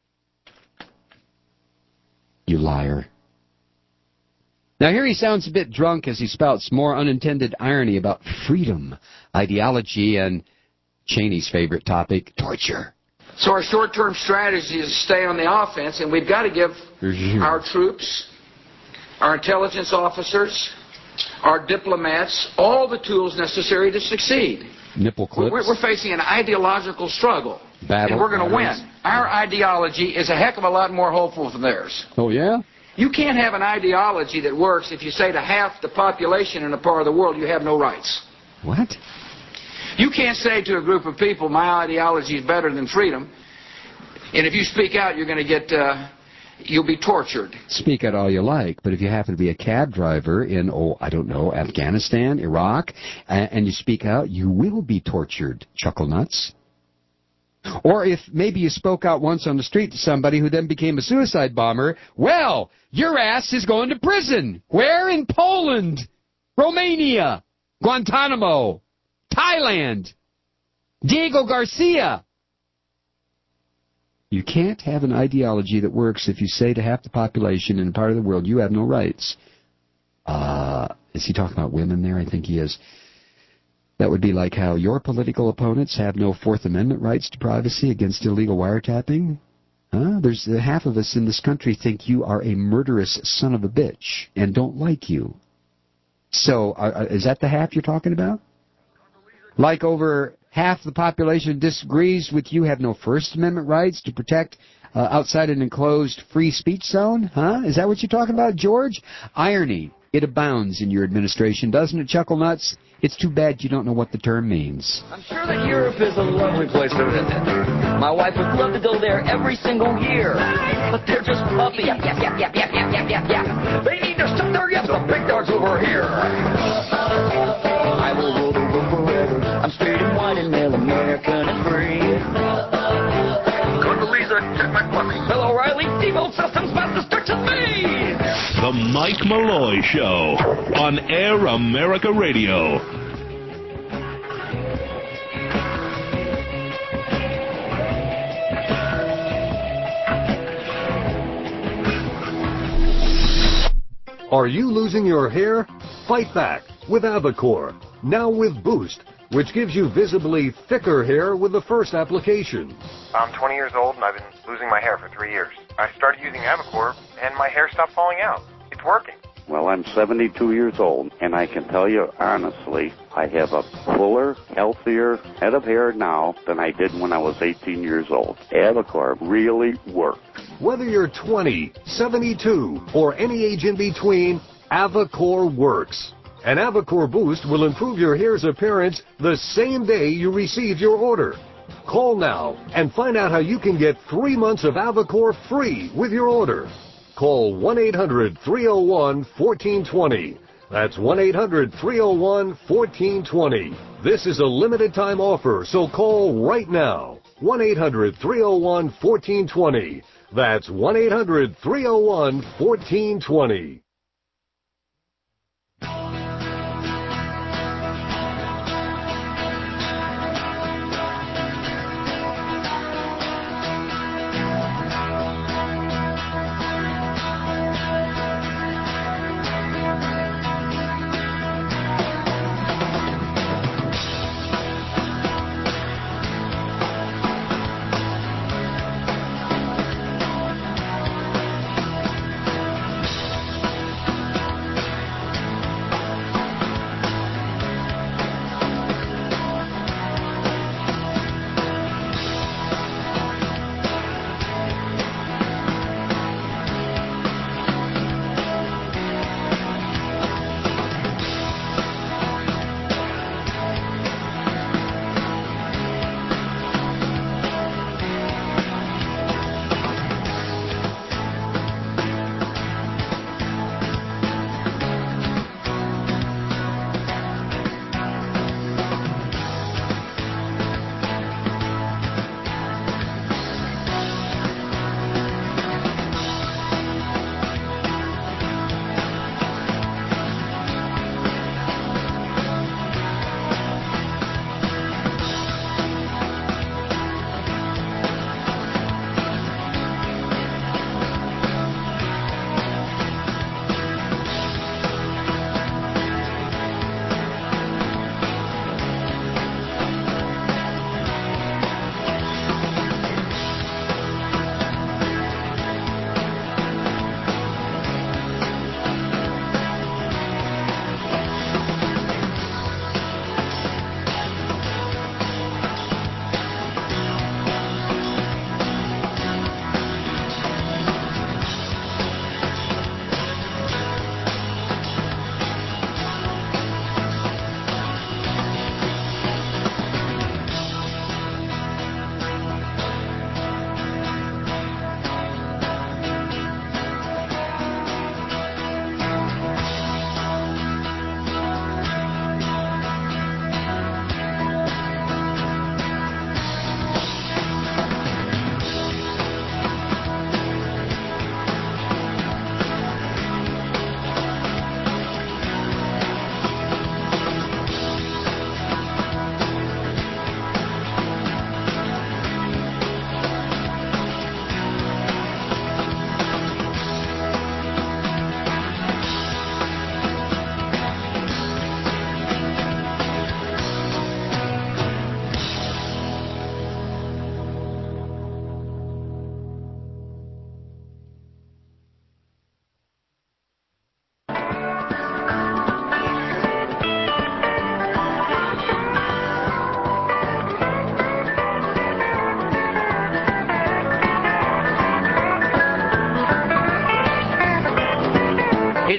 You liar. Now here he sounds a bit drunk as he spouts more unintended irony about freedom, ideology, and Cheney's favorite topic, torture. So our short-term strategy is to stay on the offense, and we've got to give our troops, our intelligence officers, our diplomats, all the tools necessary to succeed. Nipple clips. We're facing an ideological struggle, battle, and we're going to win. Our ideology is a heck of a lot more hopeful than theirs. Oh, yeah? You can't have an ideology that works if you say to half the population in a part of the world you have no rights. What? You can't say to a group of people, my ideology is better than freedom, and if you speak out, you're going to get, you'll be tortured. Speak out all you like, but if you happen to be a cab driver in, I don't know, Afghanistan, Iraq, and you speak out, you will be tortured, chuckle nuts. Or if maybe you spoke out once on the street to somebody who then became a suicide bomber, well, your ass is going to prison. Where? In Poland, Romania, Guantanamo, Thailand, Diego Garcia. You can't have an ideology that works if you say to half the population in a part of the world, you have no rights. Is he talking about women there? I think he is. That would be like how your political opponents have no Fourth Amendment rights to privacy against illegal wiretapping. There's half of us in this country think you are a murderous son of a bitch and don't like you. So, is that the half you're talking about? Like over half the population disagrees with you have no First Amendment rights to protect outside an enclosed free speech zone? Is that what you're talking about, George? Irony. It abounds in your administration, doesn't it, Chuckle Nuts? It's too bad you don't know what the term means. I'm sure that Europe is a lovely place to visit. My wife would love to go there every single year. But they're just puppies. Yep. They need to shut their yaps. The big dog's over here. I will rule the world forever. I'm straight and white and male, American and free. Condoleezza, check my puppy. Bill O'Reilly, default systems, mass destruction me. The Mike Malloy Show on Air America Radio. Are you losing your hair? Fight back with Avacor, now with Boost, which gives you visibly thicker hair with the first application. I'm 20 years old and I've been losing my hair for 3 years. I started using Avacor and my hair stopped falling out. It's working. Well, I'm 72 years old, and I can tell you honestly, I have a fuller, healthier head of hair now than I did when I was 18 years old. Avacor really works. Whether you're 20, 72, or any age in between, Avacor works. And Avacor Boost will improve your hair's appearance the same day you receive your order. Call now and find out how you can get 3 months of Avacor free with your order. Call 1-800-301-1420. That's 1-800-301-1420. This is a limited time offer, so call right now. 1-800-301-1420. That's 1-800-301-1420.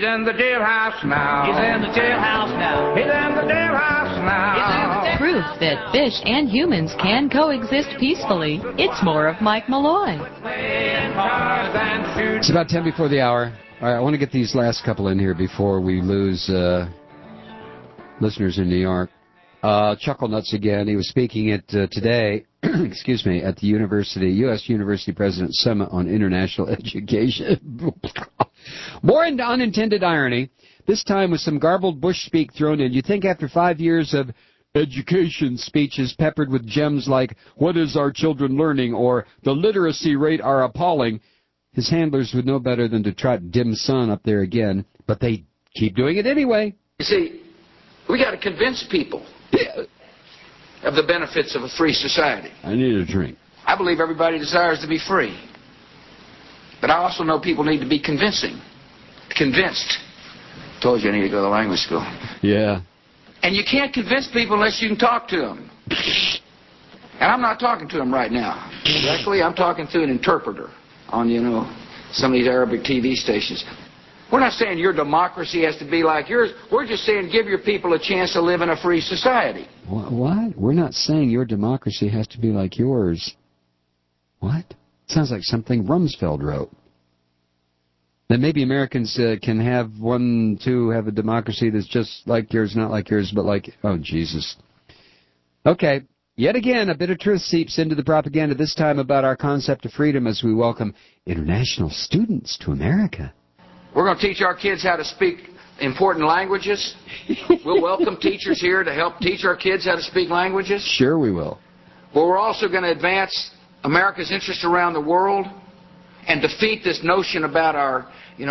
in the jailhouse now. He's in the jailhouse now. He's in the jailhouse now. Proof that fish and humans can coexist peacefully. It's more of Mike Malloy. It's about 10 before the hour. All right, I want to get these last couple in here before we lose listeners in New York. Chuckle Nuts again. He was speaking at today, excuse me, at the U.S. University President Summit on International Education. More into unintended irony, this time with some garbled Bush speak thrown in. You think after 5 years of education speeches peppered with gems like, what is our children learning, or the literacy rate are appalling, his handlers would know better than to trot Dim Sun up there again, but they keep doing it anyway. You see, we got to convince people of the benefits of a free society. I need a drink. I believe everybody desires to be free. But I also know people need to be convinced. Told you I need to go to language school. Yeah. And you can't convince people unless you can talk to them. And I'm not talking to them right now. Directly, I'm talking to an interpreter on, some of these Arabic TV stations. We're not saying your democracy has to be like yours. We're just saying give your people a chance to live in a free society. What? We're not saying your democracy has to be like yours. What? Sounds like something Rumsfeld wrote. Then maybe Americans can have have a democracy that's just like yours, not like yours, but like, oh, Jesus. Okay. Yet again, a bit of truth seeps into the propaganda, this time about our concept of freedom as we welcome international students to America. We're going to teach our kids how to speak important languages. We'll welcome teachers here to help teach our kids how to speak languages. Sure we will. But we're also going to advance America's interest around the world and defeat this notion about our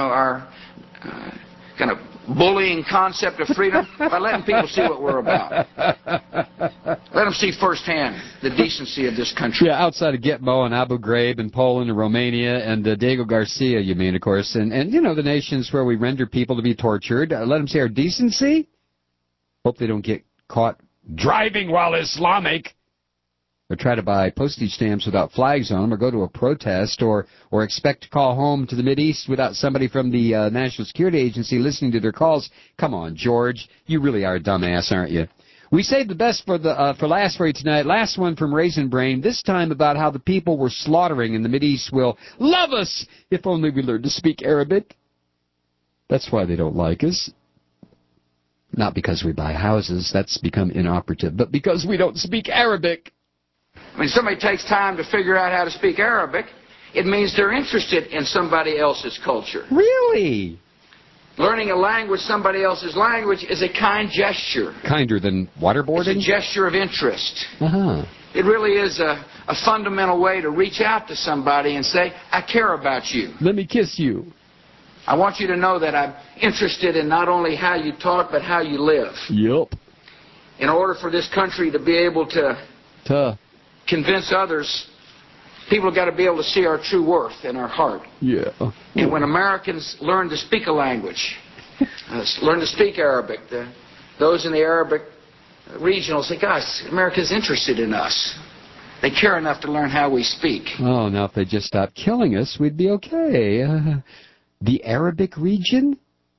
kind of bullying concept of freedom by letting people see what we're about. Let them see firsthand the decency of this country. Yeah, outside of Gitmo and Abu Ghraib and Poland and Romania and Diego Garcia, you mean, of course, and the nations where we render people to be tortured. Let them see our decency. Hope they don't get caught driving while Islamic. Or try to buy postage stamps without flags on them, or go to a protest, or expect to call home to the Mideast without somebody from the National Security Agency listening to their calls. Come on, George, you really are a dumbass, aren't you? We saved the best for last for you tonight. Last one from Raisin Brain, this time about how the people we're slaughtering in the Mideast will love us if only we learn to speak Arabic. That's why they don't like us. Not because we buy houses, that's become inoperative, but because we don't speak Arabic. When somebody takes time to figure out how to speak Arabic, it means they're interested in somebody else's culture. Really? Learning a language, somebody else's language, is a kind gesture. Kinder than waterboarding? It's a gesture of interest. Uh-huh. It really is a fundamental way to reach out to somebody and say, I care about you. Let me kiss you. I want you to know that I'm interested in not only how you talk, but how you live. Yep. In order for this country to be able to convince others, people have got to be able to see our true worth in our heart. Yeah. And when Americans learn to speak a language, learn to speak Arabic, those in the Arabic region will say, gosh, America's interested in us. They care enough to learn how we speak. Oh, now if they just stopped killing us, we'd be okay. The Arabic region?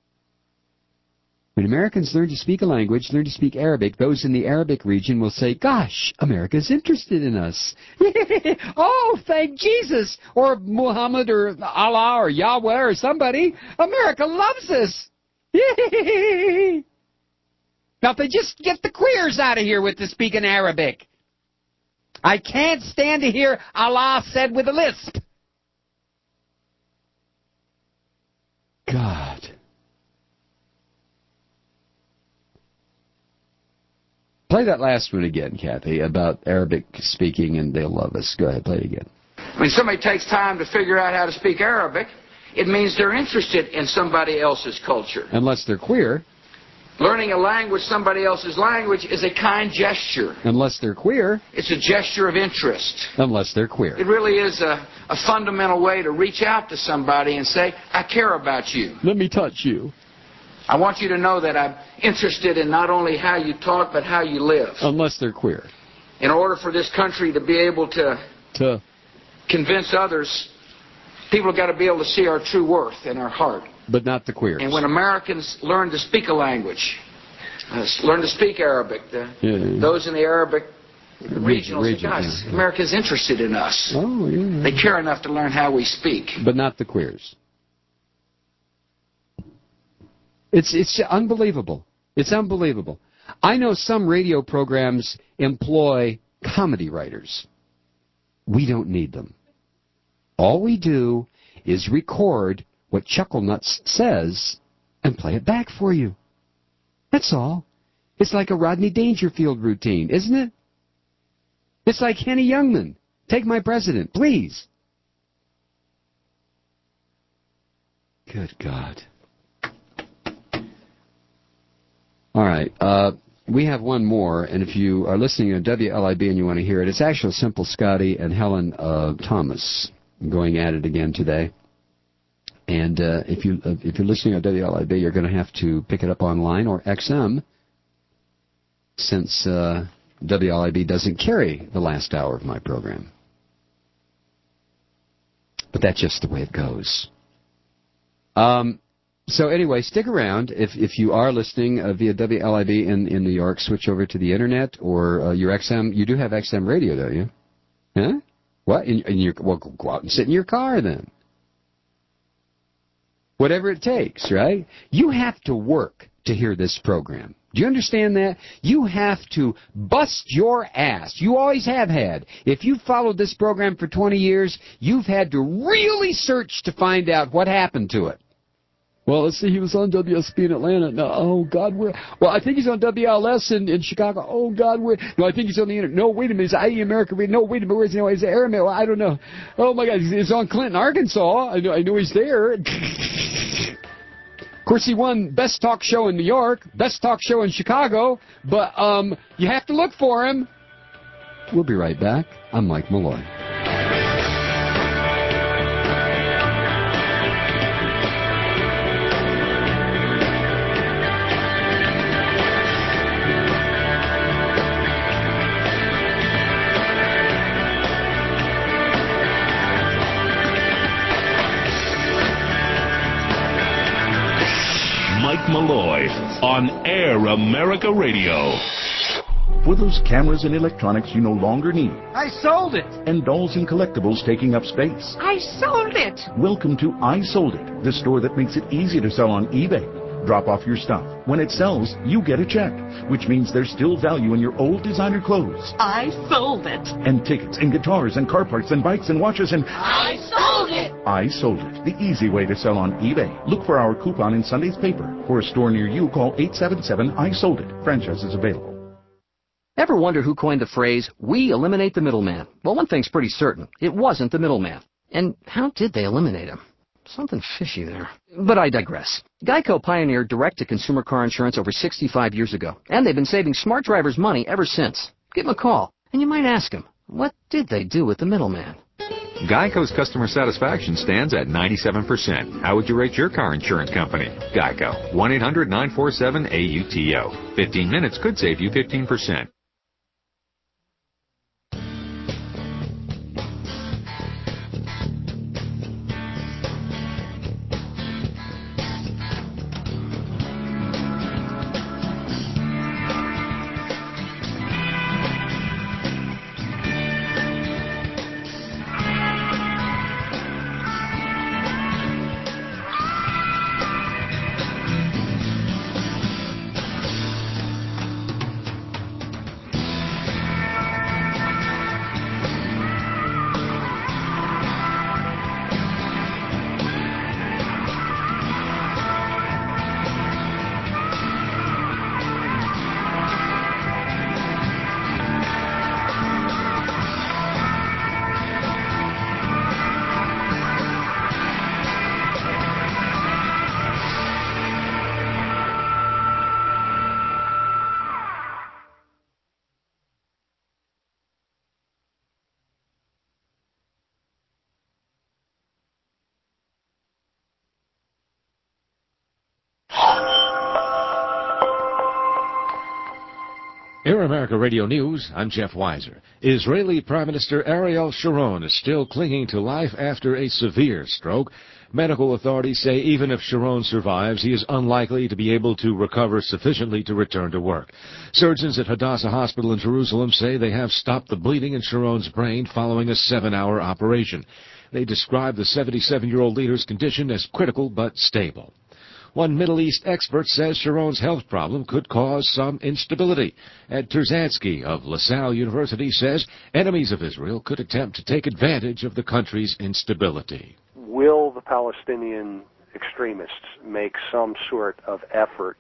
When Americans learn to speak a language, learn to speak Arabic, those in the Arabic region will say, gosh, America's interested in us. Oh, thank Jesus, or Muhammad, or Allah, or Yahweh, or somebody. America loves us. Now, if they just get the queers out of here with the speaking Arabic. I can't stand to hear Allah said with a lisp. God. Play that last one again, Kathy, about Arabic speaking and they'll love us. Go ahead, play it again. When somebody takes time to figure out how to speak Arabic, it means they're interested in somebody else's culture. Unless they're queer. Learning a language, somebody else's language, is a kind gesture. Unless they're queer. It's a gesture of interest. Unless they're queer. It really is a fundamental way to reach out to somebody and say, I care about you. Let me touch you. I want you to know that I'm interested in not only how you talk, but how you live. Unless they're queer. In order for this country to be able to convince others, people have got to be able to see our true worth in our heart. But not the queers. And when Americans learn to speak a language, learn to speak Arabic, those in the Arabic regional say, gosh, America's interested in us. Oh, yeah. They care enough to learn how we speak. But not the queers. It's unbelievable. It's unbelievable. I know some radio programs employ comedy writers. We don't need them. All we do is record what Chuckle Nuts says and play it back for you. That's all. It's like a Rodney Dangerfield routine, isn't it? It's like Henny Youngman. Take my president, please. Good God. All right. We have one more, and if you are listening on WLIB and you want to hear it, it's actually Simple Scotty and Helen Thomas going at it again today. And if you're listening on WLIB, you're going to have to pick it up online or XM, since WLIB doesn't carry the last hour of my program. But that's just the way it goes. So anyway, stick around. If you are listening via WLIB in New York, switch over to the internet or your XM. You do have XM radio, don't you? Huh? What? Well, go out and sit in your car then. Whatever it takes, right? You have to work to hear this program. Do you understand that? You have to bust your ass. You always have had. If you've followed this program for 20 years, you've had to really search to find out what happened to it. Well, let's see, he was on WSB in Atlanta. No, oh, God, where? Well, I think he's on WLS in Chicago. Oh, God, where? No, I think he's on the internet. No, wait a minute, it's IE America. No, wait a minute, where's he? No, he's Airmail. I don't know. Oh, my God, he's on Clinton, Arkansas. I know he's there. Of course, he won Best Talk Show in New York, Best Talk Show in Chicago, but you have to look for him. We'll be right back. I'm Mike Malloy. Mike Malloy on Air America Radio. For those cameras and electronics you no longer need. I sold it. And dolls and collectibles taking up space. I sold it. Welcome to I Sold It, the store that makes it easy to sell on eBay. Drop off your stuff. When it sells, you get a check, which means there's still value in your old designer clothes. I sold it. And tickets and guitars and car parts and bikes and watches and... I sold it. I Sold It, the easy way to sell on eBay. Look for our coupon in Sunday's paper. For a store near you, call 877-I-SOLD-IT. Franchise is available. Ever wonder who coined the phrase, "We eliminate the middleman"? Well, one thing's pretty certain. It wasn't the middleman. And how did they eliminate him? Something fishy there. But I digress. Geico pioneered direct-to-consumer car insurance over 65 years ago, and they've been saving smart drivers money ever since. Give them a call, and you might ask them, what did they do with the middleman? Geico's customer satisfaction stands at 97%. How would you rate your car insurance company? Geico. 1-800-947-AUTO. 15 minutes could save you 15%. Air America Radio News, I'm Jeff Weiser. Israeli Prime Minister Ariel Sharon is still clinging to life after a severe stroke. Medical authorities say even if Sharon survives, he is unlikely to be able to recover sufficiently to return to work. Surgeons at Hadassah Hospital in Jerusalem say they have stopped the bleeding in Sharon's brain following a 7-hour operation. They describe the 77-year-old leader's condition as critical but stable. One Middle East expert says Sharon's health problem could cause some instability. Ed Terzansky of LaSalle University says enemies of Israel could attempt to take advantage of the country's instability. Will the Palestinian extremists make some sort of effort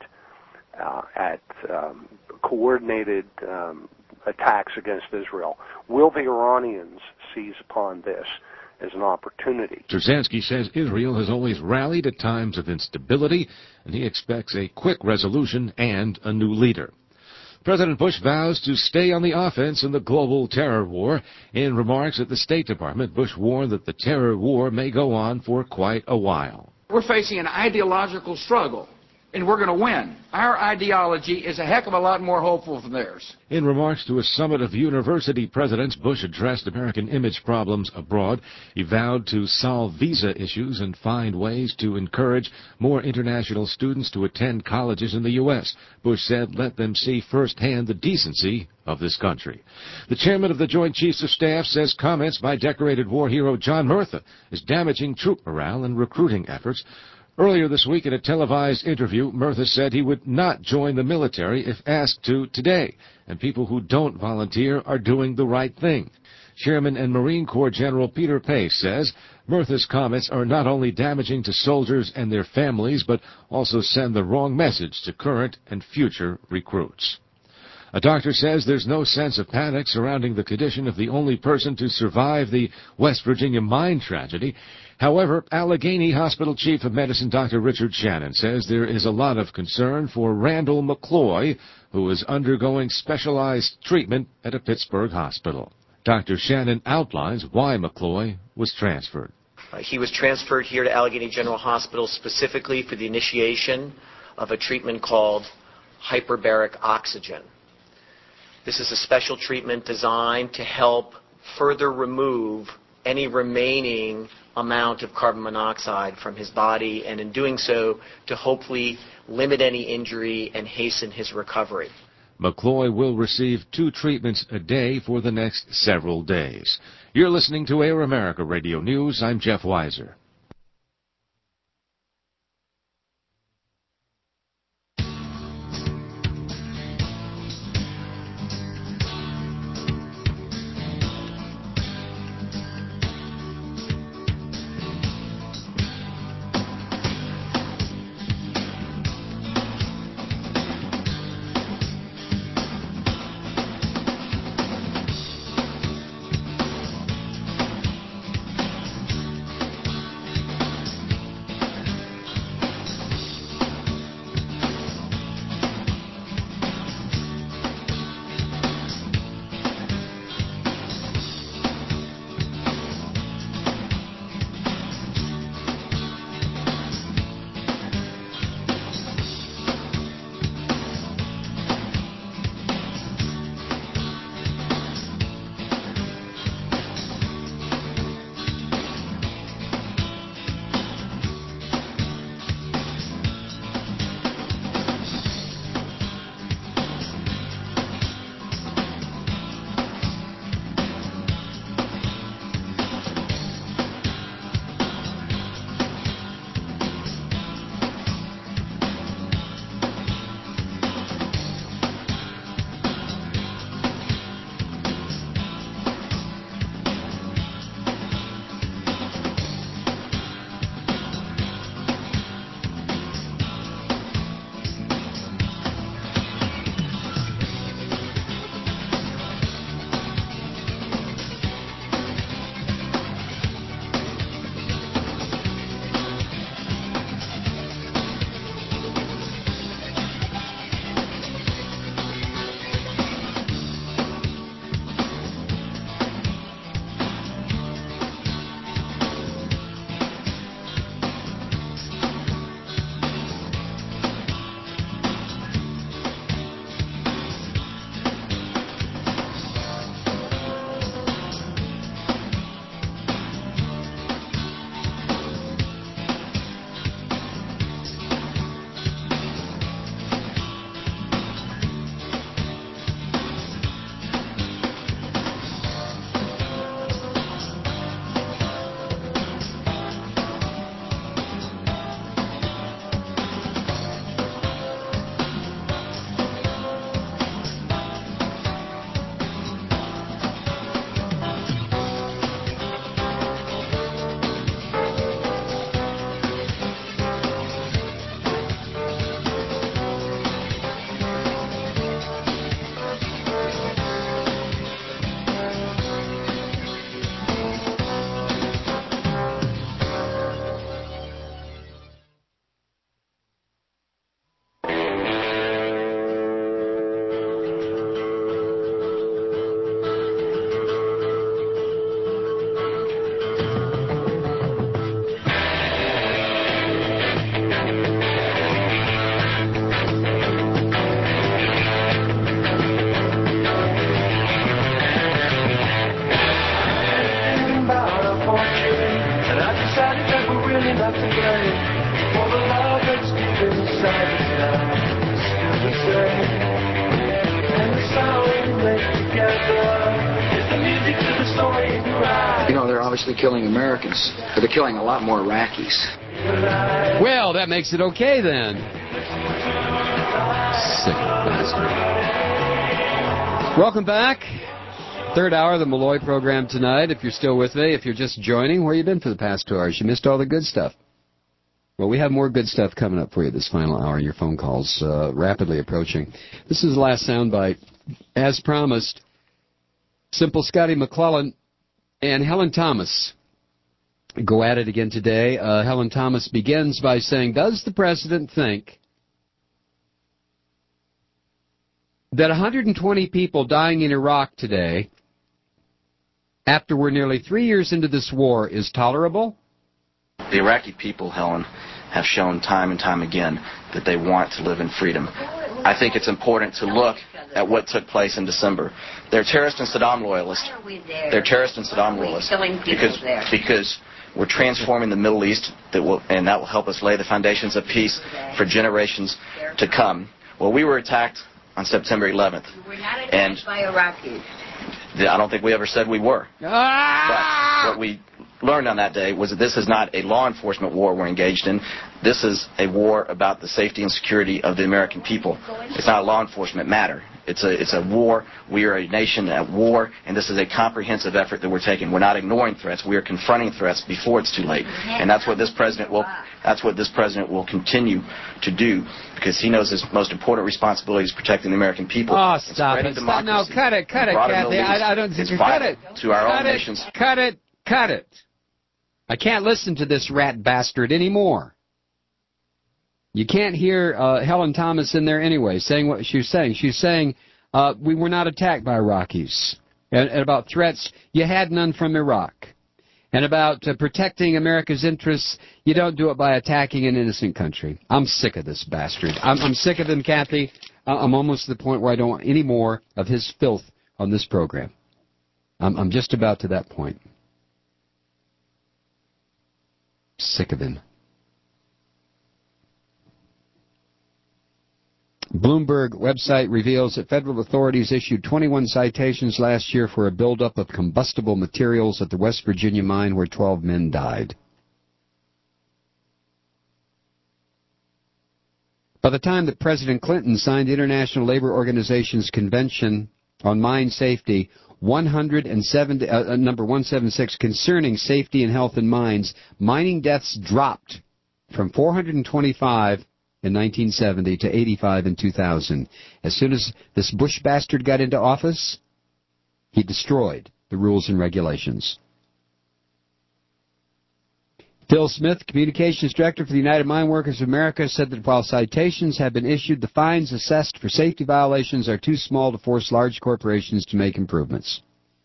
at coordinated attacks against Israel? Will the Iranians seize upon this as an opportunity? Terzansky says Israel has always rallied at times of instability, and he expects a quick resolution and a new leader. President Bush vows to stay on the offense in the global terror war. In remarks at the State Department, Bush warned that the terror war may go on for quite a while. We're facing an ideological struggle, and we're going to win. Our ideology is a heck of a lot more hopeful than theirs. In remarks to a summit of university presidents, Bush addressed American image problems abroad. He vowed to solve visa issues and find ways to encourage more international students to attend colleges in the U.S. Bush said, let them see firsthand the decency of this country. The chairman of the Joint Chiefs of Staff says comments by decorated war hero John Murtha is damaging troop morale and recruiting efforts. Earlier this week in a televised interview, Murtha said he would not join the military if asked to today, and people who don't volunteer are doing the right thing. Chairman and Marine Corps General Peter Pace says Murtha's comments are not only damaging to soldiers and their families, but also send the wrong message to current and future recruits. A doctor says there's no sense of panic surrounding the condition of the only person to survive the West Virginia mine tragedy. However, Allegheny Hospital Chief of Medicine Dr. Richard Shannon says there is a lot of concern for Randall McCloy, who is undergoing specialized treatment at a Pittsburgh hospital. Dr. Shannon outlines why McCloy was transferred. He was transferred here to Allegheny General Hospital specifically for the initiation of a treatment called hyperbaric oxygen. This is a special treatment designed to help further remove any remaining amount of carbon monoxide from his body, and in doing so, to hopefully limit any injury and hasten his recovery. McCloy will receive 2 treatments a day for the next several days. You're listening to Air America Radio News. I'm Jeff Weiser. worse than killing Americans. They're killing a lot more Iraqis. Well, that makes it okay then. Sick bastard. Welcome back. Third hour of the Malloy program tonight. If you're still with me, if you're just joining, where you been for the past 2 hours? You missed all the good stuff. Well, we have more good stuff coming up for you this final hour. Your phone calls rapidly approaching. This is the last soundbite. As promised, Simple Scotty McClellan and Helen Thomas go at it again today. Helen Thomas begins by saying, does the president think that 120 people dying in Iraq today, after we're nearly 3 years into this war, is tolerable? The Iraqi people, Helen, have shown time and time again that they want to live in freedom. I think it's important to look at what took place in December. They're terrorist and Saddam loyalists. They're terrorist and Saddam loyalists because we're transforming the Middle East, that will help us lay the foundations of peace for generations to come. Well, we were attacked on September 11th. We're not attacked by Iraqis. I don't think we ever said we were. But what we learned on that day was that this is not a law enforcement war we're engaged in. This is a war about the safety and security of the American people. It's not a law enforcement matter. It's a war. We are a nation at war, and this is a comprehensive effort that we're taking. We're not ignoring threats. We are confronting threats before it's too late, and that's what this president will continue to do, because he knows his most important responsibility is protecting the American people. Oh, stop it! Stop. No, cut it, Kathy. I don't think cut it. To our own nations. Cut it. I can't listen to this rat bastard anymore. You can't hear Helen Thomas in there anyway saying what she was saying. She's saying we were not attacked by Iraqis. And about threats, you had none from Iraq. And about protecting America's interests, you don't do it by attacking an innocent country. I'm sick of this bastard. I'm sick of him, Kathy. I'm almost to the point where I don't want any more of his filth on this program. I'm just about to that point. Sick of him. Bloomberg website reveals that federal authorities issued 21 citations last year for a buildup of combustible materials at the West Virginia mine where 12 men died. By the time that President Clinton signed the International Labor Organization's Convention on Mine Safety, number 176, concerning safety and health in mines, mining deaths dropped from 425 in 1970 to 85 in 2000. As soon as this Bush bastard got into office, he destroyed the rules and regulations. Phil Smith, Communications Director for the United Mine Workers of America, said that while citations have been issued, the fines assessed for safety violations are too small to force large corporations to make improvements.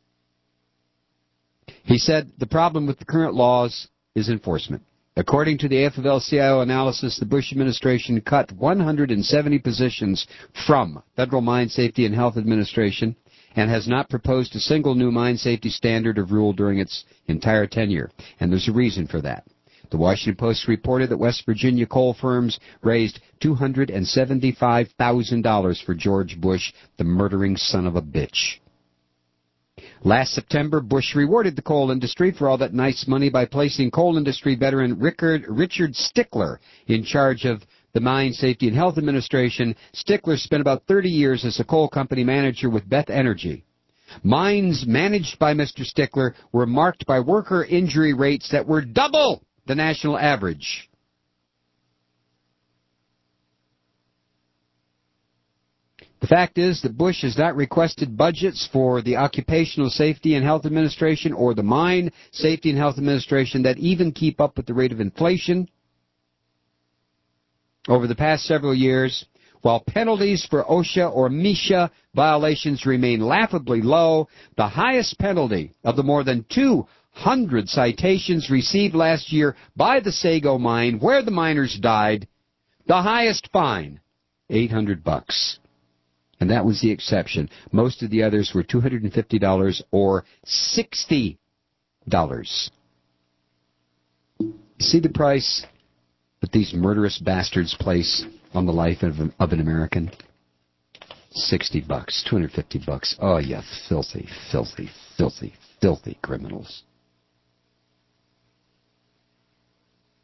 He said the problem with the current laws is enforcement. According to the AFL-CIO analysis, the Bush administration cut 170 positions from Federal Mine Safety and Health Administration and has not proposed a single new mine safety standard or rule during its entire tenure. And there's a reason for that. The Washington Post reported that West Virginia coal firms raised $275,000 for George Bush, the murdering son of a bitch. Last September, Bush rewarded the coal industry for all that nice money by placing coal industry veteran Richard Stickler in charge of the Mine Safety and Health Administration. Stickler spent about 30 years as a coal company manager with Beth Energy. Mines managed by Mr. Stickler were marked by worker injury rates that were double the national average. The fact is that Bush has not requested budgets for the Occupational Safety and Health Administration or the Mine Safety and Health Administration that even keep up with the rate of inflation. Over the past several years, while penalties for OSHA or MSHA violations remain laughably low, the highest penalty of the more than 200 citations received last year by the Sago mine, where the miners died, the highest fine, $800. And that was the exception. Most of the others were $250 or $60. See the price that these murderous bastards place on the life of an American? $60, $250. Oh, you filthy, filthy, filthy, filthy criminals.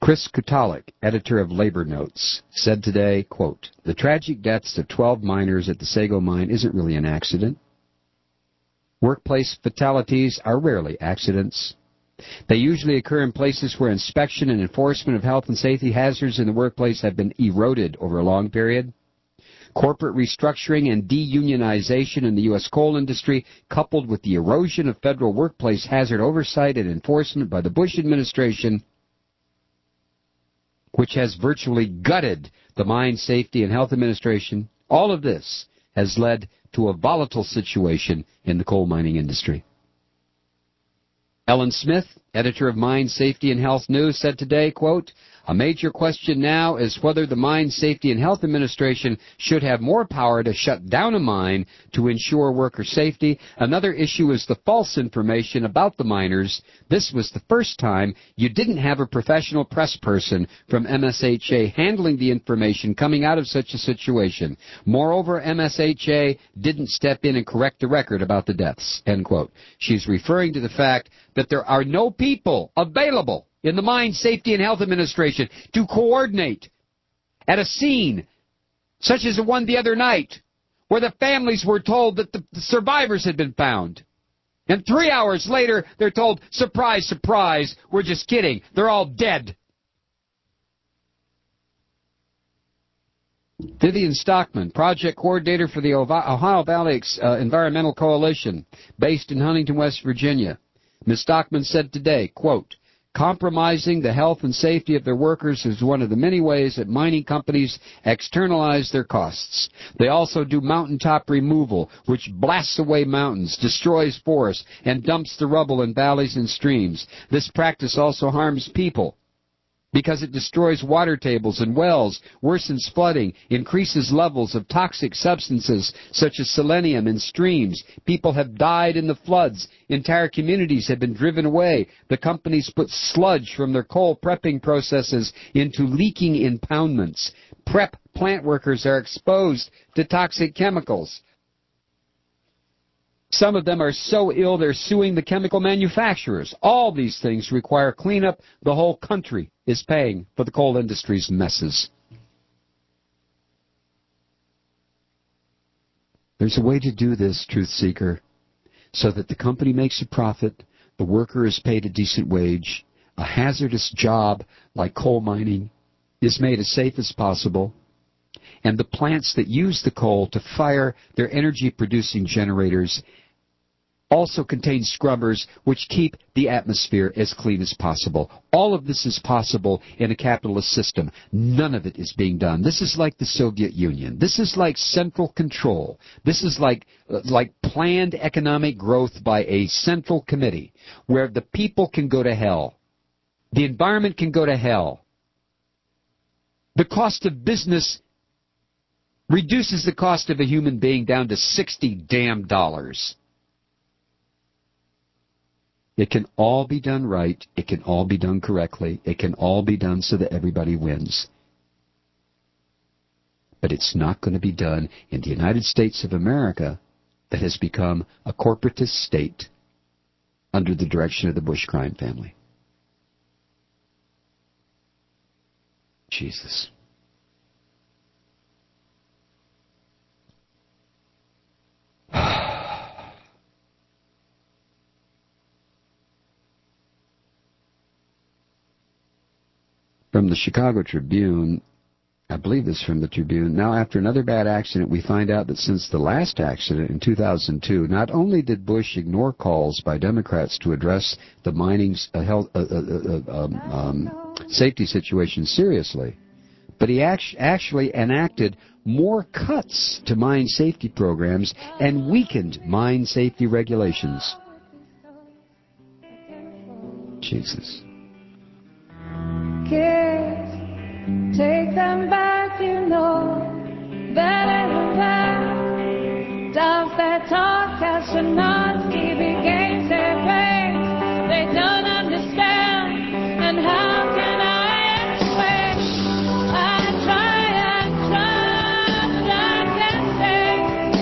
Chris Kutalik, editor of Labor Notes, said today, quote, "The tragic deaths of 12 miners at the Sago mine isn't really an accident. Workplace fatalities are rarely accidents. They usually occur in places where inspection and enforcement of health and safety hazards in the workplace have been eroded over a long period. Corporate restructuring and deunionization in the U.S. coal industry, coupled with the erosion of federal workplace hazard oversight and enforcement by the Bush administration, which has virtually gutted the Mine Safety and Health Administration, all of this has led to a volatile situation in the coal mining industry." Ellen Smith, editor of Mine Safety and Health News, said today, quote, "A major question now is whether the Mine Safety and Health Administration should have more power to shut down a mine to ensure worker safety. Another issue is the false information about the miners. This was the first time you didn't have a professional press person from MSHA handling the information coming out of such a situation. Moreover, MSHA didn't step in and correct the record about the deaths," end quote. She's referring to the fact that there are no people available in the Mine Safety and Health Administration to coordinate at a scene such as the one the other night where the families were told that the survivors had been found. And 3 hours later, they're told, surprise, surprise, we're just kidding. They're all dead. Vivian Stockman, project coordinator for the Ohio Valley Environmental Coalition, based in Huntington, West Virginia. Ms. Stockman said today, quote, "Compromising the health and safety of their workers is one of the many ways that mining companies externalize their costs. They also do mountaintop removal, which blasts away mountains, destroys forests, and dumps the rubble in valleys and streams. This practice also harms people because it destroys water tables and wells, worsens flooding, increases levels of toxic substances such as selenium in streams. People have died in the floods. Entire communities have been driven away. The companies put sludge from their coal prepping processes into leaking impoundments. Prep plant workers are exposed to toxic chemicals. Some of them are so ill they're suing the chemical manufacturers. All these things require cleanup. The whole country is paying for the coal industry's messes." There's a way to do this, truth seeker, so that the company makes a profit, the worker is paid a decent wage, a hazardous job like coal mining is made as safe as possible, and the plants that use the coal to fire their energy-producing generators also contain scrubbers which keep the atmosphere as clean as possible. All of this is possible in a capitalist system. None of it is being done. This is like the Soviet Union. This is like central control. This is like planned economic growth by a central committee where the people can go to hell. The environment can go to hell. The cost of business reduces the cost of a human being down to $60 damn. It can all be done right. It can all be done correctly. It can all be done so that everybody wins. But it's not going to be done in the United States of America that has become a corporatist state under the direction of the Bush crime family. Jesus. From the Chicago Tribune, I believe this is from the Tribune. Now, after another bad accident, we find out that since the last accident in 2002, not only did Bush ignore calls by Democrats to address the mining's safety situation seriously, but he actually enacted more cuts to mine safety programs and weakened mine safety regulations. Jesus. Kids, take them back, you know, better than that. Dogs that talk, astronauts, TV games, their brains, they don't understand. And how can I explain? I try, but I can't say.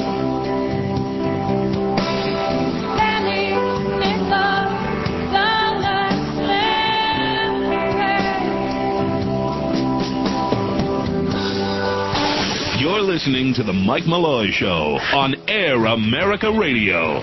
Penny, nickel, dollar, slip away. listening to The Mike Malloy Show on Air America Radio.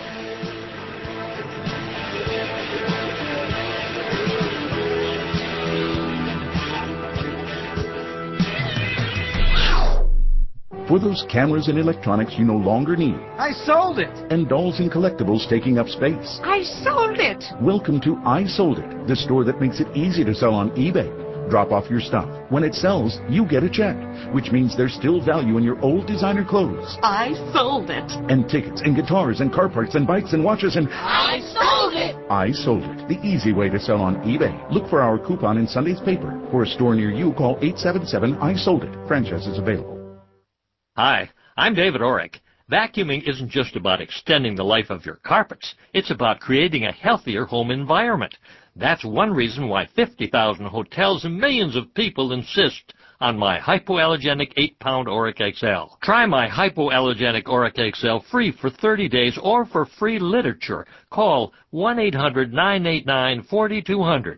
For those cameras and electronics you no longer need. I sold it. And dolls and collectibles taking up space. I sold it. Welcome to I Sold It, the store that makes it easy to sell on eBay. Drop off your stuff. When it sells, you get a check, which means there's still value in your old designer clothes. I sold it. And tickets and guitars and car parts and bikes and watches and... I sold it. I Sold It, the easy way to sell on eBay. Look for our coupon in Sunday's paper. For a store near you, call 877-I-SOLD-IT. Franchise is available. Hi, I'm David Orrick. Vacuuming isn't just about extending the life of your carpets. It's about creating a healthier home environment. That's one reason why 50,000 hotels and millions of people insist on my hypoallergenic 8-pound Orrick XL. Try my hypoallergenic Orrick XL free for 30 days or for free literature. Call 1-800-989-4200.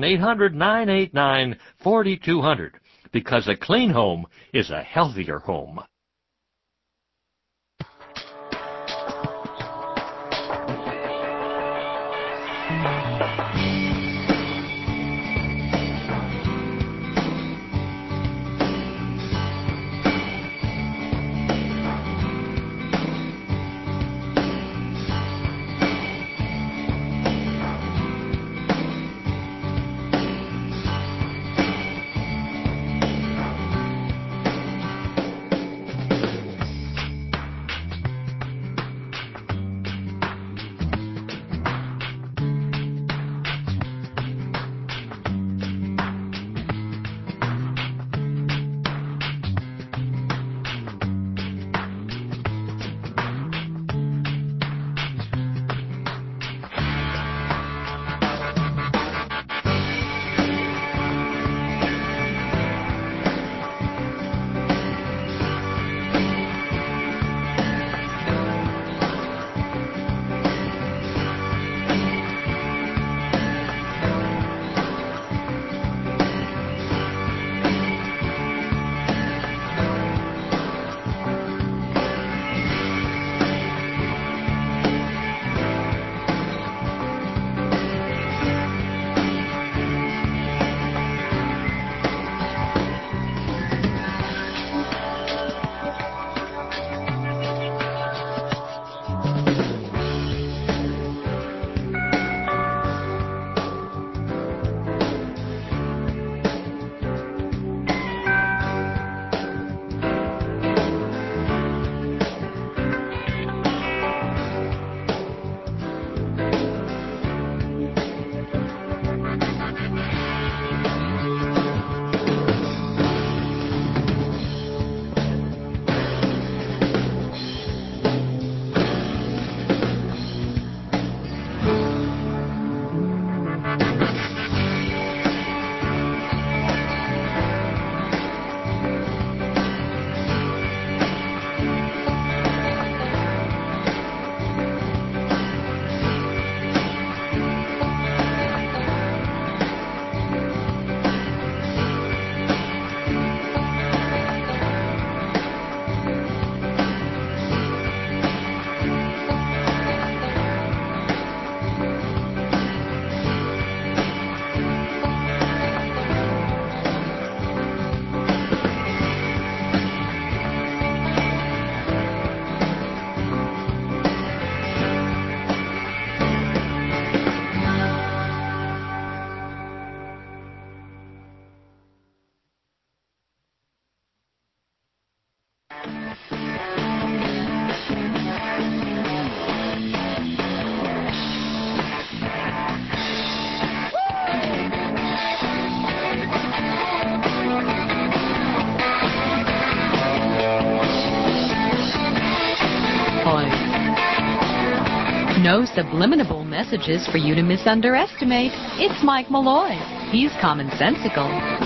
1-800-989-4200. Because a clean home is a healthier home. No subliminal messages for you to misunderestimate. It's Mike Malloy. He's commonsensical.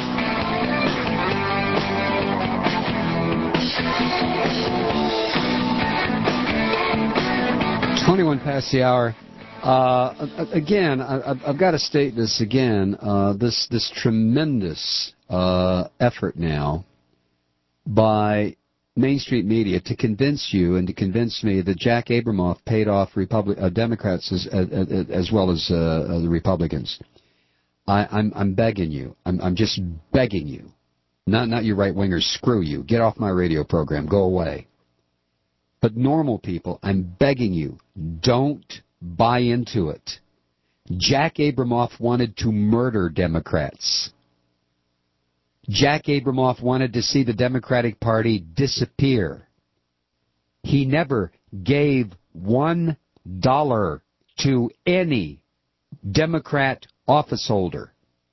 21 past the hour. Again, I've got to state this again. This tremendous effort now by mainstream media to convince you and to convince me that Jack Abramoff paid off Democrats as well as the Republicans. I'm begging you. I'm just begging you. Not you right-wingers. Screw you. Get off my radio program. Go away. But normal people, I'm begging you, don't buy into it. Jack Abramoff wanted to murder Democrats. Jack Abramoff wanted to see the Democratic Party disappear. He never gave $1 to any Democrat office holder.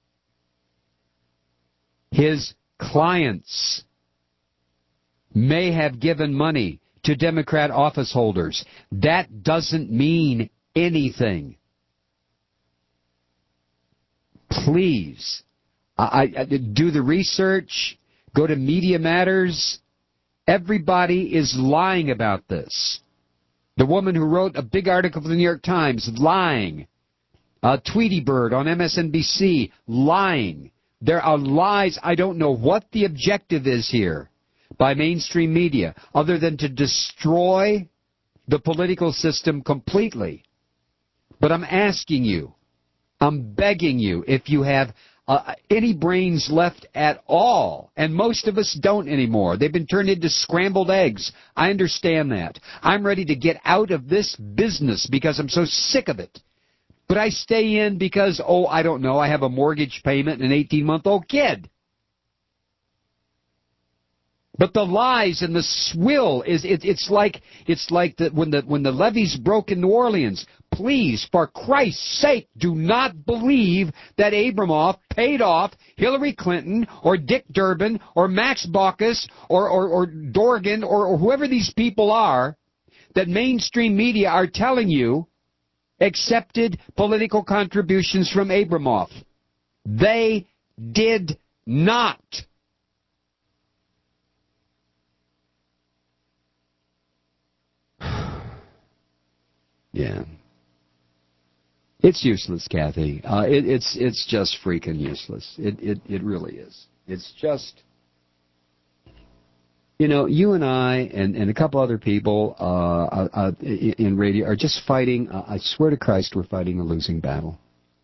His clients may have given money to Democrat office holders. That doesn't mean anything. Please, I do the research, go to Media Matters. Everybody is lying about this. The woman who wrote a big article for the New York Times, lying. Tweety Bird on MSNBC, lying. There are lies. I don't know what the objective is here by mainstream media other than to destroy the political system completely. But I'm asking you, I'm begging you, if you have any brains left at all, and most of us don't anymore. They've been turned into scrambled eggs. I understand that. I'm ready to get out of this business because I'm so sick of it. But I stay in because, I don't know, I have a mortgage payment and an 18-month-old kid. But the lies and the swill it's like when the levees broke in New Orleans. Please, for Christ's sake, do not believe that Abramoff paid off Hillary Clinton or Dick Durbin or Max Baucus or Dorgan or whoever these people are that mainstream media are telling you accepted political contributions from Abramoff. They did not. Yeah. It's useless, Kathy. It's just freaking useless. It really is. It's just, you and I and a couple other people in radio are just fighting. I swear to Christ, we're fighting a losing battle.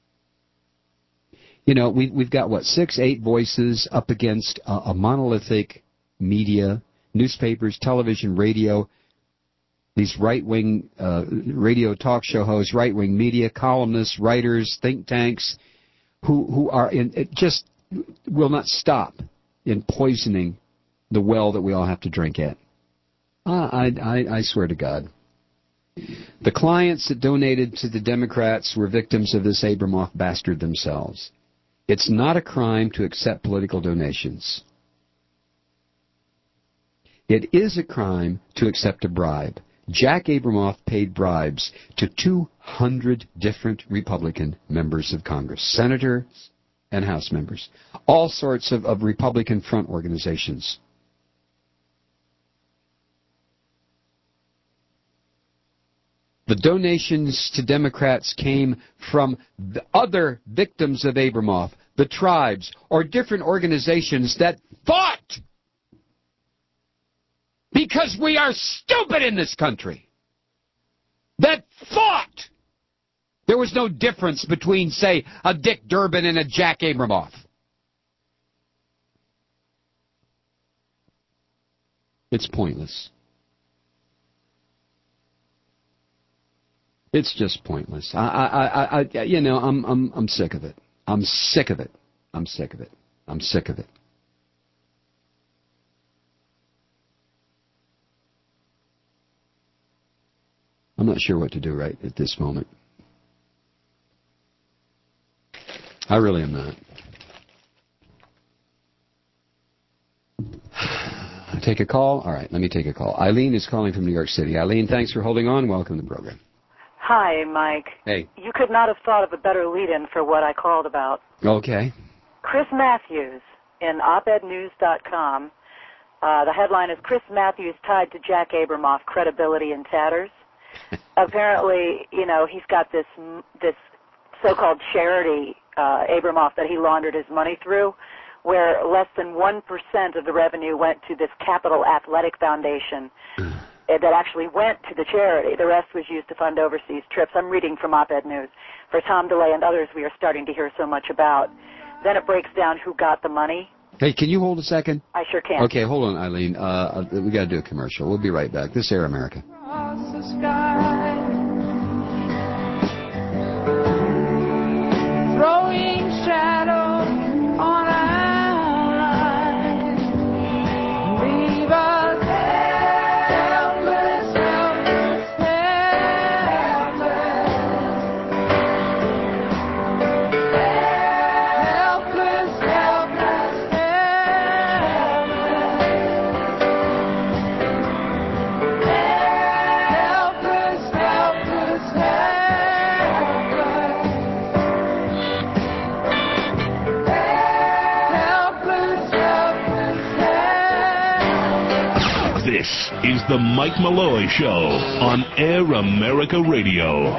We've got 6, 8 voices up against a monolithic media, newspapers, television, radio. These right-wing radio talk show hosts, right-wing media, columnists, writers, think tanks, who are just will not stop in poisoning the well that we all have to drink at. I swear to God. The clients that donated to the Democrats were victims of this Abramoff bastard themselves. It's not a crime to accept political donations. It is a crime to accept a bribe. Jack Abramoff paid bribes to 200 different Republican members of Congress, senators and House members, all sorts of Republican front organizations. The donations to Democrats came from the other victims of Abramoff, the tribes, or different organizations that fought. Because we are stupid in this country. That fought. There was no difference between, say, a Dick Durbin and a Jack Abramoff. It's pointless. It's just pointless. I'm sick of it. I'm sick of it. I'm sick of it. I'm sick of it. I'm not sure what to do right at this moment. I really am not. Take a call? All right, let me take a call. Eileen is calling from New York City. Eileen, thanks for holding on. Welcome to the program. Hi, Mike. Hey. You could not have thought of a better lead-in for what I called about. Okay. Chris Matthews in opednews.com. The headline is Chris Matthews tied to Jack Abramoff, credibility in tatters. Apparently, he's got this so-called charity, Abramoff, that he laundered his money through, where less than 1% of the revenue went to this Capital Athletic Foundation that actually went to the charity. The rest was used to fund overseas trips. I'm reading from Op-Ed News. For Tom DeLay and others we are starting to hear so much about. Then it breaks down who got the money. Hey, can you hold a second? I sure can. Okay, hold on, Eileen. We got to do a commercial. We'll be right back. This is Air America. Across the sky, throwing shadows on our lives. Leave us helpless, helpless, helpless. Helpless, helpless, helpless. Helpless, This is the Mike Malloy Show on Air America Radio.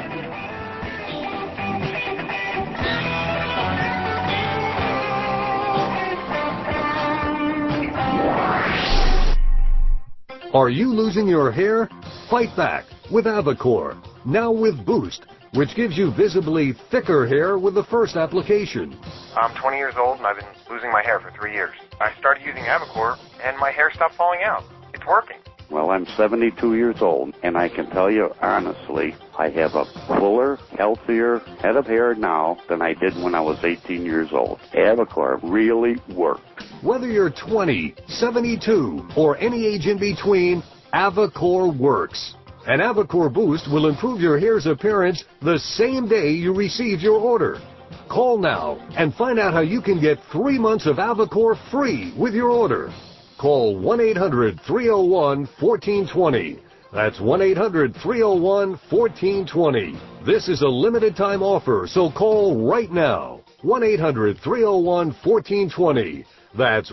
Are you losing your hair? Fight back with Avacor, now with Boost, which gives you visibly thicker hair with the first application. I'm 20 years old and I've been losing my hair for 3 years. I started using Avacor and my hair stopped falling out. It's working. Well, I'm 72 years old, and I can tell you honestly, I have a fuller, healthier head of hair now than I did when I was 18 years old. Avacor really worked. Whether you're 20, 72, or any age in between, Avacor works. And Avacor Boost will improve your hair's appearance the same day you receive your order. Call now and find out how you can get 3 months of Avacor free with your order. Call 1-800-301-1420. That's 1-800-301-1420. This is a limited time offer, so call right now. 1-800-301-1420. That's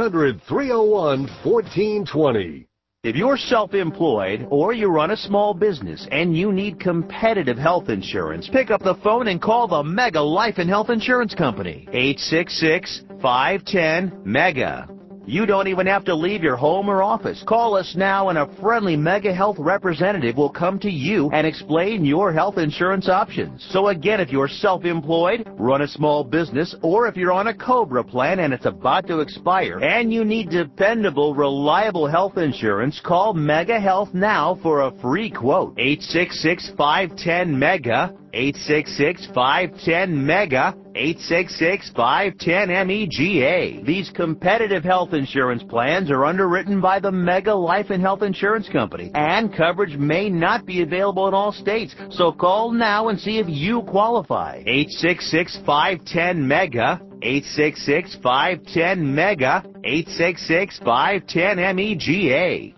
1-800-301-1420. If you're self-employed or you run a small business and you need competitive health insurance, pick up the phone and call the Mega Life and Health Insurance Company. 866-510-MEGA. You don't even have to leave your home or office. Call us now and a friendly Mega Health representative will come to you and explain your health insurance options. So again, if you're self-employed, run a small business, or if you're on a COBRA plan and it's about to expire and you need dependable, reliable health insurance, call Mega Health now for a free quote. 866-510-MEGA. 866-510-MEGA, 866-510-MEGA. These competitive health insurance plans are underwritten by the Mega Life and Health Insurance Company, and coverage may not be available in all states, so call now and see if you qualify. 866-510-MEGA, 866-510-MEGA, 866-510-MEGA.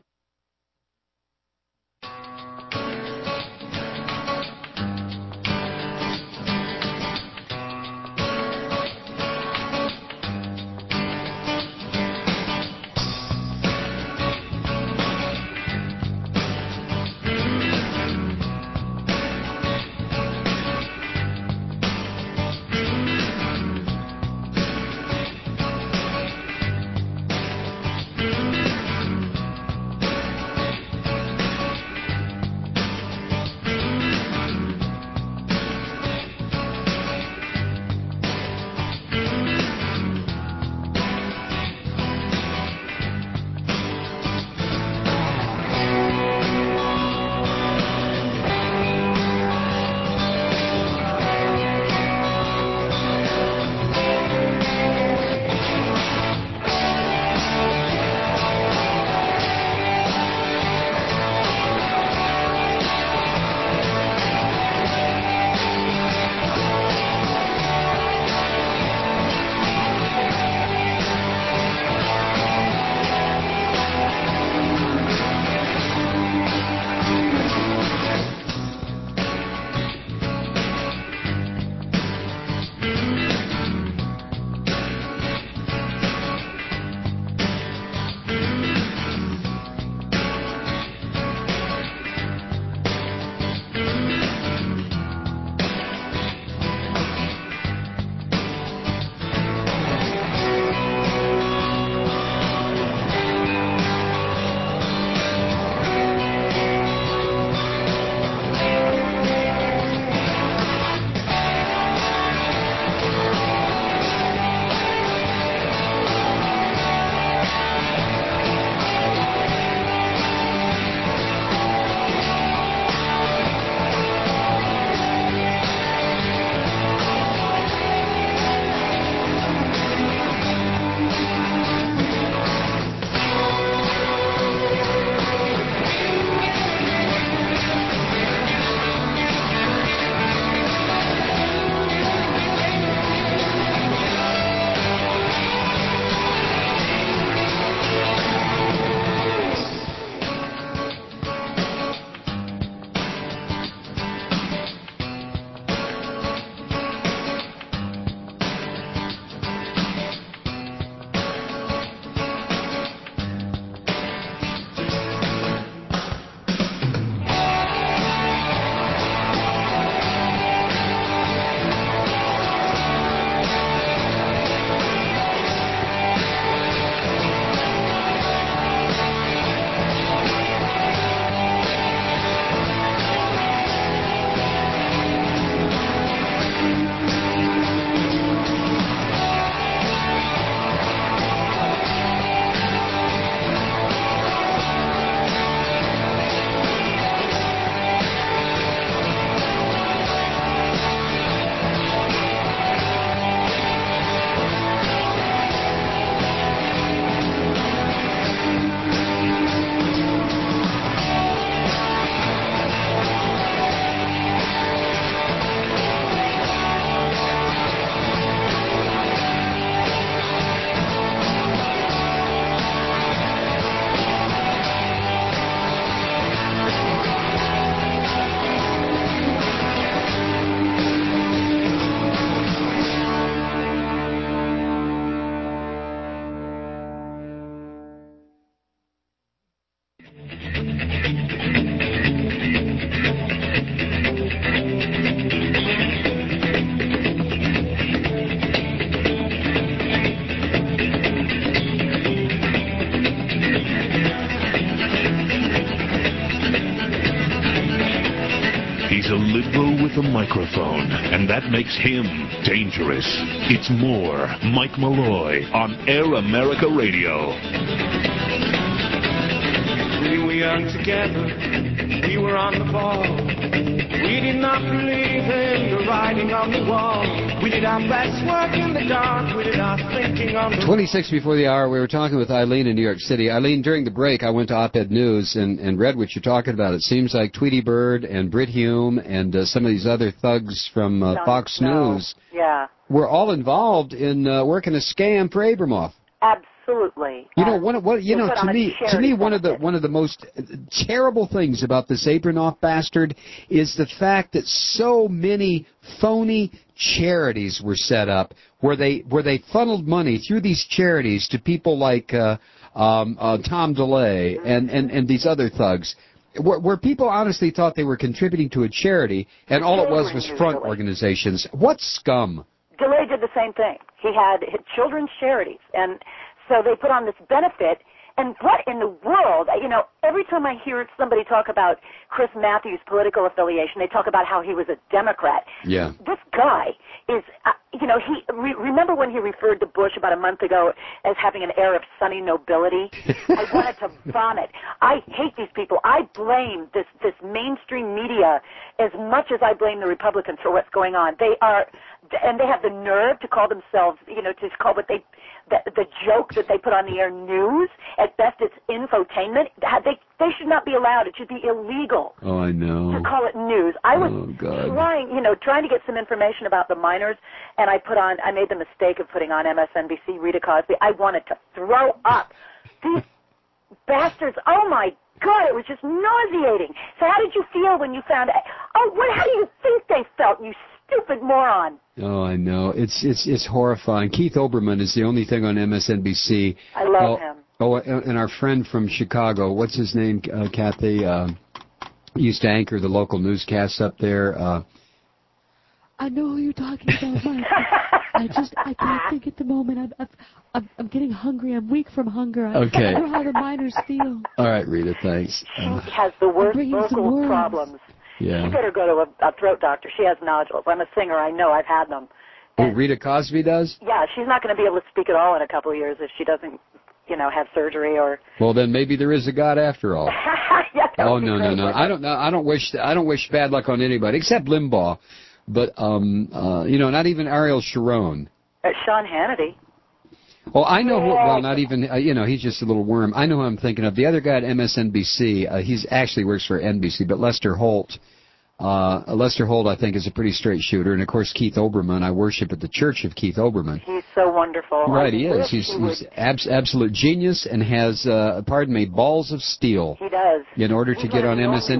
He's a liberal with a microphone, and that makes him dangerous. It's more Mike Malloy on Air America Radio. We were young together, we were on the ball. We did not believe in the writing on the wall. We did our best work in the dark, we did our thinking on the... 26 before the hour, we were talking with Eileen in New York City. Eileen, during the break, I went to Op-Ed News and read what you're talking about. It seems like Tweety Bird and Brit Hume and some of these other thugs from Fox News were all involved in working a scam for Abramoff. Absolutely. You know, to me, one of the most terrible things about this Abramoff bastard is the fact that so many phony charities were set up where they funneled money through these charities to people like Tom DeLay and these other thugs, where people honestly thought they were contributing to a charity, and all it was front organizations. What scum! DeLay did the same thing. He had children's charities, and so they put on this benefit, and what in the world, you know, every time I hear somebody talk about Chris Matthews' political affiliation, they talk about how he was a Democrat. Yeah. This guy is, you know, remember when he referred to Bush about a month ago as having an air of sunny nobility? I wanted to vomit. I hate these people. I blame this mainstream media as much as I blame the Republicans for what's going on. They are, and they have the nerve to call themselves, you know, to call what the joke that they put on the air news. At best, it's infotainment. They should not be allowed. It should be illegal. Oh, I know. To call it news. I was trying to get some information about the miners, and I made the mistake of putting on MSNBC Rita Cosby. I wanted to throw up. These bastards. Oh my God! It was just nauseating. So how did you feel when you found out? How do you think they felt? You stupid moron. Oh, I know. It's horrifying. Keith Olbermann is the only thing on MSNBC. I love him. Oh, and our friend from Chicago, what's his name, Kathy? Used to anchor the local newscasts up there. I know who you're talking about, Mike. I can't think at the moment. I'm getting hungry. I'm weak from hunger. Okay. I know how the miners feel. All right, Rita, thanks. She has the worst vocal problems. Yeah. She better go to a throat doctor. She has nodules. I'm a singer. I know. I've had them. Oh, Rita Cosby does? Yeah, she's not going to be able to speak at all in a couple of years if she doesn't, you know, have surgery or... Well, then maybe there is a God after all. Oh, no. I don't wish bad luck on anybody except Limbaugh. But, you know, not even Ariel Sharon. Sean Hannity. Well, I know not even, you know, he's just a little worm. I know who I'm thinking of. The other guy at MSNBC, he's actually works for NBC, but Lester Holt. Lester Holt, I think, is a pretty straight shooter. And, of course, Keith Olbermann. I worship at the Church of Keith Olbermann. He's so wonderful. Right, he is. He's absolute genius and has, balls of steel. He does. In order to get on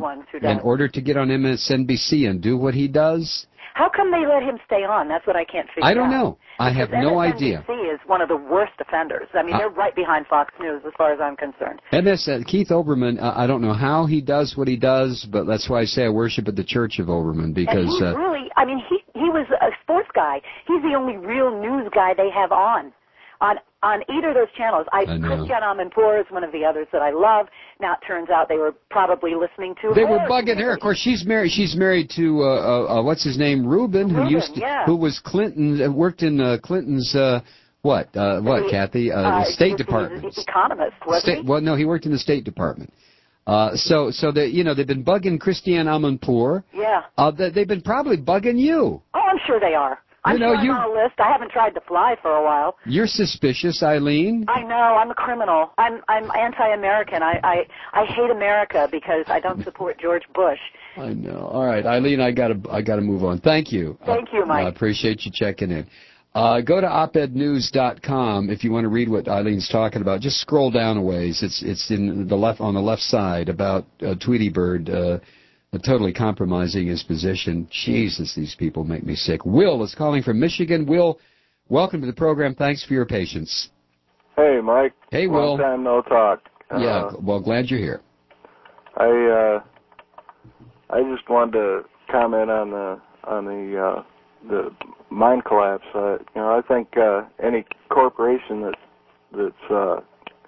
MSNBC and do what he does. How come they let him stay on? That's what I can't figure out. I don't know. I have no idea. MSNBC is one of the worst offenders. I mean, they're right behind Fox News as far as I'm concerned. Keith Olbermann, I don't know how he does what he does, but that's why I say I worship at the Church of Olbermann, because... And he's really, I mean, he was a sports guy. He's the only real news guy they have on either of those channels. Christiane Amanpour is one of the others that I love. Now it turns out they were probably listening to her. They were bugging her. Of course, she's married to what's his name, Rubin, who was Clinton, worked in Clinton's Kathy? The State Department. Economist, wasn't he? Well, no, he worked in the State Department. So they, you know, they've been bugging Christiane Amanpour. Yeah. They've been probably bugging you. Oh, I'm sure they are. I'm on a list. I haven't tried to fly for a while. You're suspicious, Eileen. I know. I'm a criminal. I'm anti-American. I hate America because I don't support George Bush. I know. All right, Eileen, I gotta move on. Thank you. Thank you, Mike. I appreciate you checking in. Go to opednews.com if you want to read what Eileen's talking about. Just scroll down a ways. It's in the left, on the left side, about Tweety Bird totally compromising his position. Jesus, these people make me sick. Will is calling from Michigan. Will, welcome to the program. Thanks for your patience. Hey, Mike. Hey, Will. Long time no talk. Yeah, well, glad you're here. I just wanted to comment on the mine collapse. I think any corporation that's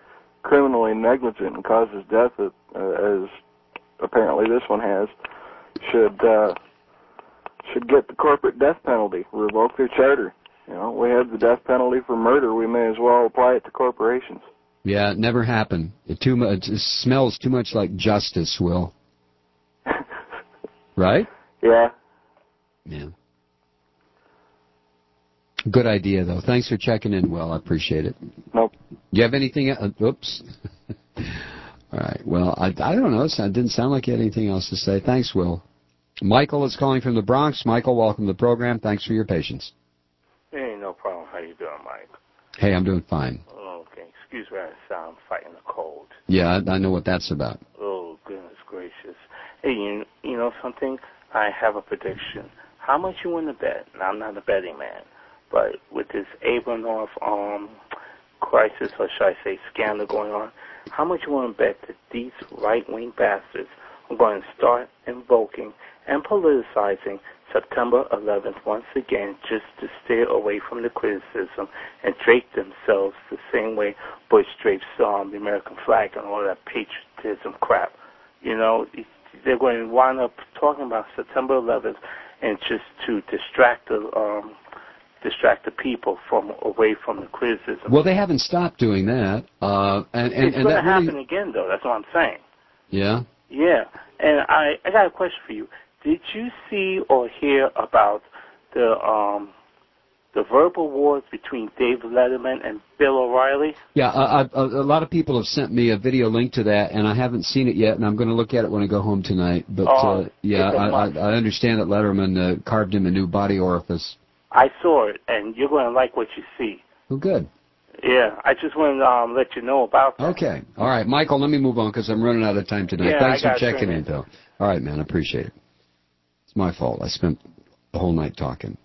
criminally negligent and causes death, as apparently this one has, should get the corporate death penalty, revoke their charter. You know, we have the death penalty for murder. We may as well apply it to corporations. Yeah, it never happened. It smells too much like justice, Will. Right? Yeah. Yeah. Good idea, though. Thanks for checking in, Will. I appreciate it. Nope. You have anything else? Oops. All right. Well, I don't know. It didn't sound like you had anything else to say. Thanks, Will. Michael is calling from the Bronx. Michael, welcome to the program. Thanks for your patience. Hey, no problem. How you doing, Mike? Hey, I'm doing fine. Okay. Excuse me, I'm fighting a cold. Yeah, I know what that's about. Oh, goodness gracious. Hey, you know something? I have a prediction. How much you want to bet? Now, I'm not a betting man, but with this Abramoff crisis, or should I say scandal going on, how much you want to bet that these right-wing bastards are going to start invoking and politicizing September 11th once again, just to stay away from the criticism and drape themselves the same way Bush drapes the American flag and all that patriotism crap. You know, they're going to wind up talking about September 11th and just to distract the people away from the criticism. Well, they haven't stopped doing that. It's going to happen again, though. That's what I'm saying. Yeah? Yeah. And I got a question for you. Did you see or hear about the verbal wars between David Letterman and Bill O'Reilly? Yeah, a lot of people have sent me a video link to that, and I haven't seen it yet, and I'm going to look at it when I go home tonight. But, yeah, I understand that Letterman carved him a new body orifice. I saw it, and you're going to like what you see. Oh, good. Yeah, I just wanted to let you know about that. Okay. All right, Michael, let me move on because I'm running out of time tonight. Yeah, Thanks for checking in, Bill. All right, man, I appreciate it. It's my fault. I spent the whole night talking.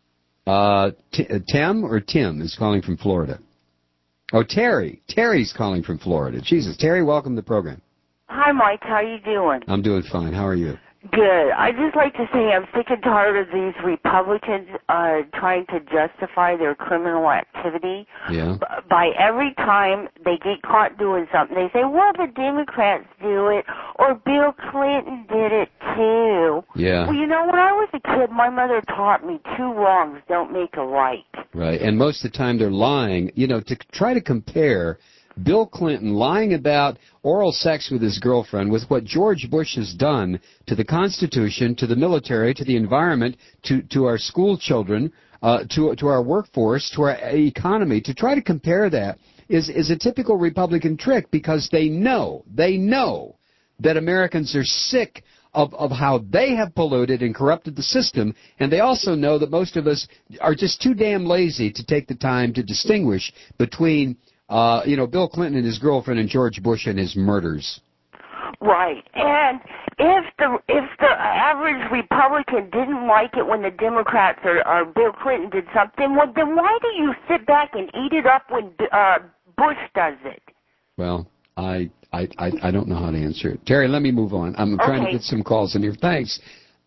Tim is calling from Florida. Oh, Terry. Terry's calling from Florida. Jesus. Terry, welcome to the program. Hi, Mike. How you doing? I'm doing fine. How are you? Good. I'd just like to say I'm sick and tired of these Republicans trying to justify their criminal activity. Yeah. By every time they get caught doing something, they say, well, the Democrats do it, or Bill Clinton did it too. Yeah. Well, you know, when I was a kid, my mother taught me 2 wrongs don't make a right. Right. And most of the time they're lying. You know, to try to compare Bill Clinton lying about oral sex with his girlfriend with what George Bush has done to the Constitution, to the military, to the environment, to our school children, to our workforce, to our economy, to try to compare that is a typical Republican trick because they know that Americans are sick of how they have polluted and corrupted the system, and they also know that most of us are just too damn lazy to take the time to distinguish between Bill Clinton and his girlfriend and George Bush and his murders. Right. And if the average Republican didn't like it when the Democrats or Bill Clinton did something, well, then why do you sit back and eat it up when Bush does it? Well, I don't know how to answer it. Terry, let me move on. I'm trying to get some calls in here. Thanks.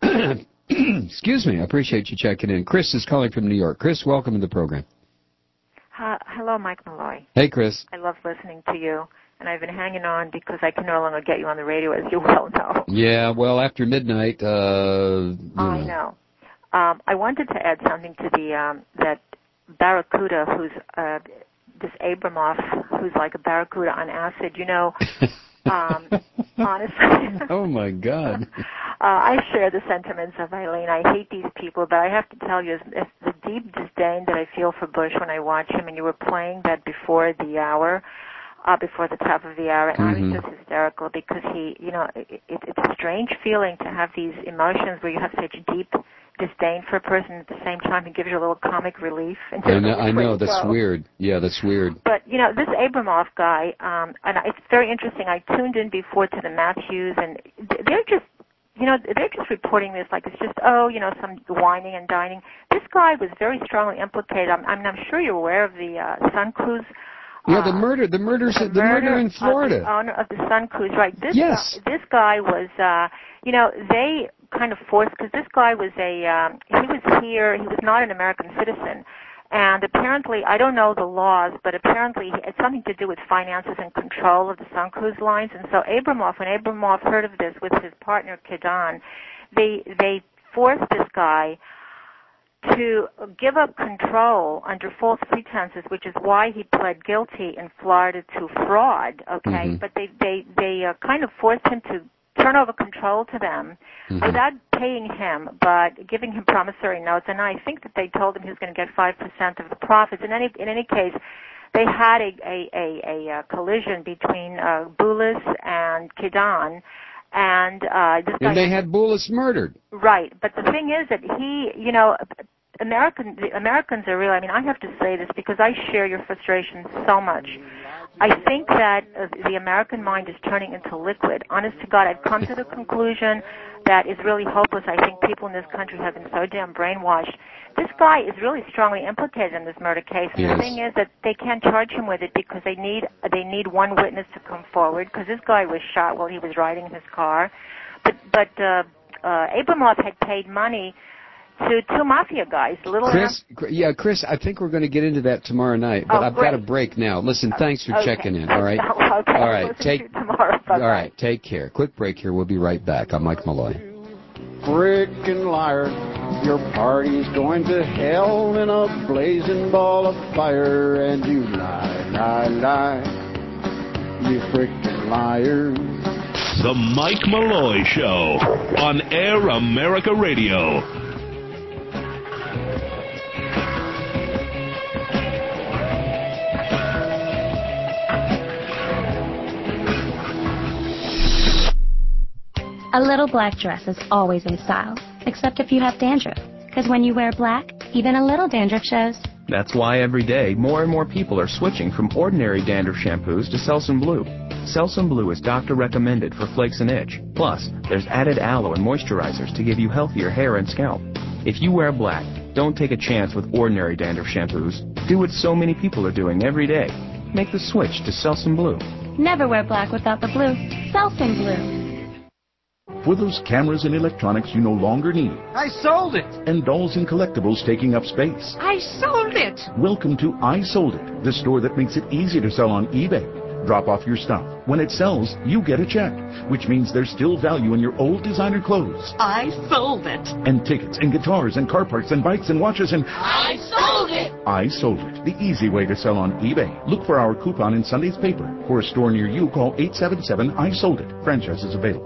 Excuse me. I appreciate you checking in. Chris is calling from New York. Chris, welcome to the program. Hello, Mike Malloy. Hey, Chris. I love listening to you, and I've been hanging on because I can no longer get you on the radio, as you well know. Yeah, well, after midnight, I know. I wanted to add something to that Barracuda, who's this Abramoff, who's like a barracuda on acid. You know, honestly. Oh my God. I share the sentiments of Eileen. I hate these people, but I have to tell you, it's the deep disdain that I feel for Bush when I watch him, and you were playing that before the hour, before the top of the hour, and I was just hysterical because it's a strange feeling to have these emotions where you have such deep disdain for a person at the same time. It gives you a little comic relief. I know, that's weird. Yeah, that's weird. But, this Abramoff guy, and it's very interesting. I tuned in before to the Matthews, and they're just reporting this like it's just, some whining and dining. This guy was very strongly implicated. I'm sure you're aware of the Sun Cruise. Yeah, the murder in Florida. Of the owner of the Sun Cruise, right? This guy was, they kind of forced, because this guy was he was here, he was not an American citizen. And apparently, I don't know the laws, but apparently it's something to do with finances and control of the Sun Cruise lines. And so when Abramoff heard of this with his partner, Kedon, they forced this guy to give up control under false pretenses, which is why he pled guilty in Florida to fraud. Okay, but they kind of forced him to turn over control to them without paying him, but giving him promissory notes. And I think that they told him he was going to get 5% of the profits. In any case, they had a collision between Boulos and Kidan, and this guy. And they had Boulos murdered. Right, but the thing is that he, you know, the Americans are really. I mean, I have to say this because I share your frustration so much. I think that the American mind is turning into liquid. Honest to God, I've come to the conclusion that is really hopeless. I think people in this country have been so damn brainwashed. This guy is really strongly implicated in this murder case, and the thing is that they can't charge him with it because they need one witness to come forward, because this guy was shot while he was riding in his car. But Abramov had paid money to two mafia guys. Chris, I think we're going to get into that tomorrow night, but I've got a break now. Listen, thanks for checking in, all right? Okay. All right, tomorrow. All right, take care. Quick break here. We'll be right back. I'm Mike Malloy. Frickin' liar, your party's going to hell in a blazing ball of fire, and you lie, lie, lie, you frickin' liar. The Mike Malloy Show on Air America Radio. A little black dress is always in style, except if you have dandruff. Because when you wear black, even a little dandruff shows. That's why every day more and more people are switching from ordinary dandruff shampoos to Selsun Blue. Selsun Blue is doctor recommended for flakes and itch. Plus, there's added aloe and moisturizers to give you healthier hair and scalp. If you wear black, don't take a chance with ordinary dandruff shampoos. Do what so many people are doing every day. Make the switch to Selsun Blue. Never wear black without the blue. Selsun Blue. For those cameras and electronics you no longer need. I sold it. And dolls and collectibles taking up space. I sold it. Welcome to I Sold It, the store that makes it easy to sell on eBay. Drop off your stuff. When it sells, you get a check, which means there's still value in your old designer clothes. I sold it. And tickets and guitars and car parts and bikes and watches and... I sold it. I Sold It, the easy way to sell on eBay. Look for our coupon in Sunday's paper. For a store near you, call 877 I Sold It. Franchise is available.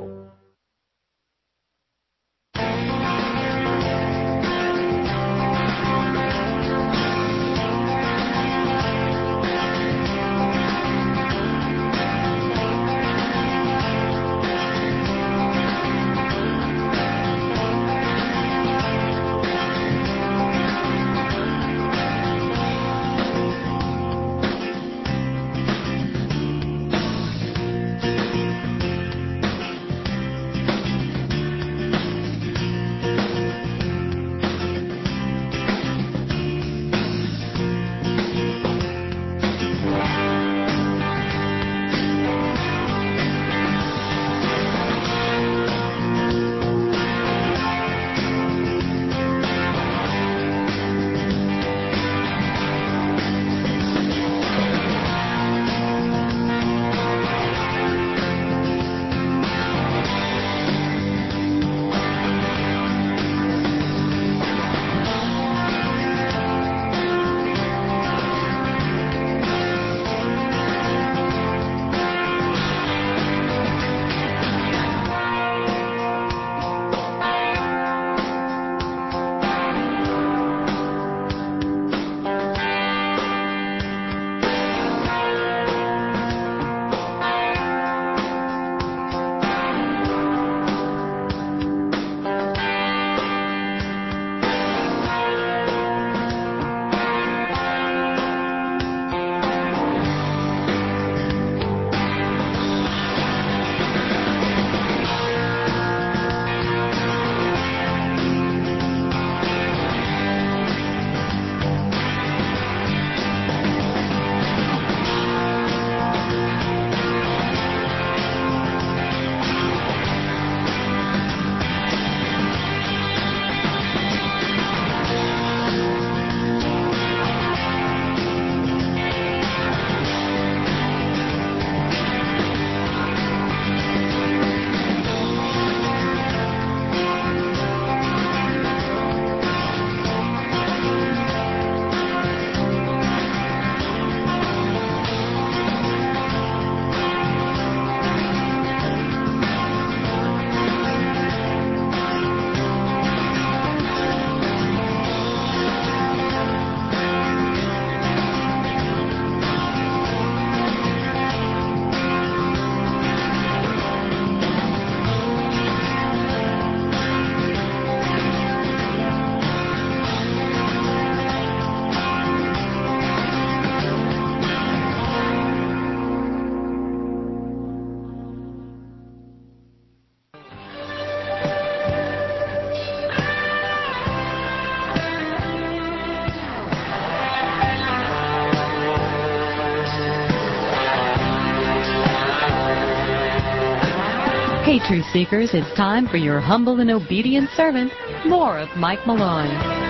Hey, truth seekers, it's time for your humble and obedient servant, more of Mike Malloy.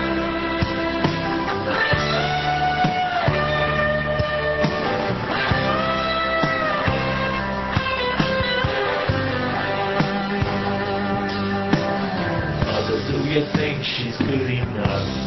Mother, do you think she's good enough?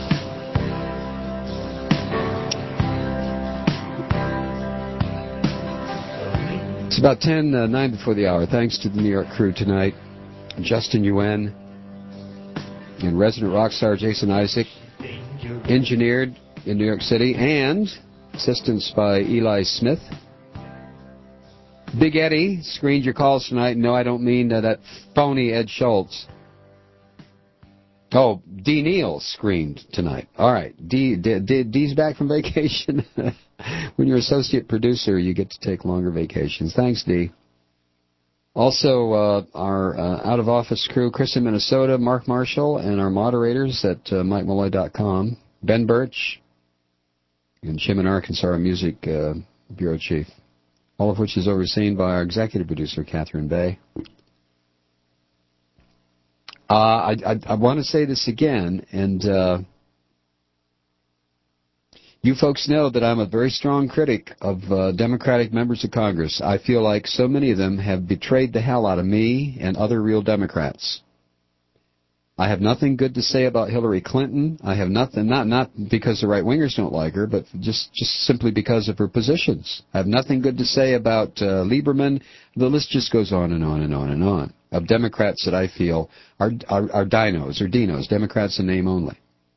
It's about 9 before the hour. Thanks to the New York crew tonight. Justin Yuen and resident rock star Jason Isaac, engineered in New York City, and assistance by Eli Smith. Big Eddie screened your calls tonight. No, I don't mean that phony Ed Schultz. Oh, D. Neal screened tonight. All right. D's back from vacation. When you're associate producer, you get to take longer vacations. Thanks, D. Also, our out-of-office crew, Chris in Minnesota, Mark Marshall, and our moderators at MikeMalloy.com, Ben Birch, and Jim in Arkansas, our music bureau chief, all of which is overseen by our executive producer, Catherine Bay. I want to say this again, and you folks know that I'm a very strong critic of Democratic members of Congress. I feel like so many of them have betrayed the hell out of me and other real Democrats. I have nothing good to say about Hillary Clinton. I have nothing, not because the right-wingers don't like her, but just simply because of her positions. I have nothing good to say about Lieberman. The list just goes on and on and on and on of Democrats that I feel are dinos or dinos, Democrats in name only.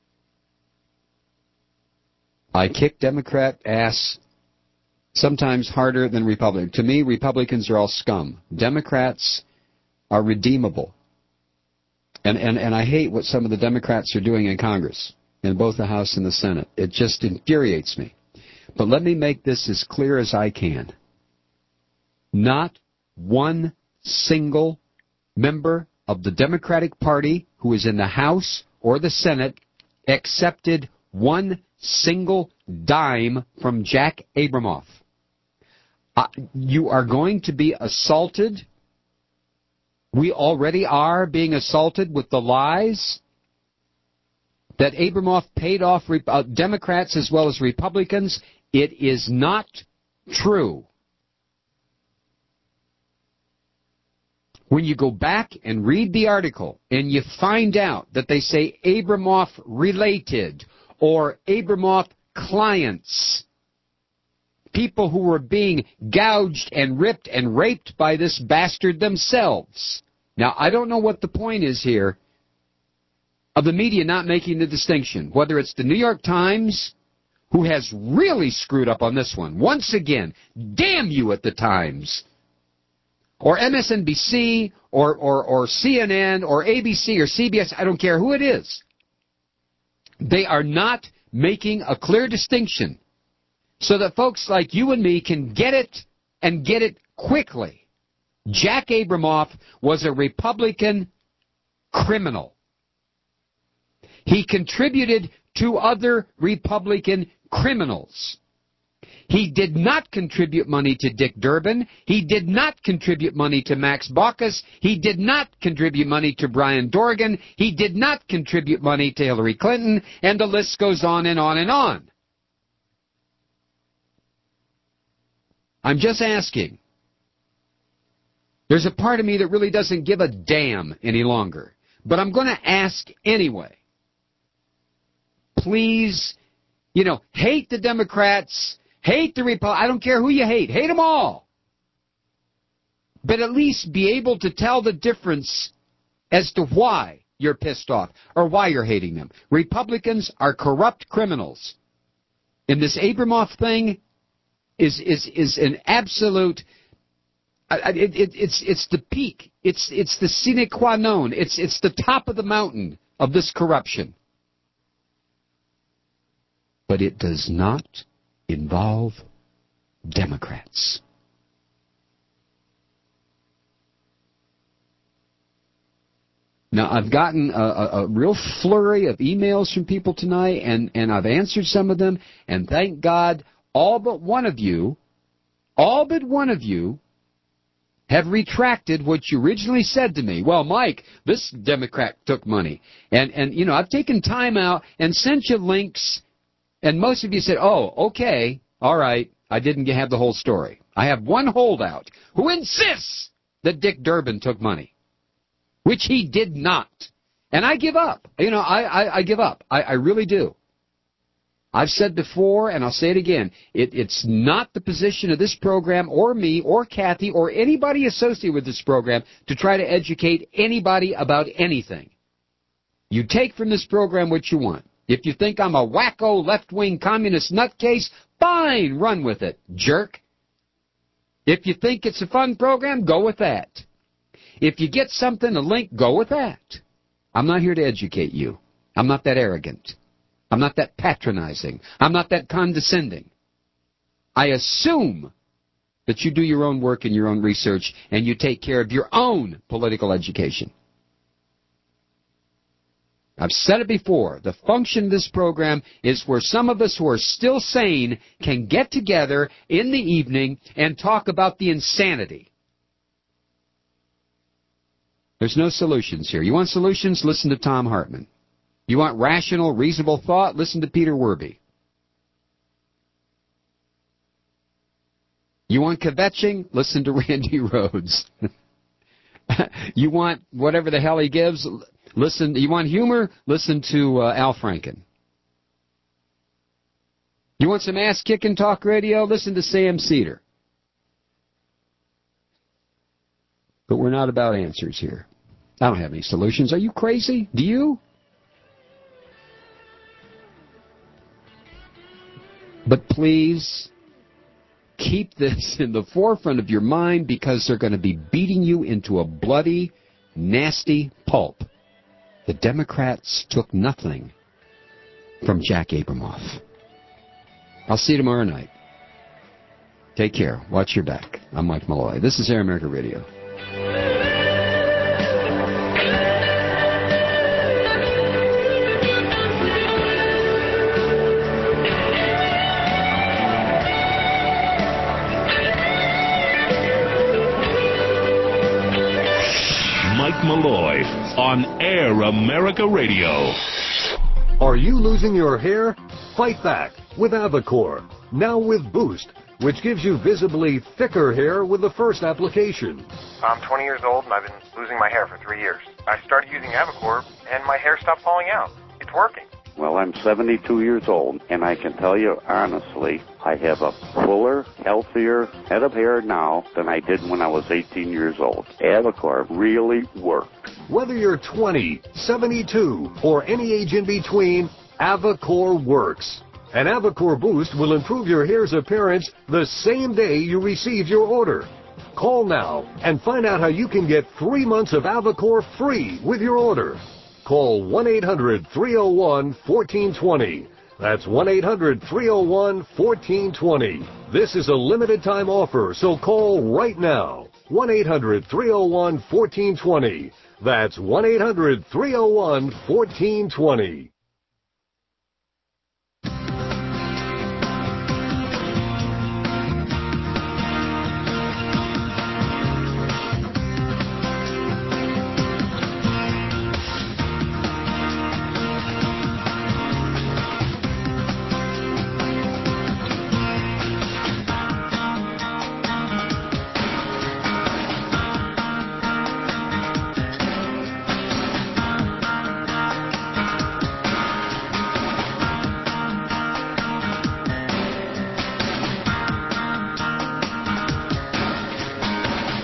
I kick Democrat ass sometimes harder than Republican. To me, Republicans are all scum. Democrats are redeemable. And I hate what some of the Democrats are doing in Congress, in both the House and the Senate. It just infuriates me. But let me make this as clear as I can. Not one single member of the Democratic Party who is in the House or the Senate accepted one single dime from Jack Abramoff. You are going to be assaulted. We already are being assaulted with the lies that Abramoff paid off Democrats as well as Republicans. It is not true. When you go back and read the article and you find out that they say Abramoff related or Abramoff clients, people who were being gouged and ripped and raped by this bastard themselves. Now, I don't know what the point is here of the media not making the distinction, whether it's the New York Times, who has really screwed up on this one. Once again, damn you at the Times. Or MSNBC, or CNN, or ABC, or CBS, I don't care who it is. They are not making a clear distinction so that folks like you and me can get it and get it quickly. Jack Abramoff was a Republican criminal. He contributed to other Republican criminals. He did not contribute money to Dick Durbin. He did not contribute money to Max Baucus. He did not contribute money to Brian Dorgan. He did not contribute money to Hillary Clinton. And the list goes on and on and on. I'm just asking. There's a part of me that really doesn't give a damn any longer. But I'm going to ask anyway. Please, hate the Democrats. Hate the Republicans. I don't care who you hate. Hate them all. But at least be able to tell the difference as to why you're pissed off or why you're hating them. Republicans are corrupt criminals. And this Abramoff thing is an absolute. It's the peak. It's the sine qua non. It's the top of the mountain of this corruption. But it does not involve Democrats. Now, I've gotten a real flurry of emails from people tonight, and I've answered some of them, and thank God all but one of you have retracted what you originally said to me. Well, Mike, this Democrat took money. And you know, I've taken time out and sent you links, and most of you said, oh, okay, all right, I didn't have the whole story. I have one holdout who insists that Dick Durbin took money, which he did not. And I give up. You know, I give up. I really do. I've said before, and I'll say it again, it's not the position of this program or me or Kathy or anybody associated with this program to try to educate anybody about anything. You take from this program what you want. If you think I'm a wacko left-wing communist nutcase, fine, run with it, jerk. If you think it's a fun program, go with that. If you get something, a link, go with that. I'm not here to educate you. I'm not that arrogant. I'm not that patronizing. I'm not that condescending. I assume that you do your own work and your own research and you take care of your own political education. I've said it before. The function of this program is where some of us who are still sane can get together in the evening and talk about the insanity. There's no solutions here. You want solutions? Listen to Tom Hartman. You want rational, reasonable thought? Listen to Peter Werby. You want kvetching? Listen to Randy Rhoads. You want whatever the hell he gives? Listen. You want humor? Listen to Al Franken. You want some ass-kicking talk radio? Listen to Sam Cedar. But we're not about answers here. I don't have any solutions. Are you crazy? Do you? But please, keep this in the forefront of your mind because they're going to be beating you into a bloody, nasty pulp. The Democrats took nothing from Jack Abramoff. I'll see you tomorrow night. Take care. Watch your back. I'm Mike Malloy. This is Air America Radio. Mike Malloy on Air America Radio. Are you losing your hair? Fight back with Avacor. Now with Boost, which gives you visibly thicker hair with the first application. I'm 20 years old and I've been losing my hair for 3 years. I started using Avacor and my hair stopped falling out. It's working. Well, I'm 72 years old, and I can tell you honestly, I have a fuller, healthier head of hair now than I did when I was 18 years old. Avacor really worked. Whether you're 20, 72, or any age in between, Avacor works. And Avacor Boost will improve your hair's appearance the same day you receive your order. Call now and find out how you can get 3 months of Avacor free with your order. Call 1-800-301-1420. That's 1-800-301-1420. This is a limited time offer, so call right now. 1-800-301-1420. That's 1-800-301-1420.